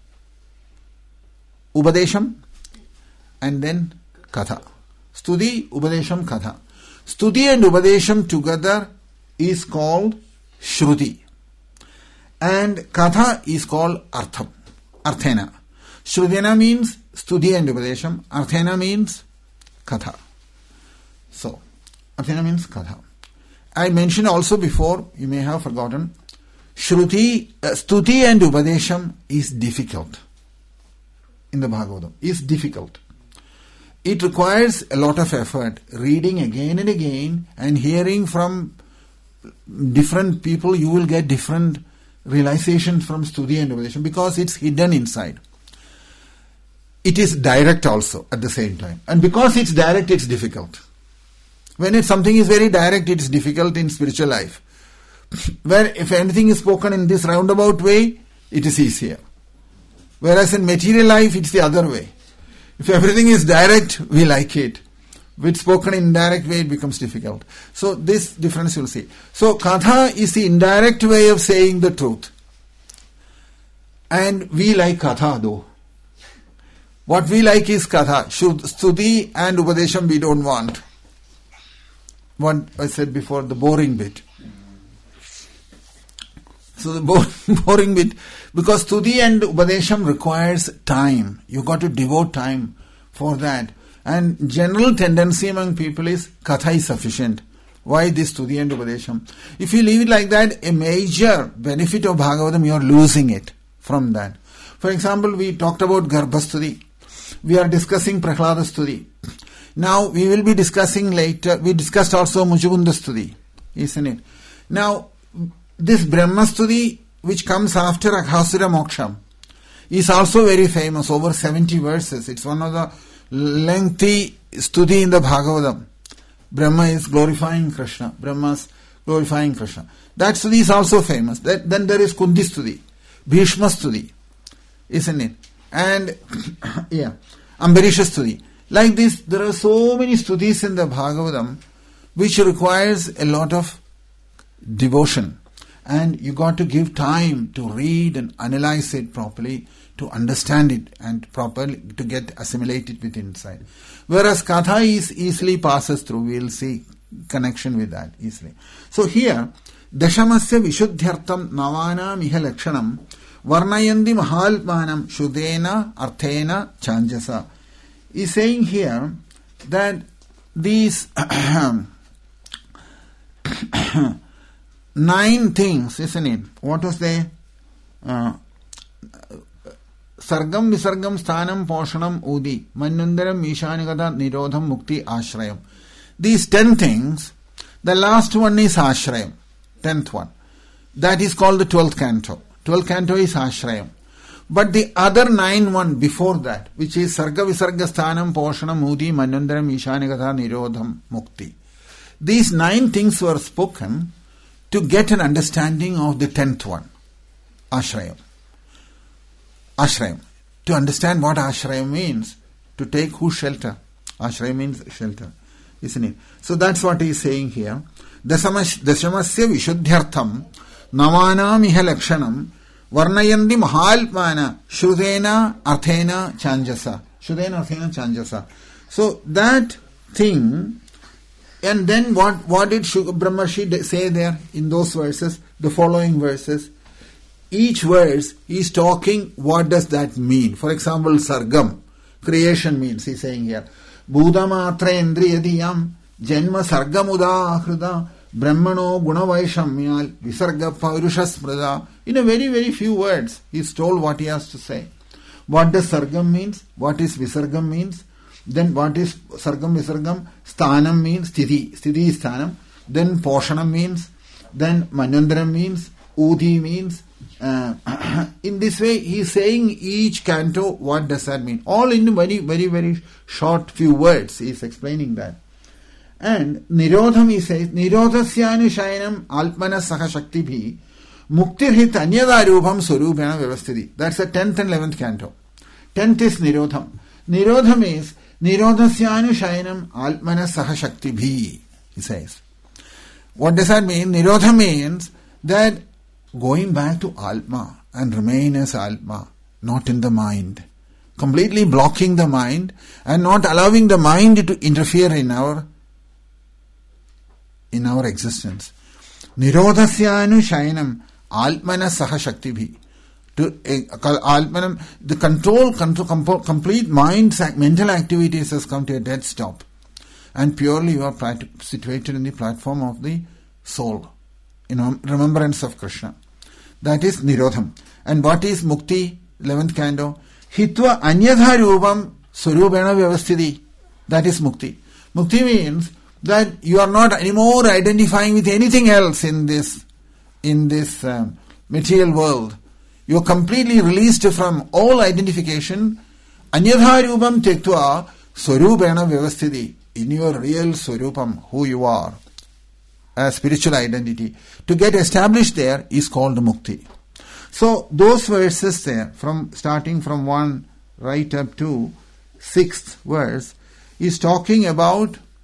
Upadesham, and then Katha. Stuti, Upadesham, Katha. Stuti and Upadesham together is called Shruti. And Katha is called Artham, Arthena. Shrutena means Stuti and Upadesham. Arthena means Katha. So, Arthena means Katha. I mentioned also before, you may have forgotten, Shruti, uh, Stuti and Upadesham is difficult in the Bhagavatam. Is difficult. It requires a lot of effort, reading again and again and hearing from different people. You will get different realizations from Stuti and Upadesham because it's hidden inside. It is direct also at the same time. And because it's direct, it's difficult. When it, something is very direct, it's difficult in spiritual life. Where if anything is spoken in this roundabout way, it is easier. Whereas in material life, it's the other way. If everything is direct, we like it. With spoken in indirect way, it becomes difficult. So this difference you'll see. So Katha is the indirect way of saying the truth. And we like Katha though. What we like is Katha. Stuti and Upadesham we don't want. What I said before, the boring bit. So the bo- boring bit, because Stuti and Upadesham requires time. You got to devote time for that. And general tendency among people is Katha is sufficient. Why this Stuti and Upadesham? If you leave it like that, a major benefit of Bhagavatam, you are losing it from that. For example, we talked about Garbhastuti. We are discussing Prahlada Stuti. Now, we will be discussing later, we discussed also Muchukunda Stuti, isn't it? Now, this Brahma Stuti, which comes after Aghasura Moksham, is also very famous, over seventy verses. It's one of the lengthy Stuti in the Bhagavatam. Brahma is glorifying Krishna. Brahma's glorifying Krishna. That Stuti is also famous. That, then there is Kundi Stuti, Bhishma Stuti, isn't it? And, yeah, Ambarisha Stuti. Like this, there are so many Stutis in the Bhagavatam which requires a lot of devotion. And you got to give time to read and analyze it properly, to understand it and properly to get assimilated with inside. Whereas Katha is easily passes through. We will see connection with that easily. So here, Dashamasya Vishuddhyartam Navana Miha Lakshanam Varnayandi Mahalpanam Shudena Arthena Chanjasa is saying here that these nine things, isn't it? What was they? Uh, Sargam, Visargam, Sthanam, Poshanam, Udi, Manundaram, Ishanigata, Nirodham, Mukti, Ashrayam. These ten things, the last one is Ashrayam, tenth one. That is called the twelfth canto. Twelfth canto is Ashrayam. But the other nine one before that, which is Sarga, Visarga, Sthanam, Poshanam, Udi, Manundaram, Ishanigata, Nirodham, Mukti. These nine things were spoken to get an understanding of the tenth one, Ashrayam. Ashrayam. To understand what Ashrayam means, to take whose shelter. Ashrayam means shelter, isn't it? So that's what he is saying here. Dasamasya Vishuddhyartham Navanam Iha Lakshanam Varnayandi Mahalpana Shrudena Arthena Chanjasa. Shrudena Arthena Chanjasa. So that thing, and then what, what did Brahmarshi say there in those verses, the following verses? Each verse is talking, what does that mean? For example, Sargam, creation means, he's saying here, Budamatra Indriyadiyam, Janma Sargamuda Ahrida, Brahmano Gunavaishamyal, Visarga Paurushasmrada. In a very, very few words, he's told what he has to say. What does Sargam means? What is Visargam means? Then what is Sargam, Visargam? Sthanam means, Sthiti, Sthiti is Sthanam. Then Poshanam means, then Manandram means, Udi means. Uh, in this way, he is saying each canto, what does that mean? All in very, very, very short few words, he is explaining that. And Nirodham, he says, Nirodhasyanu Shayanam Alpmana Saha Shakti Bhi Muktirhit Anyada Rupam Surupena Vyavasthiti. That's the tenth and eleventh canto. Tenth is Nirodham. Nirodham is Nirodhasyanu Shayanam Alpmana Saha Shakti Bhi, he says. What does that mean? Nirodha means that going back to Atma and remain as Atma, not in the mind. Completely blocking the mind and not allowing the mind to interfere in our in our existence. Nirodhasyanu shayanam Atmana saha shakti bhi. To uh, the control, control, complete mind, mental activities has come to a dead stop. And purely you are situated in the platform of the soul, in remembrance of Krishna. That is Nirodham. And what is Mukti, eleventh canto? Hitva Anyadha Rupam Surupena Vyavasthiti. That is Mukti. Mukti means that you are not anymore identifying with anything else in this, in this um, material world. You are completely released from all identification. Anyadha Rupam Tektva Surupena Vyavasthiti. In your real Surupam, who you are. A spiritual identity. To get established there is called Mukti. So those verses there, from starting from one right up to sixth verse, is talking about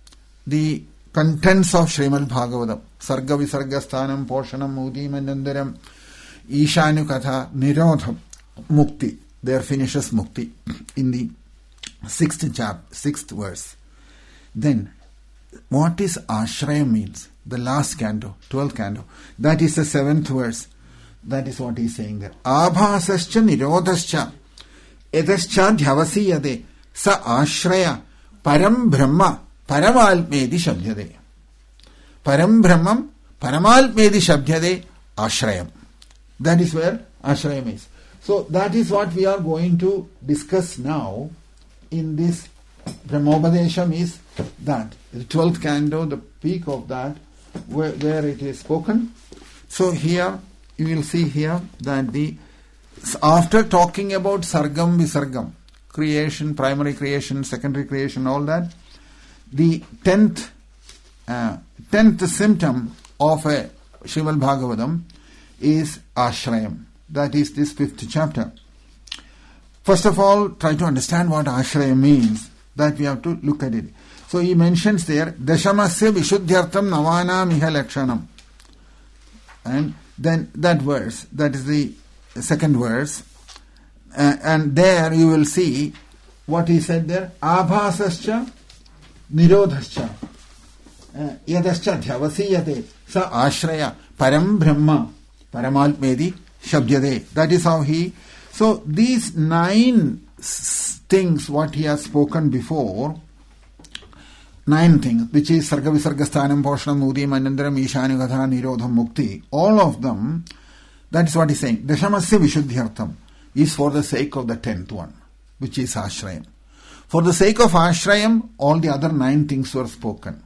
the contents of Srimad Bhagavatam. Sarga Visarga Sthanam Poshanam Mudi Manandaram Ishanu Katha Nirodham Mukti. There finishes Mukti in the sixth chapter, sixth verse. Then, what is Ashraya means? The last canto, twelfth canto. That is the seventh verse. That is what he is saying there. Abhasascha nirodhascha edascha dhyavasiyade sa ashraya param brahma paramalpmedi shabdyade. Param brahmam paramalpmedi shabdyade ashrayam. That is where ashrayam is. So that is what we are going to discuss now in this Brahmopadesham, is that the twelfth canto, the peak of that, where, where it is spoken. So here you will see here that the after talking about Sargam Visargam, creation, primary creation, secondary creation, all that, the tenth uh, tenth symptom of a Srimad Bhagavatam is Ashrayam. That is this fifth chapter. First of all, try to understand what Ashrayam means. That we have to look at it. So he mentions there, Dashamasya Vishuddhyartham Navana Miha Lakshanam. And then that verse, that is the second verse. Uh, and there you will see what he said there. Abhasascha Nirodhascha Yadascha Dhyavasiyate Sa Ashraya Param Brahma Paramalpmedi Shabdyade. That is how he... So these nine things what he has spoken before, nine things, which is Sarga Visarga Sthanam Poshanam Mudi Manandaram Ishanu Katha Nirodham Mukti, all of them, that is what he is saying. Dashamasya Vishuddhyartham is for the sake of the tenth one, which is Ashrayam. For the sake of Ashrayam, all the other nine things were spoken.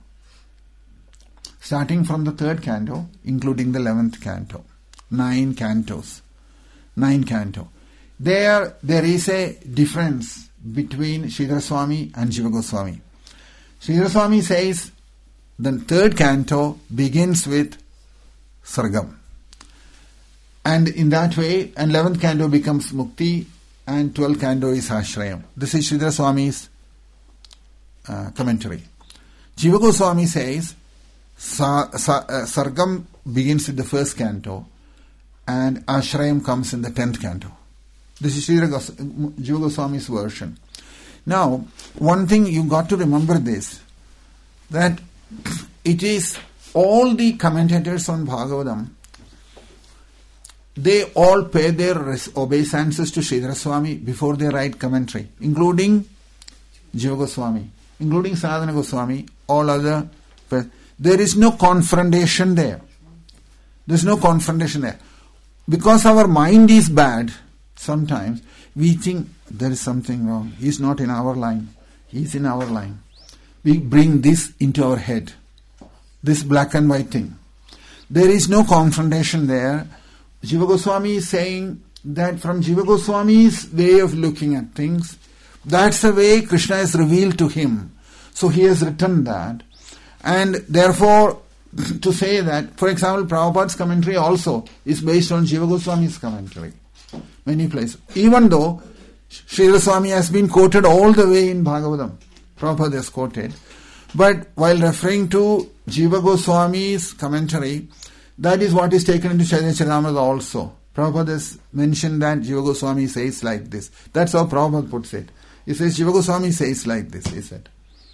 Starting from the third canto, including the eleventh canto. Nine cantos. Nine canto. There, there is a difference between Sridhar Swami and Jiva Goswami. Sridhar Swami says the third canto begins with Sargam. And in that way, and eleventh canto becomes Mukti and twelfth canto is Ashrayam. This is Sridhar Swami's uh, commentary. Jiva Goswami says sa, sa, uh, Sargam begins with the first canto and Ashrayam comes in the tenth canto. This is Sridhar Gos- Jiva Goswami's version. Now, one thing you got to remember this, that it is all the commentators on Bhagavatam, they all pay their obeisances to Sridhar Swami before they write commentary, including Jiva Goswami, including Sanatana Goswami, all other. There is no confrontation there. There is no confrontation there. Because our mind is bad, sometimes we think there is something wrong. He is not in our line. He is in our line. We bring this into our head. This black and white thing. There is no confrontation there. Jiva Goswami is saying that from Jiva Goswami's way of looking at things, that's the way Krishna is revealed to him. So he has written that. And therefore, to say that, for example, Prabhupada's commentary also is based on Jiva Goswami's commentary. Many places. Even though Sridhar Swami has been quoted all the way in Bhagavatam, Prabhupada has quoted, but while referring to Jiva Goswami's commentary, that is what is taken into Chaitanya Charitamrita also. Prabhupada has mentioned that Jiva Goswami says like this. That's how Prabhupada puts it. He says Jiva Goswami says like this, he said.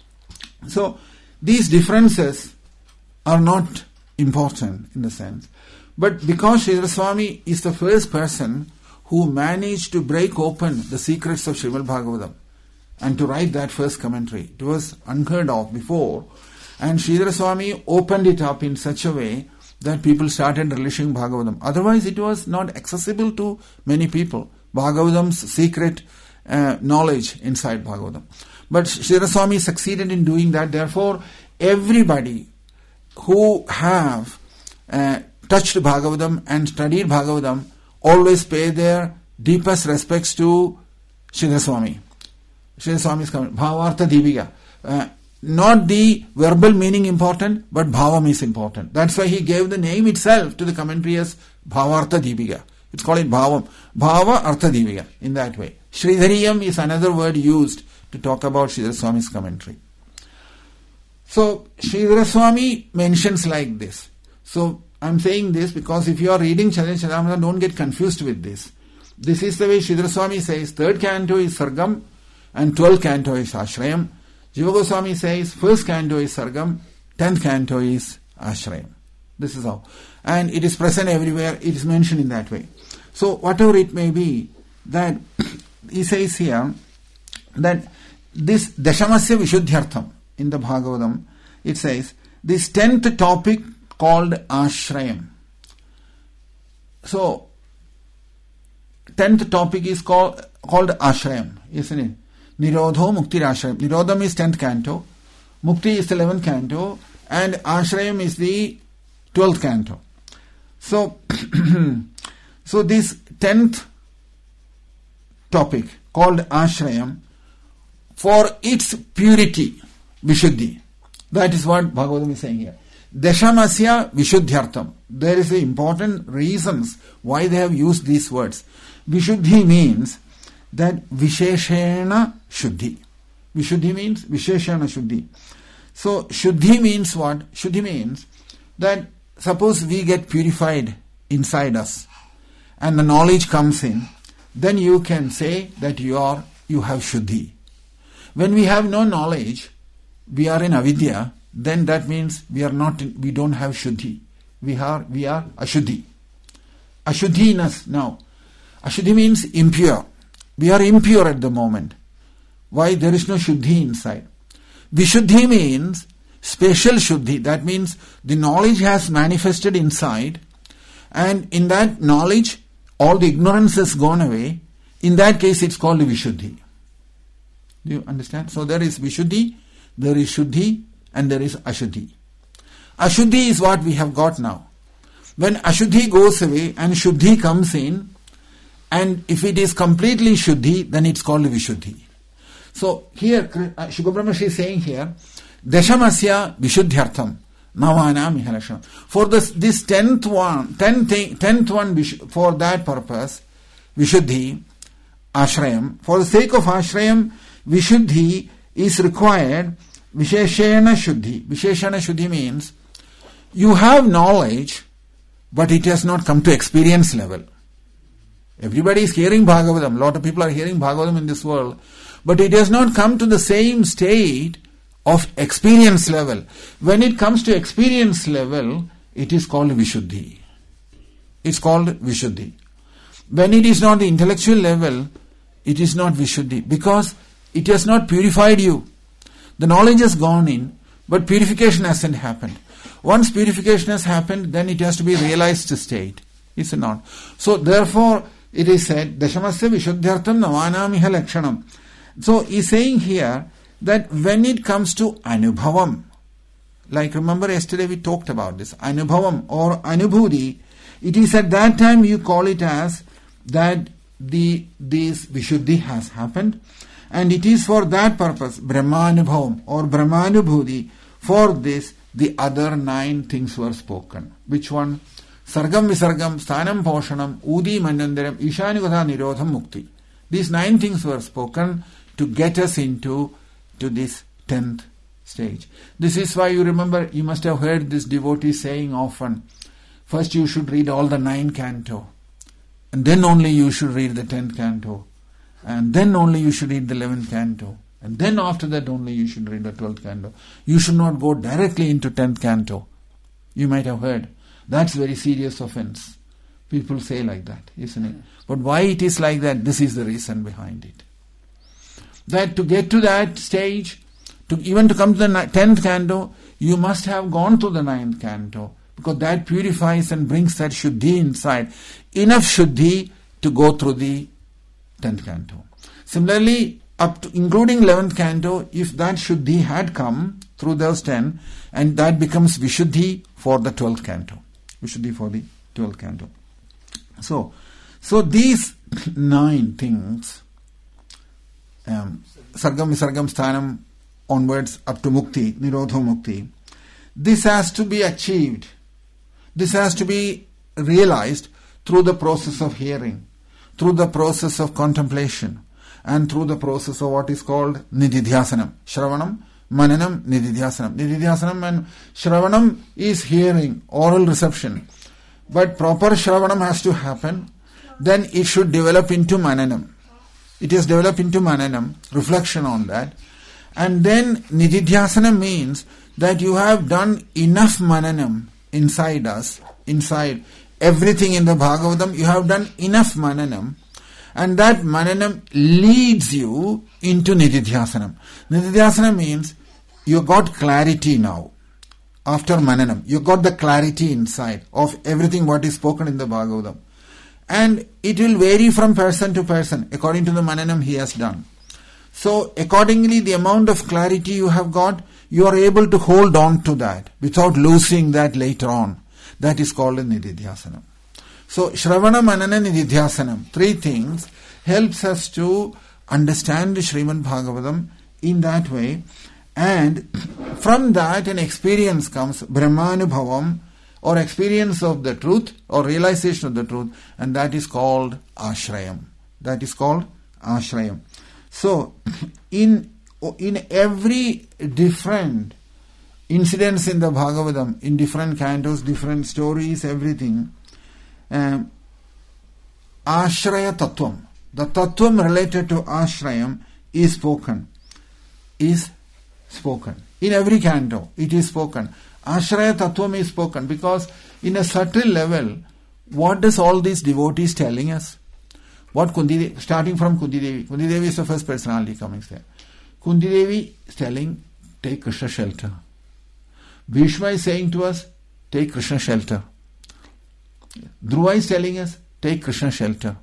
So, these differences are not important in the sense. But because Sridhar Swami is the first person who managed to break open the secrets of Srimad Bhagavatam and to write that first commentary, it was unheard of before. And Sridhar Swami opened it up in such a way that people started relishing Bhagavatam. Otherwise, it was not accessible to many people. Bhagavatam's secret uh, knowledge inside Bhagavatam. But Sridhar Swami succeeded in doing that. Therefore, everybody who have uh, touched Bhagavatam and studied Bhagavatam always pay their deepest respects to Sridhar Swami. Sridhar Swami's comment, Bhavartha Deepika. Uh, not the verbal meaning important, but Bhavam is important. That's why he gave the name itself to the commentary as Bhavartha Deepika. It's called it Bhavam. Bhava Artha Deepika, in that way. Sridhariyam is another word used to talk about Sridhar Swami's commentary. So, Sridhara Swami mentions like this. So, I'm saying this because if you are reading Chaitanya Charitamrita, don't get confused with this. This is the way Sridhara Swami says, third canto is Sargam and twelfth canto is Ashrayam. Jiva Goswami says, first canto is Sargam, tenth canto is Ashrayam. This is how. And it is present everywhere, it is mentioned in that way. So, whatever it may be, that he says here, that this Dashamasya Vishuddhyartham, in the Bhagavatam, it says, this tenth topic called Ashrayam. So, tenth topic is called, called Ashrayam, isn't it? Nirodho Mukti Ashrayam. Nirodham is tenth canto, Mukti is the eleventh canto, and Ashrayam is the twelfth canto. So, so this tenth topic called Ashrayam, for its purity, Vishuddhi. That is what Bhagavatam is saying here. Dashamasya Vishuddhyartham. There is the important reasons why they have used these words. Vishuddhi means that Visheshena Shuddhi. Vishuddhi means Visheshena Shuddhi. So, Shuddhi means what? Shuddhi means that suppose we get purified inside us and the knowledge comes in, then you can say that you are, you have Shuddhi. When we have no knowledge, we are in avidya, then that means we are not, in, we don't have Shuddhi. We are, we are Ashuddhi. Ashuddhiness now. Ashuddhi means impure. We are impure at the moment. Why? There is no Shuddhi inside. Vishuddhi means special Shuddhi. That means the knowledge has manifested inside, and in that knowledge, all the ignorance has gone away. In that case, it's called Vishuddhi. Do you understand? So there is Vishuddhi, there is Shuddhi, and there is Ashuddhi. Ashuddhi is what we have got now. When Ashuddhi goes away and Shuddhi comes in, and if it is completely Shuddhi, then it's called Vishuddhi. So here, uh, Shukha Brahmashi is saying here, Dashamasya Vishuddhyartham, Navana Mihalasham. For this, this tenth one, tenth, tenth one, for that purpose, Vishuddhi, Ashrayam. For the sake of Ashrayam, Vishuddhi is required. Visheshena Shuddhi. Visheshena Shuddhi means you have knowledge, but it has not come to experience level. Everybody is hearing Bhagavatam. A lot of people are hearing Bhagavatam in this world, but it has not come to the same state of experience level. When it comes to experience level, it is called Vishuddhi. It's called Vishuddhi. When it is not the intellectual level, it is not Vishuddhi, because it has not purified you. The knowledge has gone in, but purification hasn't happened. Once purification has happened, then it has to be realized state. Is it not? So therefore, it is said, Dashamasya Vishuddhyartham Navanamiha Lakshanam. So he's saying here that when it comes to Anubhavam, like remember yesterday we talked about this, Anubhavam or Anubhuti, it is at that time you call it as that the this Vishuddhi has happened, and it is for that purpose, Brahmanubhavam or Brahmanubhuti, for this the other nine things were spoken. Which one? Sargam Visargam, Sthanam Poshanam, Udi Mandandaram, Ishanikata Nirodham Mukti. These nine things were spoken to get us into to this tenth stage. This is why you remember, you must have heard this devotee saying often, first you should read all the nine canto, and then only you should read the tenth canto, and then only you should read the eleventh canto, and then after that only you should read the twelfth canto. You should not go directly into tenth canto. You might have heard. That's very serious offense. People say like that, isn't it? But why it is like that? This is the reason behind it. That to get to that stage, to even to come to the tenth canto, you must have gone to the ninth canto, because that purifies and brings that Shuddhi inside. Enough Shuddhi to go through the tenth canto. Similarly, up to including eleventh canto, if that Shuddhi had come through those ten, and that becomes Vishuddhi for the twelfth canto. Vishuddhi for the twelfth canto. So, so these nine things, um, Sargam, Visargam, Sthanam, onwards up to Mukti, Nirodho Mukti, this has to be achieved. This has to be realized through the process of hearing, through the process of contemplation, and through the process of what is called Nididhyasanam, Shravanam, Mananam, Nididhyasanam. Nididhyasanam and Shravanam is hearing, oral reception. But proper Shravanam has to happen. Then it should develop into Mananam. It is developed into Mananam, reflection on that. And then Nididhyasana means that you have done enough Mananam inside us, inside everything in the Bhagavatam, you have done enough Mananam, and that Mananam leads you into Nididhyasanam. Nididhyasana means you got clarity now. After Mananam, you got the clarity inside of everything what is spoken in the Bhagavatam. And it will vary from person to person according to the Mananam he has done. So accordingly, the amount of clarity you have got, you are able to hold on to that without losing that later on. That is called a Nididhyasanam. So Shravana, Manana, Nididhyasanam, three things helps us to understand the Srimad Bhagavatam in that way. And from that an experience comes, Brahmanubhavam, or experience of the truth or realization of the truth, and that is called Ashrayam. That is called Ashrayam. So, in in every different incidents in the Bhagavatam, in different cantos, different stories, everything, um, Ashraya Tattvam, the Tattvam related to Ashrayam is spoken, is spoken. In every canto, it is spoken. Ashraya Tattvam is spoken because in a subtle level, what does all these devotees telling us? What Kunti Devi, starting from Kunti Devi. Kunti Devi is the first personality coming there. Kunti Devi is telling, take Krishna shelter. Bhishma is saying to us, take Krishna shelter. Dhruva is telling us, take Krishna shelter.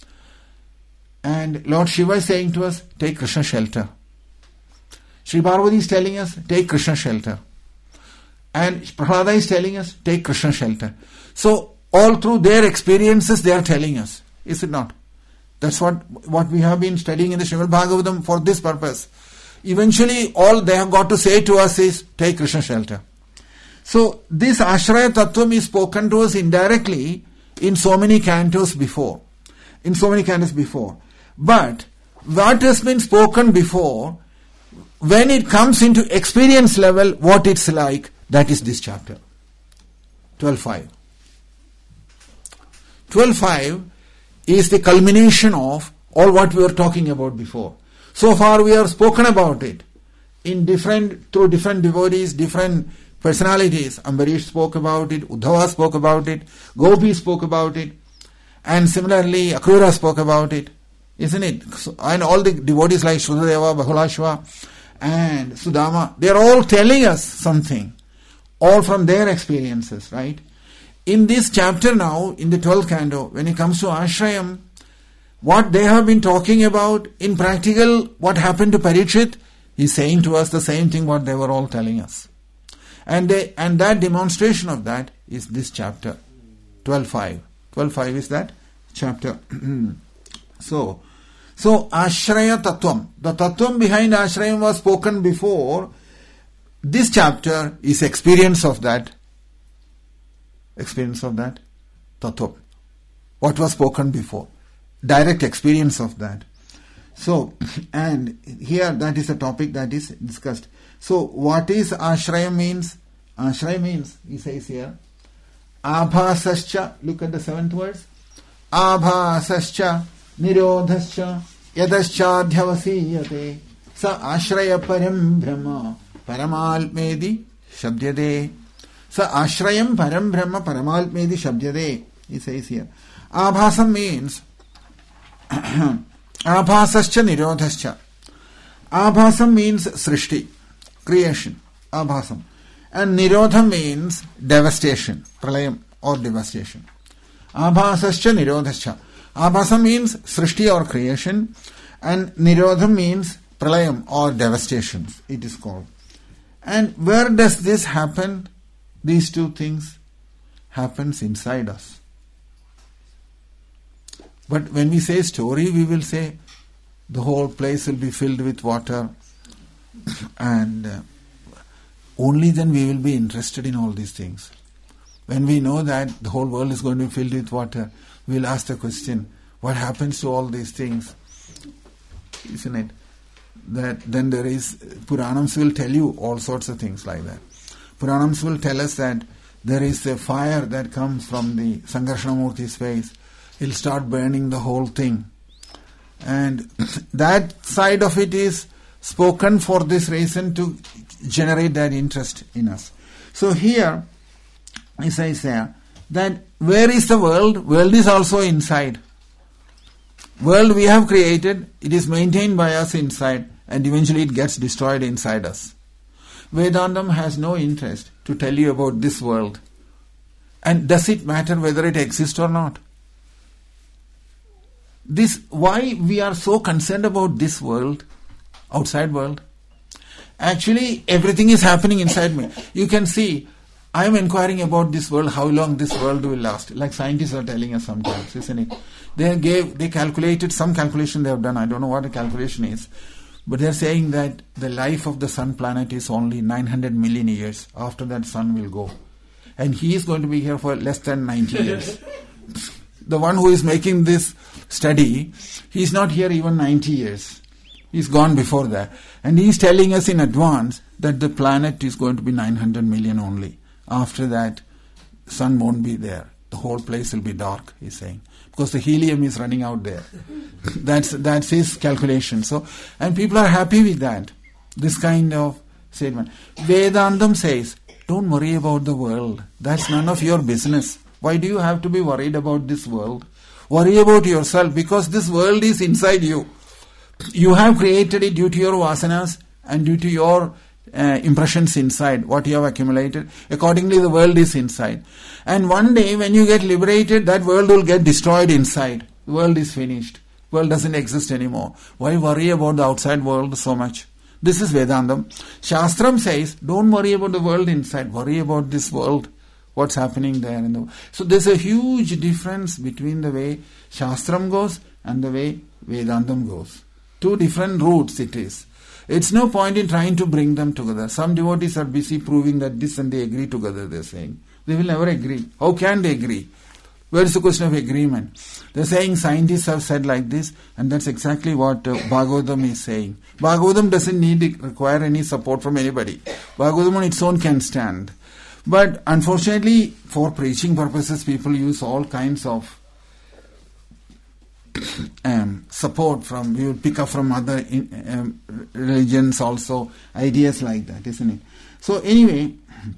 And Lord Shiva is saying to us, take Krishna shelter. Sri Parvati is telling us, take Krishna shelter. And Prahlada is telling us, take Krishna shelter. So, all through their experiences, they are telling us. Is it not? That's what, what we have been studying in the Srimad Bhagavatam for this purpose. Eventually, all they have got to say to us is, take Krishna shelter. So, this Ashraya Tattvam is spoken to us indirectly in so many cantos before. In so many cantos before. But, what has been spoken before, when it comes into experience level, what it's like, that is this chapter. twelve five. twelve five is the culmination of all what we were talking about before. So far we have spoken about it in different, through different devotees, different personalities. Ambarish spoke about it, Uddhava spoke about it, Gopi spoke about it, and similarly Akrura spoke about it, isn't it? So, and all the devotees like Shrudadeva, Bahulashva and Sudama, they are all telling us something, all from their experiences, right? In this chapter now, in the twelfth canto, when it comes to Ashrayam, what they have been talking about in practical, what happened to Parikshit, he's saying to us the same thing what they were all telling us. And they, and that demonstration of that is this chapter, twelve five. twelve five is that chapter. so, so Ashraya Tattvam, the Tattvam behind Ashrayam was spoken before. This chapter is experience of that. Experience of that Tattvam. What was spoken before. Direct experience of that. So, and here that is a topic that is discussed. So, what is Ashraya means? Ashraya means, he says here, Abhasascha, look at the seventh verse. Abhasascha, Nirodhascha, Yadascha Dhyavasiyate, Sa Ashraya Param Brahma, Paramalpmedi Shabdyade. Sa Ashrayam Param Brahma Paramalpmedi Shabdyade, he says here. Abhasam means Abhasascha Nirodhascha. Abhasam means Srishti, creation, Abhasam. And Nirodha means devastation, Pralayam or devastation. Abhasascha Nirodhascha. Abhasam means Srishti or creation, and Nirodha means Pralayam or devastation, it is called. And where does this happen? These two things happens inside us. But when we say story, we will say the whole place will be filled with water, and uh, only then we will be interested in all these things. When we know that the whole world is going to be filled with water, we will ask the question, what happens to all these things? Isn't it? that then there is, Puranams will tell you all sorts of things like that. Puranams will tell us that there is a fire that comes from the Sankarshanamurti's face. He'll start burning the whole thing. And that side of it is spoken for this reason to generate that interest in us. So here, it says there, that where is the world? World is also inside. World we have created, it is maintained by us inside, and eventually it gets destroyed inside us. Vedantam has no interest to tell you about this world. And does it matter whether it exists or not? This, why we are so concerned about this world, outside world? Actually, everything is happening inside me. You can see, I am inquiring about this world, how long this world will last. Like scientists are telling us sometimes, isn't it? They gave, they calculated, some calculation they have done, I don't know what the calculation is. But they are saying that the life of the sun planet is only nine hundred million years. After that, sun will go. And he is going to be here for less than ninety years. The one who is making this study, he is not here even ninety years. He is gone before that. And he is telling us in advance that the planet is going to be nine hundred million only. After that, sun won't be there. The whole place will be dark, he is saying. Because the helium is running out there. That's that's his calculation. So, and people are happy with that. This kind of statement. Vedantam says, don't worry about the world. That's none of your business. Why do you have to be worried about this world? Worry about yourself, because this world is inside you. You have created it due to your vasanas and due to your uh, impressions inside, what you have accumulated. Accordingly, the world is inside. And one day when you get liberated, that world will get destroyed inside. The world is finished. The world doesn't exist anymore. Why worry about the outside world so much? This is Vedantam. Shastram says, don't worry about the world inside. Worry about this world. What's happening there in the world. So there's a huge difference between the way Shastram goes and the way Vedantam goes. Two different routes it is. It's no point in trying to bring them together. Some devotees are busy proving that this and they agree together, they're saying. They will never agree. How can they agree? Where is the question of agreement? They're saying scientists have said like this, and that's exactly what uh, Bhagavatam is saying. Bhagavatam doesn't need require any support from anybody. Bhagavatam on its own can stand. But unfortunately, for preaching purposes, people use all kinds of um, support from, you pick up from other in, um, religions also, ideas like that, isn't it? So anyway,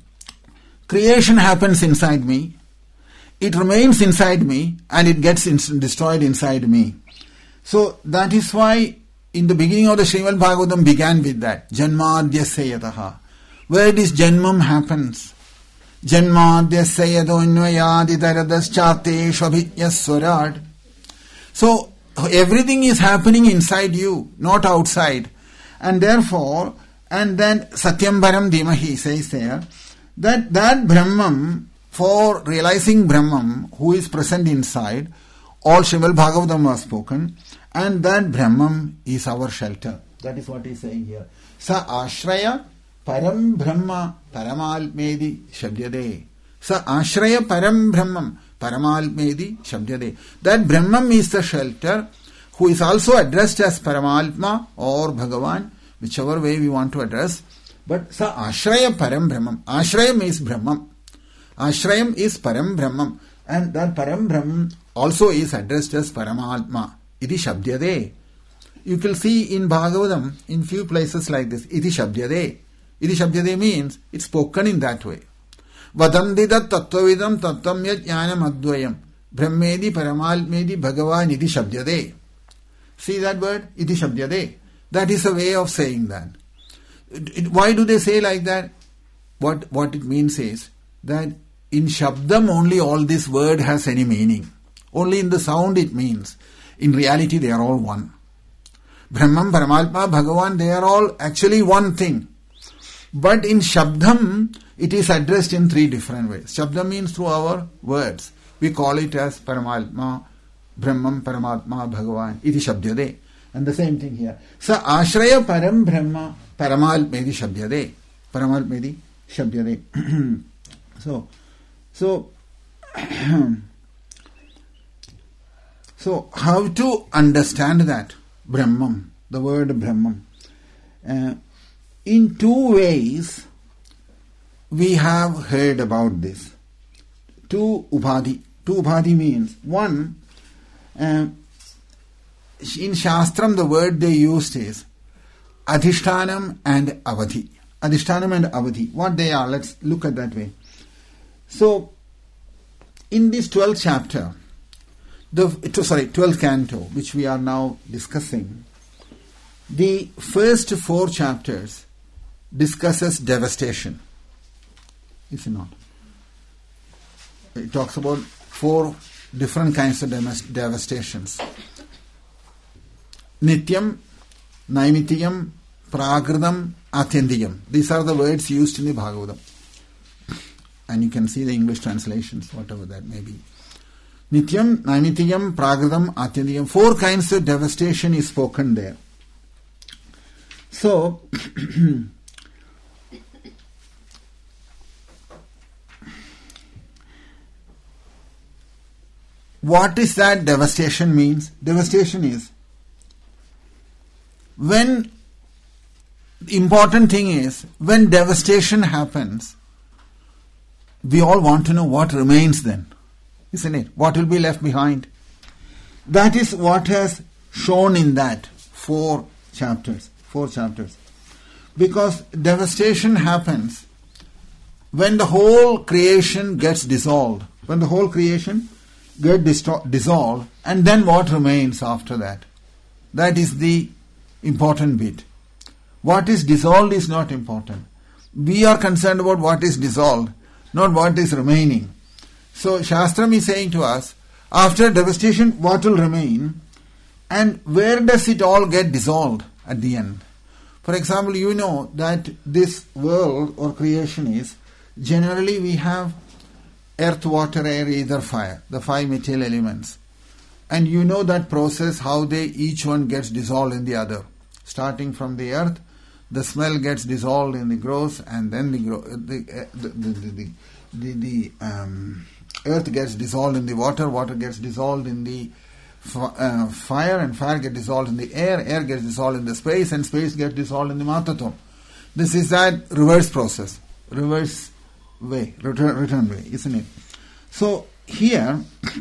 creation happens inside me, it remains inside me, and it gets in, destroyed inside me. So that is why in the beginning of the Srimad Bhagavatam began with that, Janmadhyasya yataha. Where this Janmam happens, Janmadhyasya yadonvayadi taradaschatte shvabhityaswarad. So everything is happening inside you, not outside. And therefore, and then Satyam Param Dhimahi says there, that that Brahman, for realizing Brahman, who is present inside, all Srimad Bhagavatam was spoken, and that Brahman is our shelter. That is what he is saying here. Sa ashraya param brahma paramalmedi shabdyade. Sa ashraya param brahmam paramalmedi shabdyade. That Brahman is the shelter, who is also addressed as Paramalma or Bhagavan, whichever way we want to address. But sa ashraya param brahmam. Ashraya means Brahman. Ashrayam is param brahmam. And that param brahmam also is addressed as Paramatma. Iti shabdyade. You can see in Bhagavatam, in few places like this, iti shabdyade. Iti shabdyade means it's spoken in that way. Vadandidat tattvavidam tattam yat jnanam advayam. Brahmedi paramalmedi bhagavan iti shabdyade. See that word? Iti shabdyade. That is a way of saying that. It, it, why do they say like that? What, what it means is that in Shabdam only all this word has any meaning. Only in the sound it means. In reality they are all one. Brahman, Paramatma, Bhagavan, they are all actually one thing. But in Shabdam, it is addressed in three different ways. Shabdam means through our words. We call it as Paramatma, Brahman, Paramatma, Bhagavan. Iti Shabdyade. And the same thing here. Sa Ashraya Param Brahma, Paramalmedi Shabdyade. Paramalmedi Shabdyade. So, so, so how to understand that Brahman, the word Brahman? Uh, in two ways, we have heard about this. Two Ubhadi. Two Ubhadi means, one, uh, in Shastram the word they used is Adhishtanam and Avadhi. Adhishtanam and Avadhi. What they are, let's look at that way. So, in this twelfth chapter, the sorry, twelfth canto, which we are now discussing, the first four chapters discusses devastation. Is it not? It talks about four different kinds of devastations. Nityam, Naimitiyam, Prakritam, Atyantiyam. These are the words used in the Bhagavatam. And you can see the English translations, whatever that may be. Nityam, Naimitiyam, Prakritam, Atyantiyam. Four kinds of devastation is spoken there. So, what is that devastation means? Devastation is when, the important thing is, when devastation happens, we all want to know what remains then, isn't it? What will be left behind? That is what has shown in that four chapters. Four chapters. Because devastation happens when the whole creation gets dissolved. When the whole creation gets disto- dissolved, and then what remains after that? That is the important bit. What is dissolved is not important. We are concerned about what is dissolved, not what is remaining. So Shastram is saying to us, after devastation, what will remain, and where does it all get dissolved at the end? For example, you know that this world or creation is, generally we have earth, water, air, ether, fire, the five material elements. And you know that process, how they each one gets dissolved in the other. Starting from the earth, the smell gets dissolved in the gross, and then the gro- the, the, the, the, the, the um, earth gets dissolved in the water, water gets dissolved in the f- uh, fire, and fire gets dissolved in the air, air gets dissolved in the space, and space gets dissolved in the Matattva. This is that reverse process, reverse way, return, return way, isn't it? So here,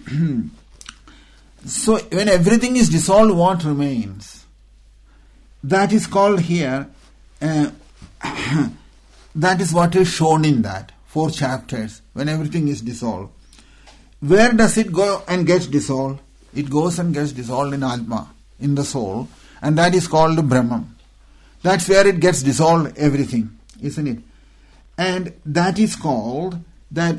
so when everything is dissolved, what remains? That is called here, uh, that is what is shown in that, four chapters, when everything is dissolved. Where does it go and gets dissolved? It goes and gets dissolved in Atma, in the soul, and that is called Brahman. That's where it gets dissolved, everything, isn't it? And that is called that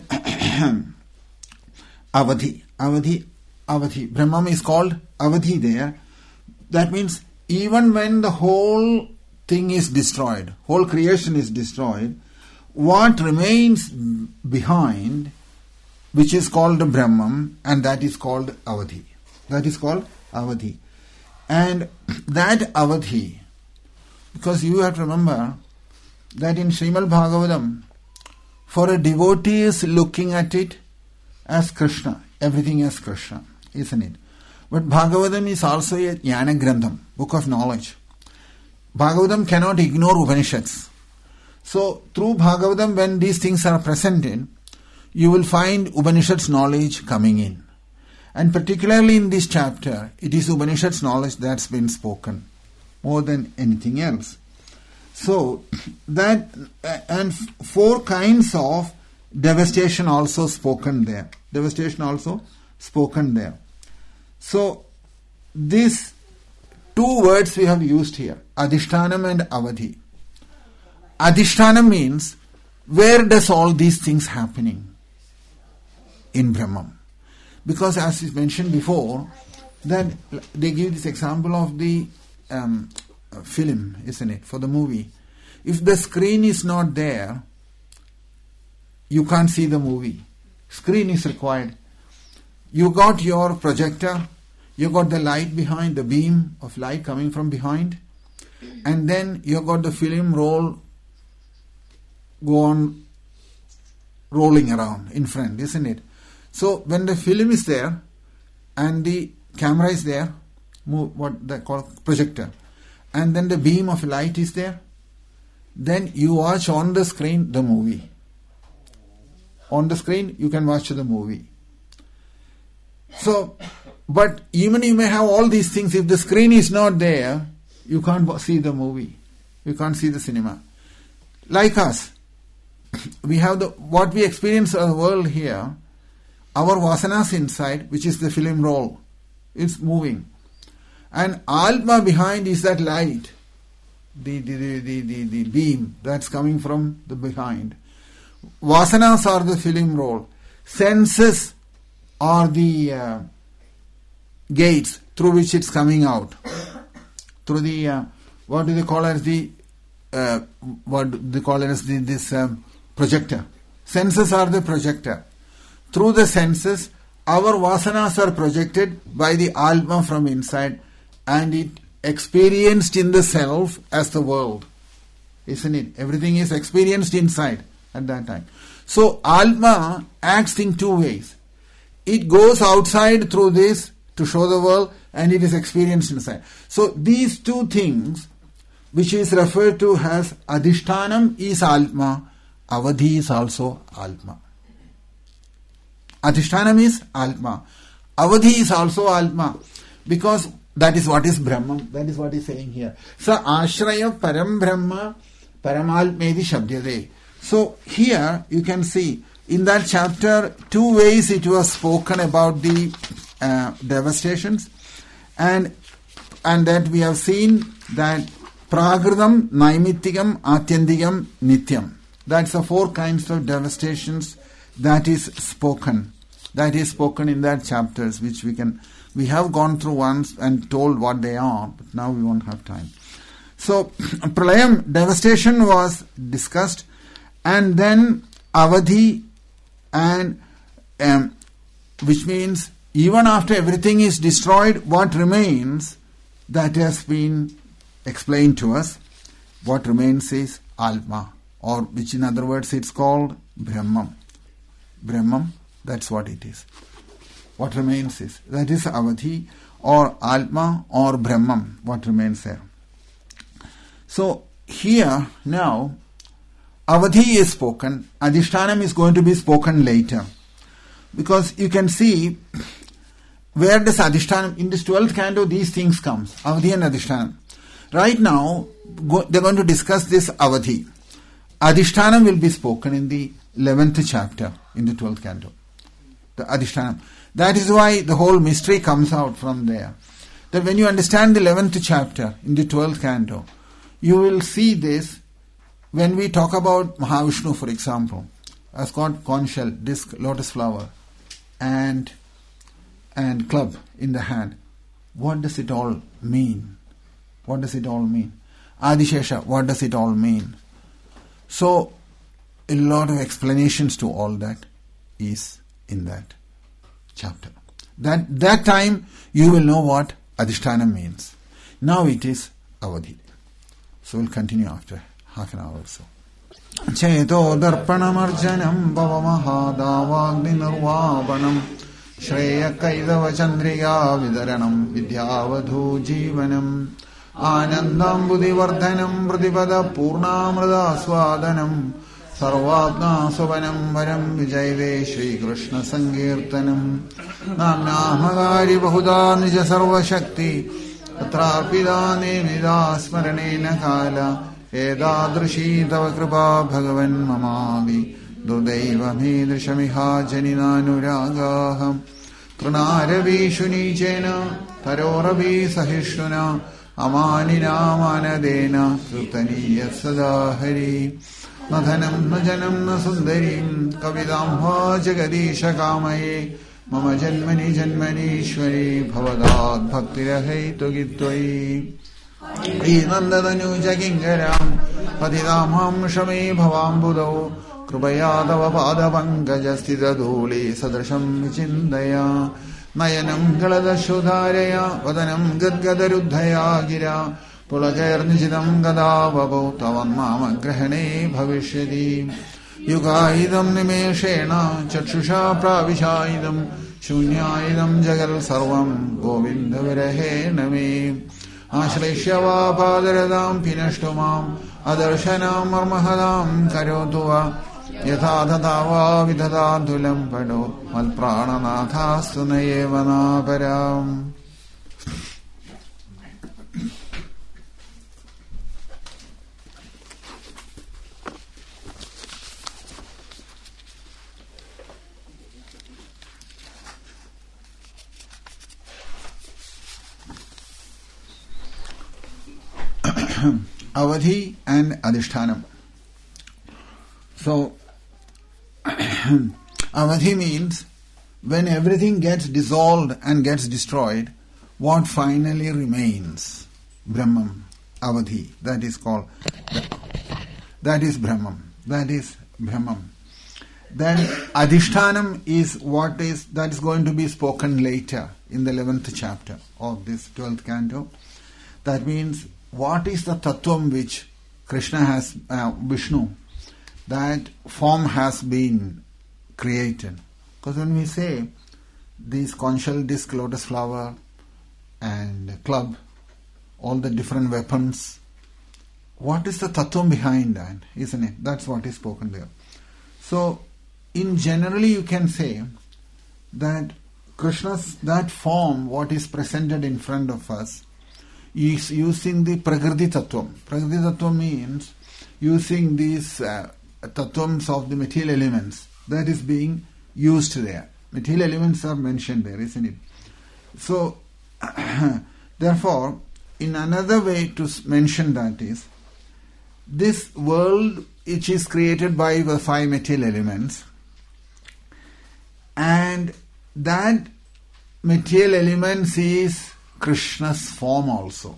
Avadhi. Avadhi, Avadhi. Brahman is called Avadhi there. That means even when the whole thing is destroyed, whole creation is destroyed, what remains behind, which is called Brahman, and that is called Avadhi. That is called Avadhi. And that Avadhi, because you have to remember that in Srimad Bhagavatam, for a devotee is looking at it as Krishna, everything as Krishna, isn't it? But Bhagavatam is also a Jnana Grantham, book of knowledge. Bhagavatam cannot ignore Upanishads. So through Bhagavatam, when these things are presented, you will find Upanishads knowledge coming in. And particularly in this chapter, it is Upanishads knowledge that's been spoken more than anything else. So that, and four kinds of devastation also spoken there. Devastation also spoken there. So these two words we have used here, Adhishtanam and Avadhi. Adhishtanam means, where does all these things happening? In Brahman. Because as is mentioned before, that they give this example of the um, film, isn't it, for the movie. If the screen is not there, you can't see the movie. Screen is required. You got your projector, you got the light behind, the beam of light coming from behind, and then you got the film roll, go on rolling around in front, isn't it? So when the film is there and the camera is there, move, what they call projector, and then the beam of light is there, then you watch on the screen the movie. On the screen you can watch the movie. So, but even you may have all these things, if the screen is not there, you can't see the movie. You can't see the cinema. Like us, we have the what we experience in the world here, our vasanas inside, which is the film roll, it's moving. And Atma behind is that light, the, the, the, the, the, the beam that's coming from the behind. Vasanas are the film roll. Senses are the uh, gates through which it's coming out. Through the, uh, what do they call as the, uh, what do they call it as the, this um, projector. Senses are the projector. Through the senses, our vasanas are projected by the Atma from inside, and it experienced in the self as the world. Isn't it? Everything is experienced inside at that time. So Atma acts in two ways. It goes outside through this to show the world, and it is experienced inside. So these two things, which is referred to as Adhishtanam is Atma, Avadhi is also Atma. Adhishtanam is Atma. Avadhi is also Atma, because that is what is Brahman. That is what he is saying here. Sa ashraya param brahma paramalpmedi shabdyade. So here you can see in that chapter two ways it was spoken about the uh, devastations, and and that we have seen that Prakritam, Naimittikam, Atyandikam, Nityam. That's the four kinds of devastations that is spoken. That is spoken in that chapters, which we can, we have gone through once and told what they are, but now we won't have time. So, Pralayam, devastation was discussed, and then Avadhi, and um, which means even after everything is destroyed, what remains, that has been explained to us. What remains is Atma, or which in other words it's called Brahman. Brahman, that's what it is. What remains is, that is Avadhi or Atma or Brahman, what remains there. So here now, Avadhi is spoken, Adhishtanam is going to be spoken later. Because you can see, where does Adhishtanam, in this twelfth canto these things comes, Avadhi and Adhishtanam. Right now, go, they're going to discuss this Avadhi. Adhishtanam will be spoken in the eleventh chapter, in the twelfth canto. The Adhishtanam. That is why the whole mystery comes out from there. That when you understand the eleventh chapter, in the twelfth canto, you will see this when we talk about Mahavishnu, for example, has got conch shell, disc, lotus flower, and, and club in the hand. What does it all mean? What does it all mean? Adishesha, what does it all mean? So, a lot of explanations to all that is in that chapter. That that time you will know what Adhishthana means. Now it is Avadhi. So we'll continue after half an hour or so. Cheto darpanamarjanam bhavamahadavagni nirvapanam shreya kaidava chandriga vidaranam vidyavadhu jivanam anandam buddhivardhanam pratipada purnamrada swadanam sarvatna suvanam varam vijayve Shri Krishna Sankirtanam namna magari bahuda nija sarva shakti tatrapidane vida smaranena kala edadrishi tava kripa bhagavan mamavi durdaiva medrishamiha janinanuragaham trunaravi shunichena taroravi sahishnuna amanina manadena kirtaniya sadahari Nadhanam najanam na sundarim kavidam ha jagadisha kamaye mama janmani janmani ishwari bhavadad bhaktirahe tugittvai Nandadanu jagingaram padidamham shame bhavam buddho krubayadava padapankajastita dhuli sadrasham vichindaya nayanam galadashodharaya vadanam gadgadaruddhaya gira Pulakairnichidam gadavabau tavanmama grahane bhavishyati Yugaidam nimeshena chakshusha pravishaidam Shunyaidam jagal sarvam govinda virahe name Ashreshyavapadaradaam pinashtomam adarshanam marmahadam karotuva yatha dadava vidhadadulam pado mal prananathastu nayevanaparam. Avadhi and Adhishthanam. So, Avadhi means when everything gets dissolved and gets destroyed, what finally remains? Brahman, Avadhi. That is called, that is Brahman. That is Brahman. Then Adhishthanam is what is, that is going to be spoken later in the eleventh chapter of this twelfth canto. That means, what is the tattvam which Krishna has, uh, Vishnu, that form has been created? Because when we say this conch shell disc, lotus flower and club, all the different weapons, what is the tattvam behind that, isn't it? That's what is spoken there. So, in generally you can say that Krishna's, that form, what is presented in front of us, is using the Prakriti Tattvam. Prakriti Tattvam means using these uh, tattvams of the material elements that is being used there. Material elements are mentioned there, isn't it? So, therefore, in another way to mention that is, this world which is created by the five material elements, and that material elements is Krishna's form also.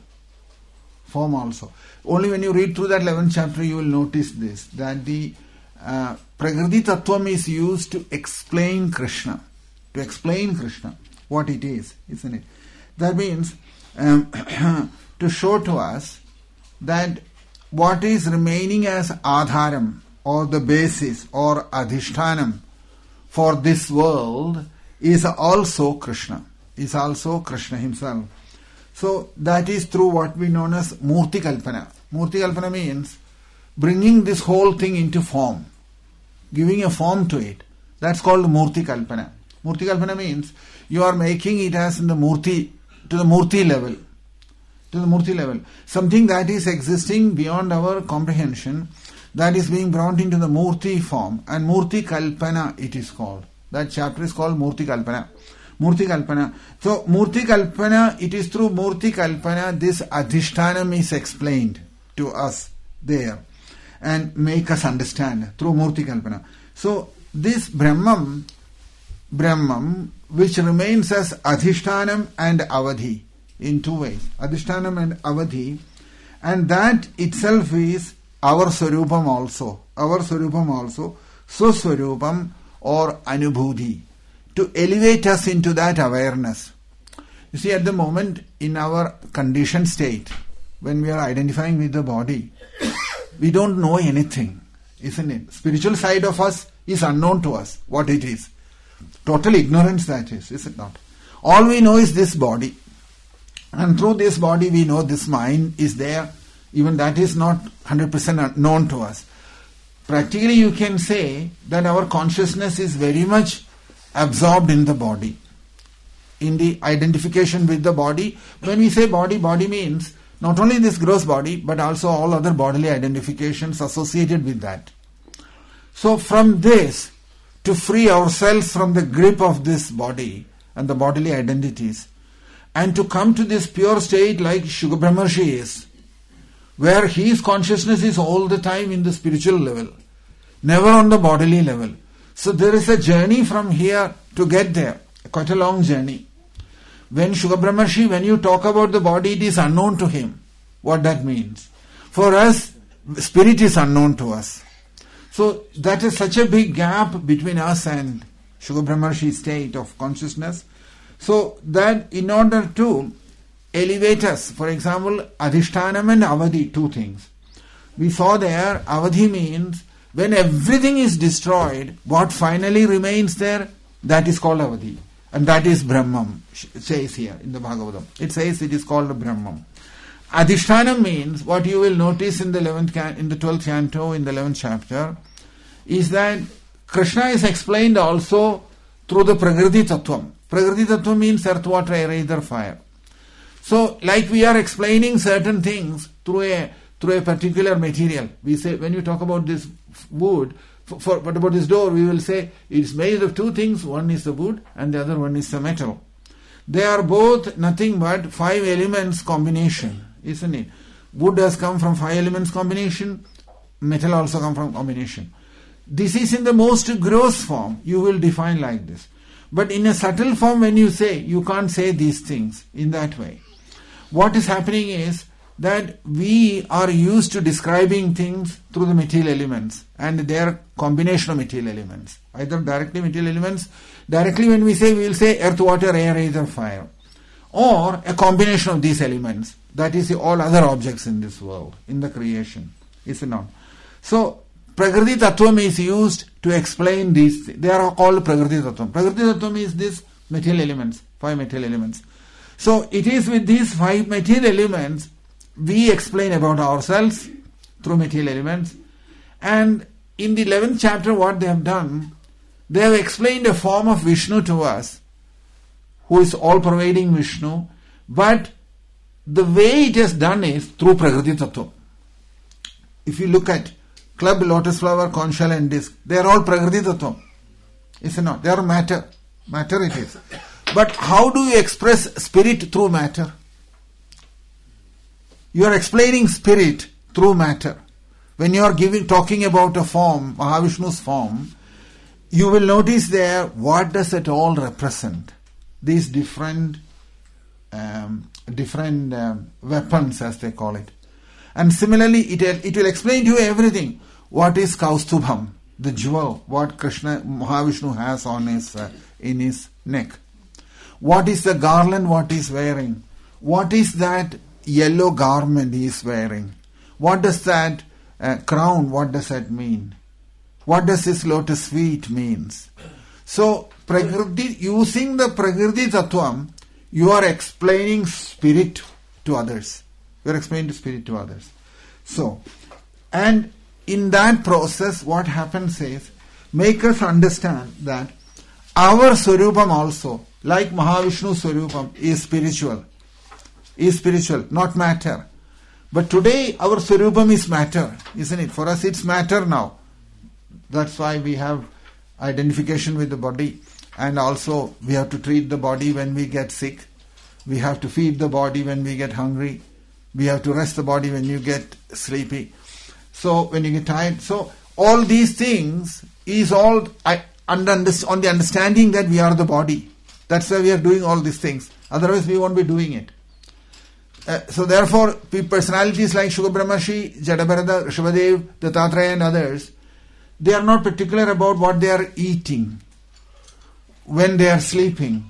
Form also. Only when you read through that eleventh chapter you will notice this, that the uh, Prakriti Tattvam is used to explain Krishna. To explain Krishna, what it is, isn't it? That means um, to show to us that what is remaining as Adharam or the basis or Adhishthanam for this world is also Krishna. Is also Krishna himself. So that is through what we know as Murti Kalpana. Murti Kalpana means bringing this whole thing into form, giving a form to it. That's called Murti Kalpana. Murti Kalpana means you are making it as in the Murti, to the Murti level. To the Murti level. Something that is existing beyond our comprehension, that is being brought into the Murti form. And Murti Kalpana it is called. That chapter is called Murti Kalpana. Murti Kalpana. So, Murti Kalpana, it is through Murti Kalpana this Adhishthanam is explained to us there and make us understand through Murti Kalpana. So, this Brahman, Brahman, which remains as Adhishthanam and Avadhi in two ways. Adhishthanam and Avadhi, and that itself is our Swarupam also. Our Swarupam also. Suswarupam or Anubhuti. To elevate us into that awareness. You see, at the moment, in our conditioned state, when we are identifying with the body, we don't know anything, isn't it? Spiritual side of us is unknown to us, what it is. Total ignorance that is, is it not? All we know is this body. And through this body we know this mind is there. Even that is not one hundred percent known to us. Practically you can say that our consciousness is very much absorbed in the body, in the identification with the body. When we say body, body means not only this gross body, but also all other bodily identifications associated with that. So from this, to free ourselves from the grip of this body and the bodily identities, and to come to this pure state like Shuka Brahmarshi is, where his consciousness is all the time in the spiritual level, never on the bodily level. So there is a journey from here to get there, quite a long journey. When Shuka Brahmarshi, when you talk about the body, it is unknown to him what that means. For us, spirit is unknown to us. So that is such a big gap between us and Shuka Brahmarshi's state of consciousness. So that in order to elevate us, for example, Adhishthanam and Avadhi, two things. We saw there, Avadhi means when everything is destroyed, what finally remains there, that is called Avadhi. And that is Brahman, it says here in the Bhagavatam. It says it is called Brahman. Adhishthana means, what you will notice in the eleventh can, in the twelfth canto, in the eleventh chapter, is that Krishna is explained also through the Prakriti Tattvam. Prakriti Tattvam means earth, water, air, ether, fire. So, like we are explaining certain things through a through a particular material. We say, when you talk about this wood, for, for what about this door, we will say it's made of two things. One is the wood and the other one is the metal. They are both nothing but five elements combination, isn't it? Wood has come from five elements combination. Metal also come from combination. This is in the most gross form. You will define like this. But in a subtle form, when you say, you can't say these things in that way. What is happening is that we are used to describing things through the material elements and their combination of material elements. Either directly material elements, directly when we say, we will say earth, water, air, ether, fire. Or a combination of these elements. That is all other objects in this world, in the creation. Is it not? So, Prakriti Tattvam is used to explain these. They are called Prakriti Tattvam. Prakriti Tattvam is these material elements, five material elements. So, it is with these five material elements, we explain about ourselves through material elements. And in the eleventh chapter, what they have done, they have explained a form of Vishnu to us, who is all-pervading Vishnu, but the way it is done is through Prakriti Tattva. If you look at club, lotus flower, conch shell and disc, they are all Prakriti Tattva. Is it not? They are matter. Matter it is. But how do you express spirit through matter? You are explaining spirit through matter. When you are giving, talking about a form, Mahavishnu's form, you will notice there, what does it all represent? These different um, different um, weapons, as they call it. And similarly, it, it will explain to you everything. What is Kaustubham, the jewel, what Krishna, Mahavishnu has on his, uh, in his neck. What is the garland, what he is wearing? What is that yellow garment he is wearing? What does that uh, crown, what does that mean? What does this lotus feet means? So, Prakriti, using the Prakriti Tattvam, you are explaining spirit to others. You are explaining spirit to others. So, and in that process, what happens is, make us understand that our Swarupam also, like Mahavishnu Swarupam, is spiritual. Is spiritual, not matter. But today, our Swarupam is matter, isn't it? For us, it's matter now. That's why we have identification with the body. And also, we have to treat the body when we get sick. We have to feed the body when we get hungry. We have to rest the body when you get sleepy. So, when you get tired. So, all these things is all I, under, on the understanding that we are the body. That's why we are doing all these things. Otherwise, we won't be doing it. Uh, so, therefore, personalities like Shukra Brahmarshi, Jadabharata, Rishabhadev, Dattatreya and others, they are not particular about what they are eating, when they are sleeping,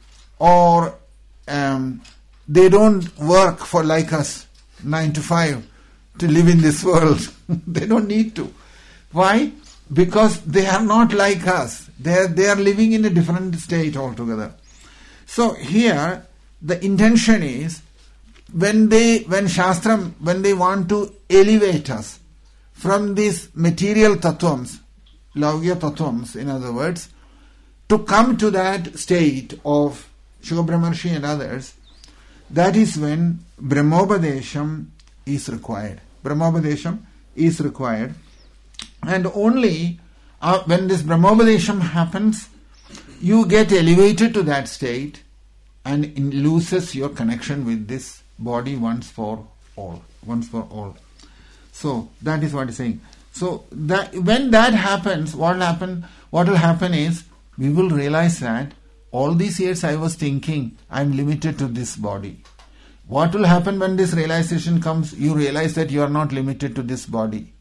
or um, they don't work for like us, nine to five, to live in this world. They don't need to. Why? Because they are not like us. They are, they are living in a different state altogether. So here, the intention is, when they, when Shastram, when they want to elevate us from these material tattvams, Laugya tattvams, in other words, to come to that state of Shukra Brahmarshi and others, that is when Brahmobadesham is required. Brahmobadesham is required. And only uh, when this Brahmobadesham happens, you get elevated to that state and it loses your connection with this body once for all. Once for all. So, that is what he's saying. So, that when that happens, what will happen? What will happen is, we will realize that all these years I was thinking, I am limited to this body. What will happen when this realization comes? You realize that you are not limited to this body.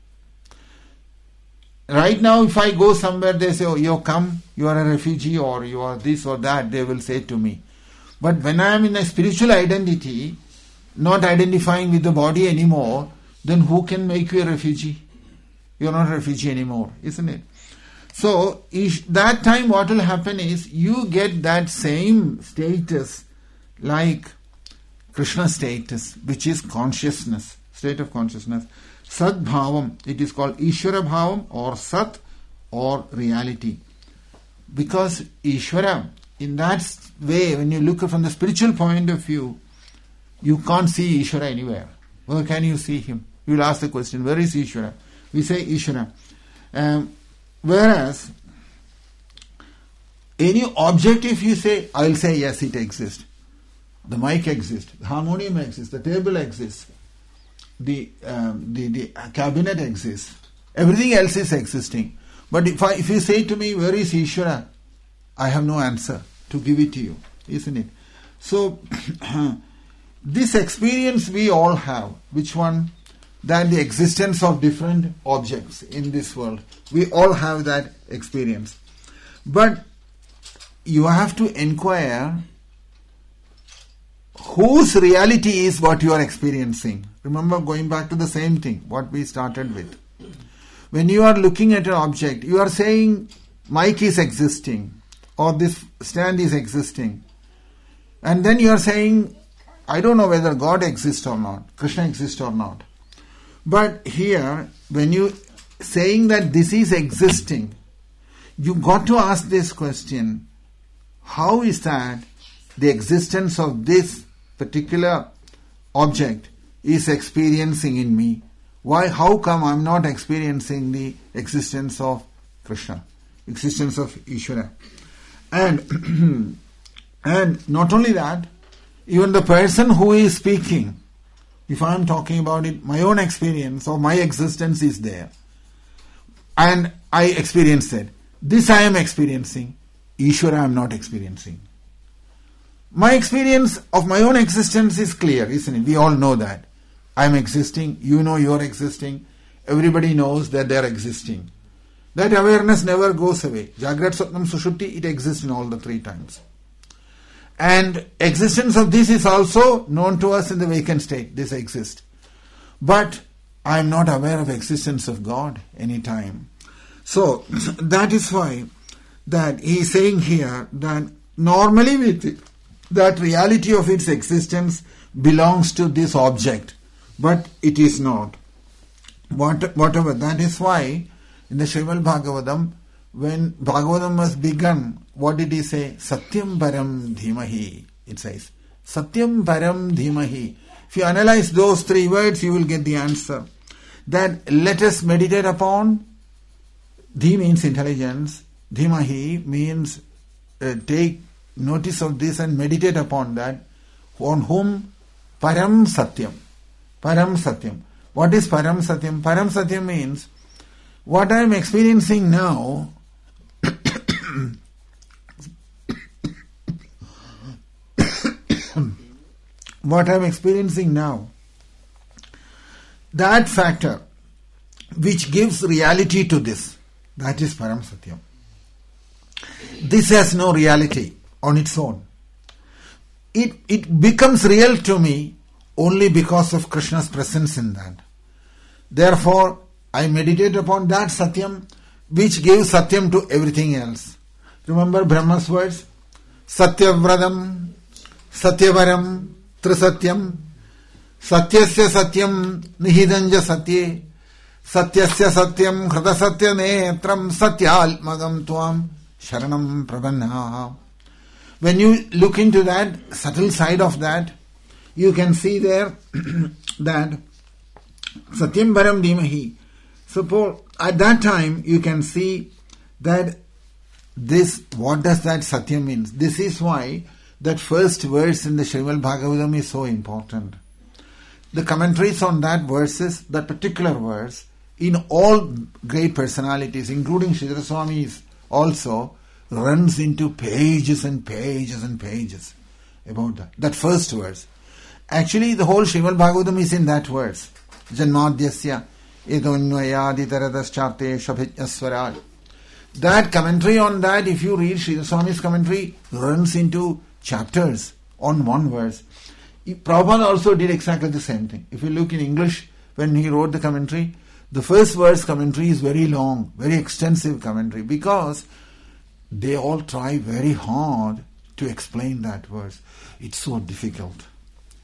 Right now, if I go somewhere, they say, oh, you come, you are a refugee, or you are this or that, they will say to me. But when I am in a spiritual identity, not identifying with the body anymore, then who can make you a refugee? You are not a refugee anymore, isn't it? So, that time what will happen is, you get that same status like Krishna status, which is consciousness, state of consciousness. Sat Bhavam, it is called Ishvara Bhavam or Sat or reality. Because Ishvara, in that way, when you look from the spiritual point of view, you can't see Ishvara anywhere. Where can you see him? You will ask the question, where is Ishvara? We say Ishvara. Um, whereas, any object, if you say, I will say, yes, it exists. The mic exists, the harmonium exists, the table exists, the, um, the, the cabinet exists. Everything else is existing. But if, I, if you say to me, where is Ishvara? I have no answer to give it to you, isn't it? So, this experience we all have. Which one? That the existence of different objects in this world. We all have that experience. But you have to inquire whose reality is what you are experiencing. Remember, going back to the same thing, what we started with. When you are looking at an object, you are saying, mic is existing, or this stand is existing. And then you are saying, I don't know whether God exists or not, Krishna exists or not. But here, when you saying that this is existing, you got to ask this question, how is that the existence of this particular object is experiencing in me? Why, how come I am not experiencing the existence of Krishna, existence of Ishvara? And, and not only that, even the person who is speaking, if I am talking about it, my own experience or my existence is there. And I experience it. This I am experiencing, Ishvara I am not experiencing. My experience of my own existence is clear, isn't it? We all know that. I am existing, you know you are existing, everybody knows that they are existing. That awareness never goes away. Jagrat, Swapnam, Sushupti, it exists in all the three times. And existence of this is also known to us in the vacant state. This exists. But I am not aware of existence of God any time. So, that is why that he is saying here that normally with it, that reality of its existence belongs to this object, but it is not. What, whatever. That is why in the Srimad Bhagavatam, when Bhagavatam was begun, what did he say? Satyam Param Dhimahi. It says, Satyam Param Dhimahi. If you analyze those three words, you will get the answer. That let us meditate upon. Dhi means intelligence. Dhimahi means uh, take notice of this and meditate upon that. On whom? Param Satyam. Param Satyam. What is Param Satyam? Param Satyam means what I am experiencing now what I am experiencing now, that factor which gives reality to this, that is Param Satyam. This has no reality on its own. It, it becomes real to me only because of Krishna's presence in that. Therefore, I meditate upon that Satyam which gives Satyam to everything else. Remember Brahma's words? Satyavradam, Satyavaram, Trisatyam, Satyasya Satyam, Nihidanja Satye, Satyasya Satyam, Hrada Satya Netram, Satyalmagam Tuam, Sharanam Prabanna. When you look into that subtle side of that, you can see there that Satyam Param Dhimahi. Suppose at that time you can see that this, what does that Satyam means? This is why that first verse in the Srimad Bhagavatam is so important. The commentaries on that verses, that particular verse, in all great personalities, including Sridhar Swami's also, runs into pages and pages and pages about that. That first verse. Actually, the whole Srimad Bhagavatam is in that verse. Janmadhyasya edonvayaditaradas shabhijnaswarad. That commentary on that, if you read Sridhar Swami's commentary, runs into chapters on one verse. Prabhupada also did exactly the same thing. If you look in English, when he wrote the commentary, the first verse commentary is very long, very extensive commentary, because they all try very hard to explain that verse. It's so difficult.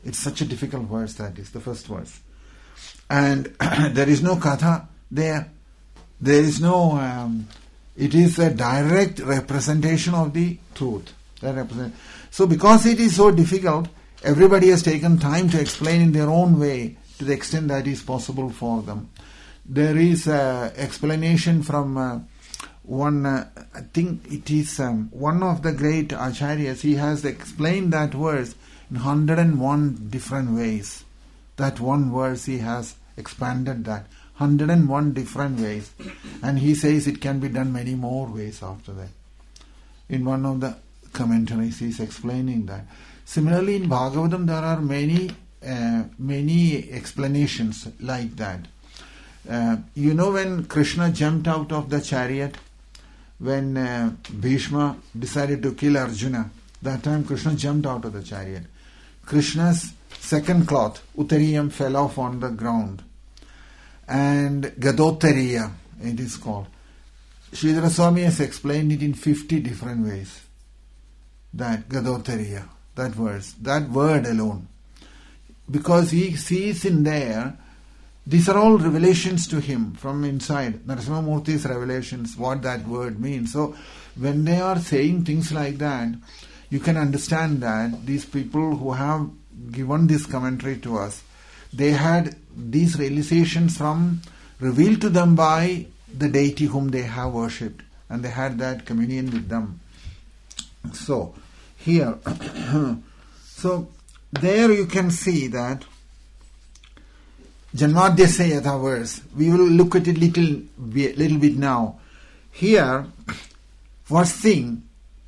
It's such a difficult verse, that is the first verse. And there is no katha there. There is no, um, it is a direct representation of the truth. That represent. So because it is so difficult, everybody has taken time to explain in their own way to the extent that is possible for them. There is an explanation from uh, one, uh, I think it is um, one of the great acharyas. He has explained that verse in one hundred and one different ways. That one verse he has expanded that. one hundred and one different ways. And he says it can be done many more ways after that. In one of the commentaries he is explaining that. Similarly in Bhagavatam there are many uh, many explanations like that. Uh, you know when Krishna jumped out of the chariot, when uh, Bhishma decided to kill Arjuna, that time Krishna jumped out of the chariot. Krishna's second cloth, Uttariyam, fell off on the ground. And Gadottariya, it is called. Sridhara Swami has explained it in fifty different ways. That Gadottariya, that verse, that word alone. Because he sees in there, these are all revelations to him from inside. Narasimhamurti's revelations, what that word means. So when they are saying things like that, you can understand that these people who have given this commentary to us, they had these realizations from revealed to them by the deity whom they have worshipped, and they had that communion with them. So here, so there you can see that Janmadhyasya Yatha verse. We will look at it little little bit now. Here, first thing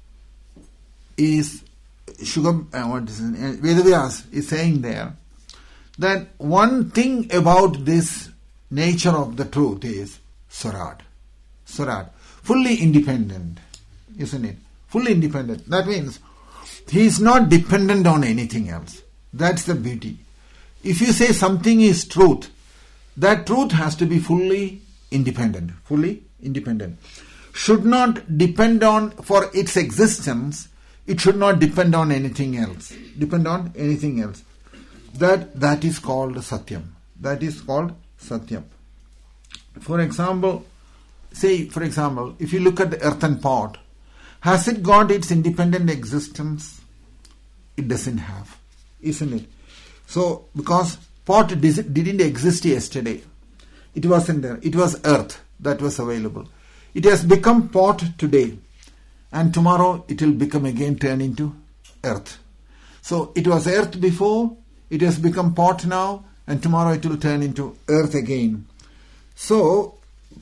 is Shugam, uh, what is it? Vedavyas is saying there that one thing about this nature of the truth is Swarad. Swarad. Fully independent. Isn't it? Fully independent. That means he is not dependent on anything else. That's the beauty. If you say something is truth, that truth has to be fully independent. Fully independent. Should not depend on, for its existence, it should not depend on anything else. Depend on anything else. That that is called Satyam. That is called Satyam. For example, say for example, if you look at the earthen pot, has it got its independent existence? It doesn't have, isn't it? So, because pot didn't exist yesterday, it wasn't there. It was earth that was available. It has become pot today, and tomorrow it will become again turn into earth. So it was earth before, it has become pot now, and tomorrow it will turn into earth again. So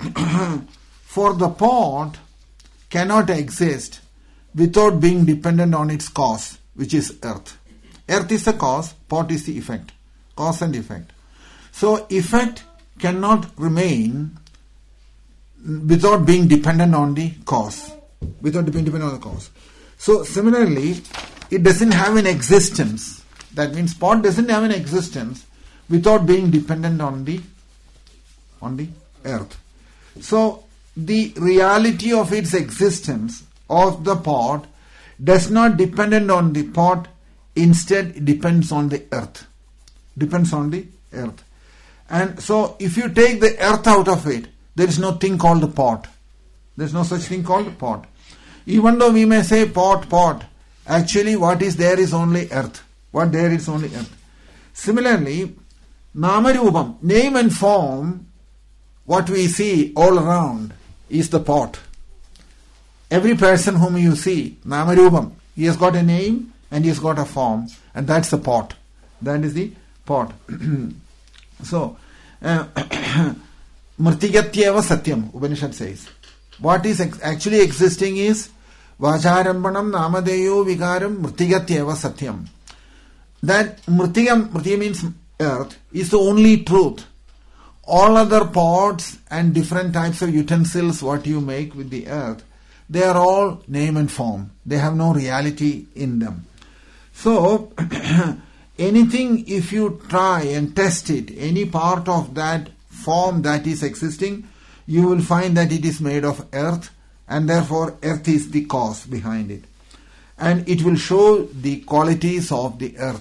for the pot cannot exist without being dependent on its cause, which is earth. Earth is the cause, pot is the effect. Cause and effect. So effect cannot remain without being dependent on the cause. Without being dependent on the cause. So similarly, it doesn't have an existence. That means pot doesn't have an existence without being dependent on the on the earth. So the reality of its existence of the pot does not depend on the pot, instead it depends on the earth. Depends on the earth. And so if you take the earth out of it, there is no thing called the pot. There is no such thing called the pot. Even though we may say pot, pot, actually what is there is only earth. What there is only earth. Similarly, Namarupam, name and form, what we see all around is the pot. Every person whom you see, Namarupam, he has got a name and he has got a form, and that's the pot. That is the pot. So, uh, Mrtigatyeva Satyam, Upanishad says. What is ex- actually existing is Vacharampanam Namadeyo Vikaram Mrtigatyeva Satyam. That Mrtigam, Mrtiga means earth, is the only truth. All other pots and different types of utensils what you make with the earth, they are all name and form. They have no reality in them. So, anything, if you try and test it, any part of that form that is existing, you will find that it is made of earth, and therefore earth is the cause behind it. And it will show the qualities of the earth.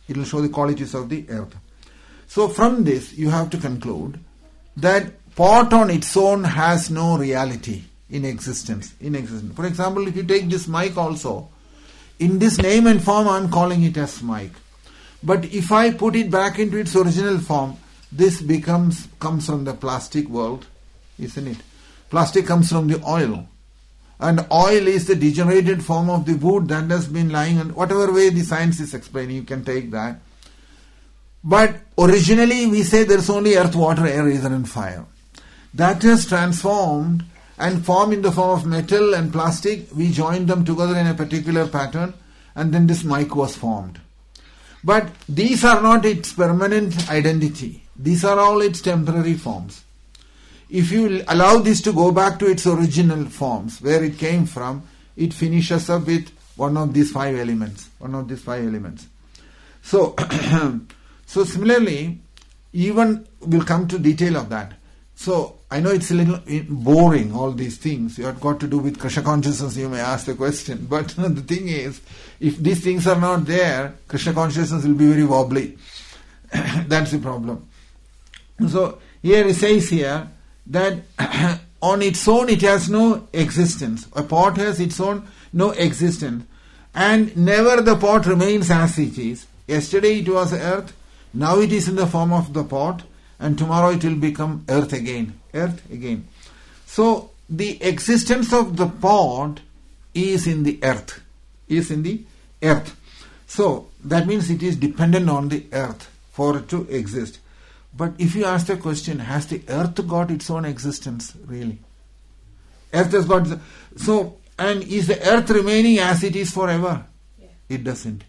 It will show the qualities of the earth. So from this, you have to conclude that pot on its own has no reality in existence. In existence. For example, if you take this mic also, in this name and form I am calling it as mic. But if I put it back into its original form, this becomes comes from the plastic world, isn't it? Plastic comes from the oil. And oil is the degenerated form of the wood that has been lying on whatever way the science is explaining, you can take that. But originally we say there is only earth, water, air, ether and fire. That has transformed and formed in the form of metal and plastic. We joined them together in a particular pattern and then this mic was formed. But these are not its permanent identity. These are all its temporary forms. If you allow this to go back to its original forms, where it came from, it finishes up with one of these five elements. One of these five elements. So, so similarly, even we'll come to detail of that. So, I know it's a little boring, all these things. You have got to do with Krishna consciousness, you may ask the question. But the thing is, if these things are not there, Krishna consciousness will be very wobbly. That's the problem. So, here it says here, that on its own it has no existence. A pot has its own no existence. And never the pot remains as it is. Yesterday it was earth, now it is in the form of the pot, and tomorrow it will become earth again. Earth again. So the existence of the pot is in the earth. Is in the earth. So that means it is dependent on the earth for it to exist. But if you ask the question, has the earth got its own existence, really? Earth has got... So, and is the earth remaining as it is forever? Yeah. It doesn't.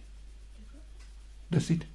Does it?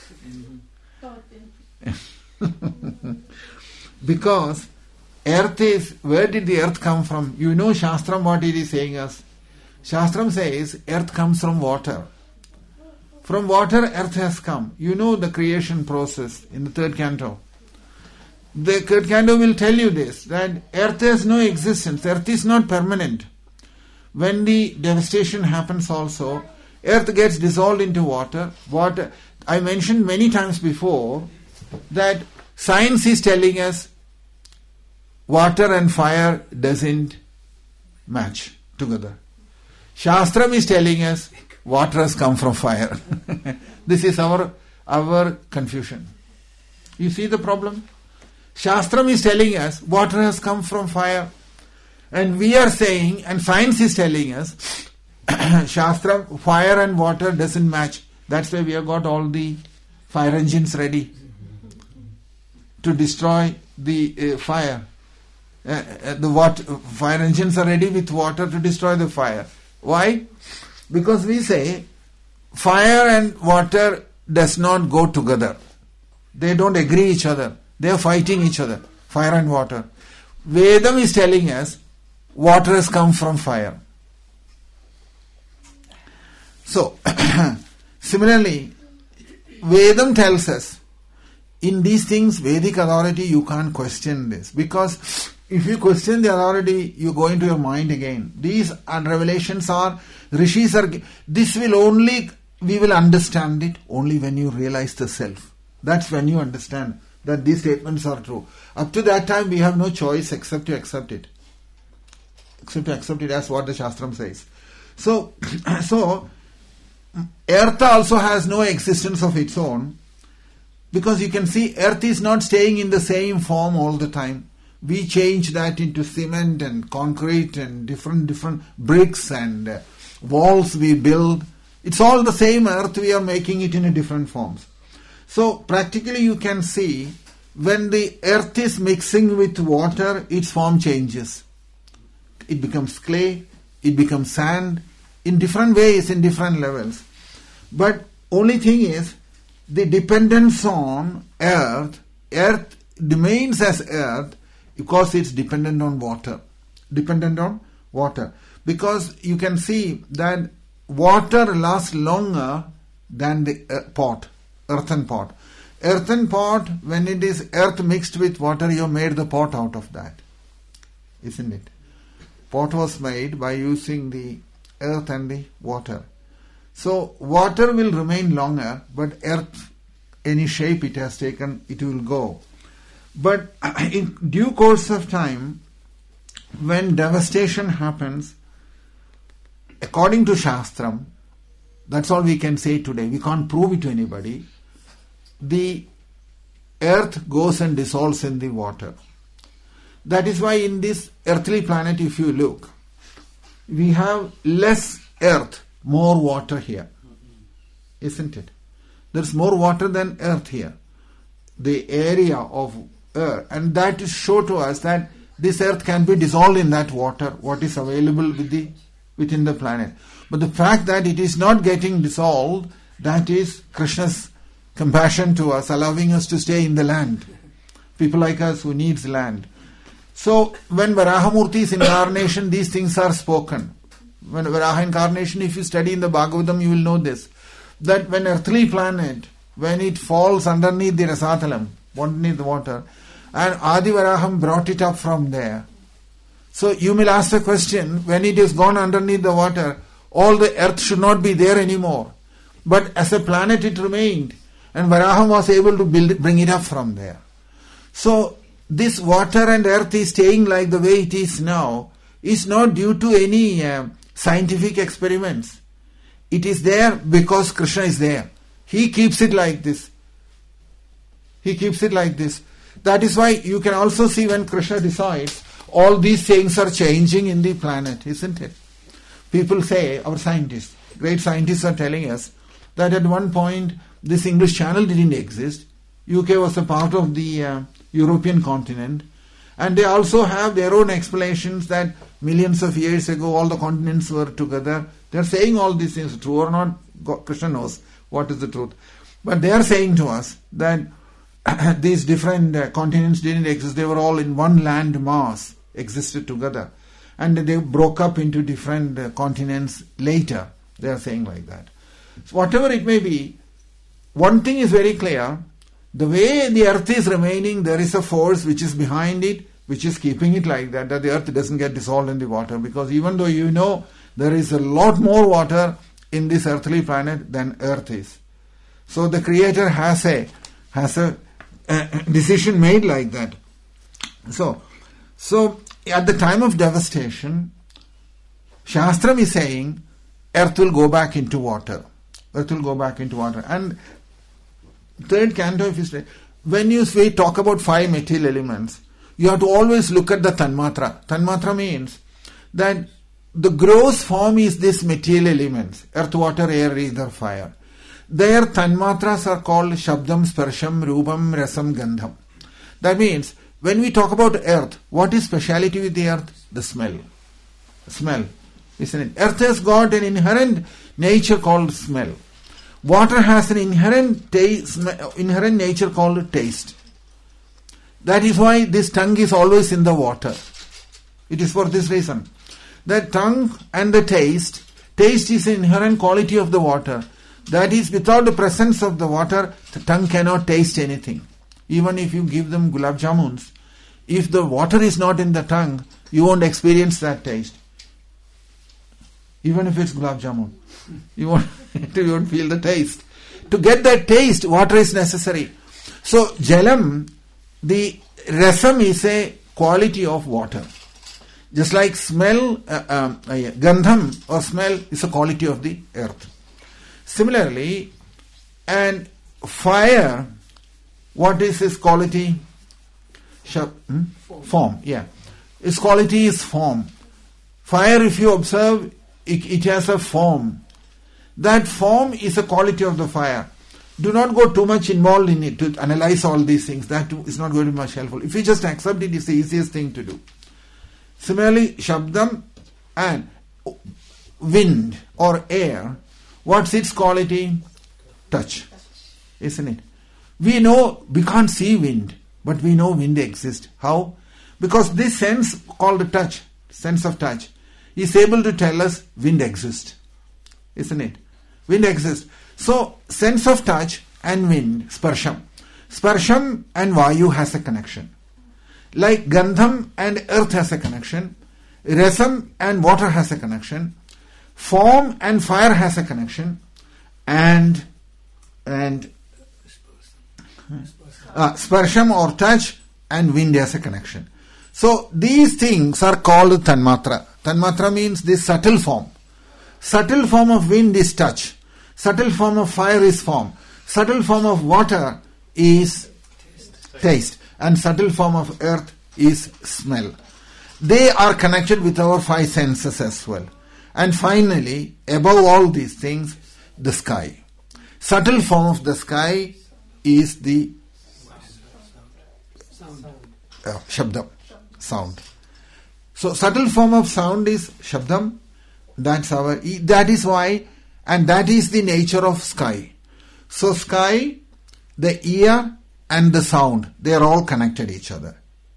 Mm-hmm. Because earth is... Where did the earth come from? You know Shastram, what it is saying us. Shastram says, earth comes from water. From water, earth has come. You know the creation process in the third canto. The third canto will tell you this, that earth has no existence. Earth is not permanent. When the devastation happens also, earth gets dissolved into water. Water. I mentioned many times before that science is telling us water and fire doesn't match together. Shastram is telling us water has come from fire. This is our our confusion. You see the problem? Shastram is telling us water has come from fire. And we are saying, and science is telling us, Shastram, fire and water doesn't match. That's why we have got all the fire engines ready to destroy the uh, fire. Uh, uh, the water, fire engines are ready with water to destroy the fire. Why? Because we say fire and water does not go together. They don't agree each other. They are fighting each other. Fire and water. Vedam is telling us water has come from fire. So, similarly, Vedam tells us in these things, Vedic authority, you can't question this. Because if you question the authority, you go into your mind again. These are revelations are, rishis are, this will only, we will understand it only when you realize the self. That's when you understand that these statements are true. Up to that time, we have no choice except to accept it. Except to accept it as what the Shastram says. So, so, earth also has no existence of its own. Because you can see earth is not staying in the same form all the time. We change that into cement and concrete and different different bricks and uh, walls we build. It's all the same earth, we are making it in a different forms. So practically you can see when the earth is mixing with water, its form changes. It becomes clay, it becomes sand, in different ways, in different levels. But only thing is, the dependence on earth, earth remains as earth because it's dependent on water. Dependent on water. Because you can see that water lasts longer than the uh, pot, earthen pot. Earthen pot, when it is earth mixed with water, you made the pot out of that. Isn't it? Pot was made by using the earth and the water. So water will remain longer, but earth, any shape it has taken, it will go. But in due course of time, when devastation happens, according to Shastram, that's all we can say today, we can't prove it to anybody, the earth goes and dissolves in the water. That is why in this earthly planet, if you look, we have less earth, more water here. Isn't it? There's more water than earth here. The area of earth, and that is show to us that this earth can be dissolved in that water, what is available with the, within the planet. But the fact that it is not getting dissolved, that is Krishna's compassion to us, allowing us to stay in the land. People like us who needs land. So when Varahamurti's incarnation, these things are spoken. When Varaha incarnation, if you study in the Bhagavatam, you will know this. That when earthly planet, when it falls underneath the Rasathalam, underneath the water, and Adi Varaham brought it up from there. So you will ask the question, when it is gone underneath the water, all the earth should not be there anymore. But as a planet it remained, and Varaham was able to build, bring it up from there. So this water and earth is staying like the way it is now, is not due to any uh, scientific experiments. It is there because Krishna is there. He keeps it like this. He keeps it like this. That is why you can also see when Krishna decides, all these things are changing in the planet, isn't it? People say, our scientists, great scientists are telling us that at one point this English Channel didn't exist. U K was a part of the uh, European continent. And they also have their own explanations that millions of years ago all the continents were together. They are saying all these things, true or not, God, Krishna knows what is the truth. But they are saying to us that these different uh, continents didn't exist. They were all in one land mass, existed together. And they broke up into different uh, continents later. They are saying like that. So whatever it may be, one thing is very clear. The way the earth is remaining, there is a force which is behind it, which is keeping it like that, that the earth doesn't get dissolved in the water. Because even though you know there is a lot more water in this earthly planet than earth is. So the Creator has a has a, a decision made like that. So, so at the time of devastation, Shastram is saying earth will go back into water. Earth will go back into water. And third canto of history, when you say, talk about five material elements, you have to always look at the Tanmatra. Tanmatra means that the gross form is this material elements, earth, water, air, ether, fire. Their Tanmatras are called Shabdam, Sparsham, Rupam, Rasam, Gandham. That means, when we talk about earth, what is speciality with the earth? The smell. Smell, isn't it? Earth has got an inherent nature called smell. Water has an inherent taste, inherent nature called taste. That is why this tongue is always in the water. It is for this reason. The tongue and the taste, taste is an inherent quality of the water. That is, without the presence of the water, the tongue cannot taste anything. Even if you give them gulab jamuns, if the water is not in the tongue, you won't experience that taste. Even if it's gulab jamun, you won't, you won't feel the taste. To get that taste, water is necessary. So, jalam, the rasam is a quality of water. Just like smell, uh, um, uh, gandham or smell is a quality of the earth. Similarly, and fire, what is its quality? Shab, hmm? Form. form, yeah. Its quality is form. Fire, if you observe, it, it has a form. That form is a quality of the fire. Do not go too much involved in it to analyze all these things. That is not going to be much helpful. If you just accept it, it's the easiest thing to do. Similarly, Shabdam and wind or air, what's its quality? Touch, isn't it? We know, we can't see wind, but we know wind exists. How? Because this sense called touch, sense of touch, is able to tell us wind exists, isn't it? Wind exists. So, sense of touch and wind, sparsham. Sparsham and vayu has a connection. Like Gandham and earth has a connection, rasam and water has a connection, form and fire has a connection, and and uh, sparsham or touch and wind has a connection. So these things are called tanmatra. Tanmatra means this subtle form. Subtle form of wind is touch. Subtle form of fire is form. Subtle form of water is taste. And subtle form of earth is smell. They are connected with our five senses as well. And finally, above all these things, the sky. Subtle form of the sky is the uh, shabdam, sound. So subtle form of sound is shabdam. That's our, that is why, and that is the nature of sky. So sky, the ear and the sound, they are all connected each other.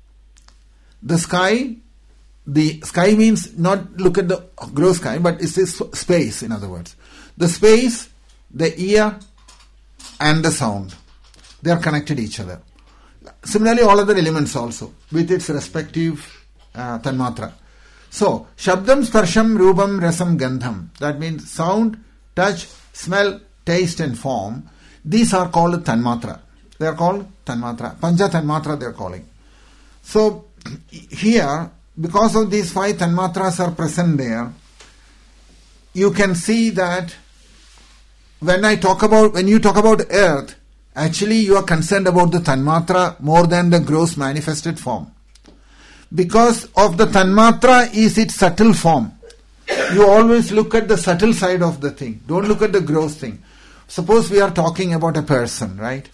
The sky, the sky means not look at the gross sky, but it's this space, in other words. The space, the ear and the sound, they are connected each other. Similarly, all other elements also, with its respective uh, tanmatra. So, shabdam, sparsham, rupam, rasam, gandham. That means sound, touch, smell, taste and form. These are called tanmatra. They are called tanmatra. Pancha tanmatra they are calling. So, here, because of these five tanmatras are present there, you can see that when I talk about, when you talk about earth, actually you are concerned about the tanmatra more than the gross manifested form. Because of the tanmatra is its subtle form. You always look at the subtle side of the thing. Don't look at the gross thing. Suppose we are talking about a person, right?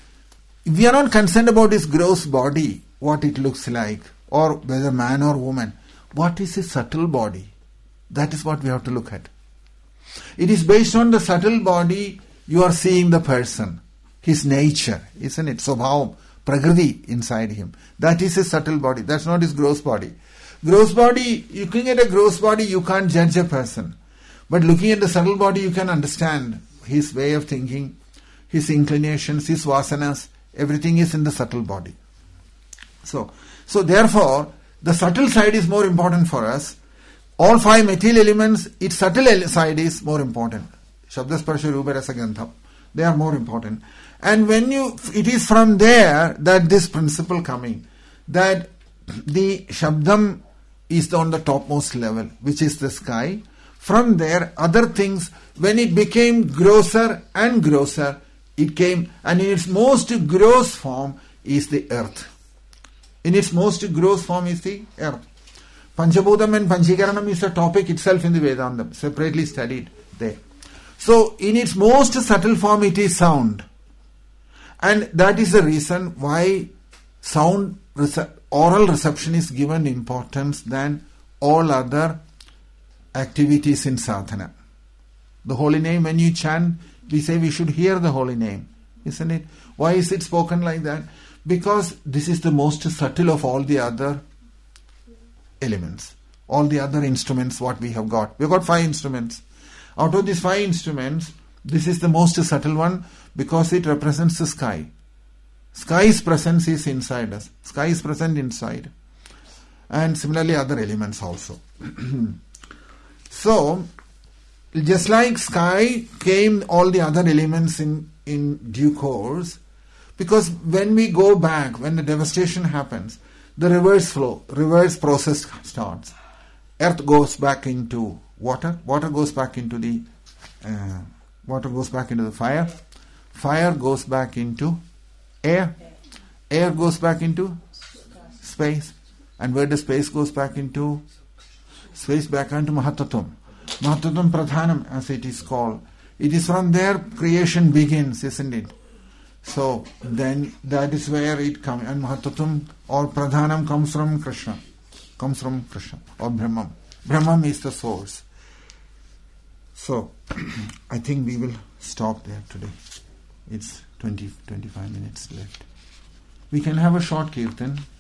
We are not concerned about his gross body, what it looks like, or whether man or woman. What is his subtle body? That is what we have to look at. It is based on the subtle body you are seeing the person, his nature, isn't it? Swabhavam, prakriti inside him. That is his subtle body. That's not his gross body. Gross body, looking at a gross body, you can't judge a person. But looking at the subtle body, you can understand his way of thinking, his inclinations, his vasanas. Everything is in the subtle body. So, so therefore, the subtle side is more important for us. All five material elements, its subtle side is more important. Shabda, Sparsha, Rupa, Rasa, Gandha. They are more important. And when you, it is from there that this principle coming, that the Shabdam is on the topmost level, which is the sky. From there, other things, when it became grosser and grosser, it came, and in its most gross form is the earth. In its most gross form is the earth. Panchabhudam and Panchikaranam is a topic itself in the Vedanta, separately studied there. So, in its most subtle form, it is sound. And that is the reason why sound, oral reception is given importance than all other activities in sadhana. The holy name, when you chant, we say we should hear the holy name, isn't it? Why is it spoken like that? Because this is the most subtle of all the other elements, all the other instruments what we have got. We have got five instruments. Out of these five instruments, this is the most subtle one because it represents the sky. Sky's presence is inside us. Sky is present inside. And similarly other elements also. So, just like sky came all the other elements in, in due course, because when we go back, when the devastation happens, the reverse flow, reverse process starts. Earth goes back into water, water goes back into the uh, water goes back into the fire, fire goes back into air, air goes back into space, and where the space goes back into space back into Mahatattvam. Mahatattvam Pradhanam, as it is called. It is from there creation begins, isn't it? So then that is where it comes, and Mahatattvam or Pradhanam comes from Krishna, comes from Krishna or Brahman. Brahman is the source. So I think we will stop there today. It's twenty, twenty-five minutes left. We can have a short kirtan.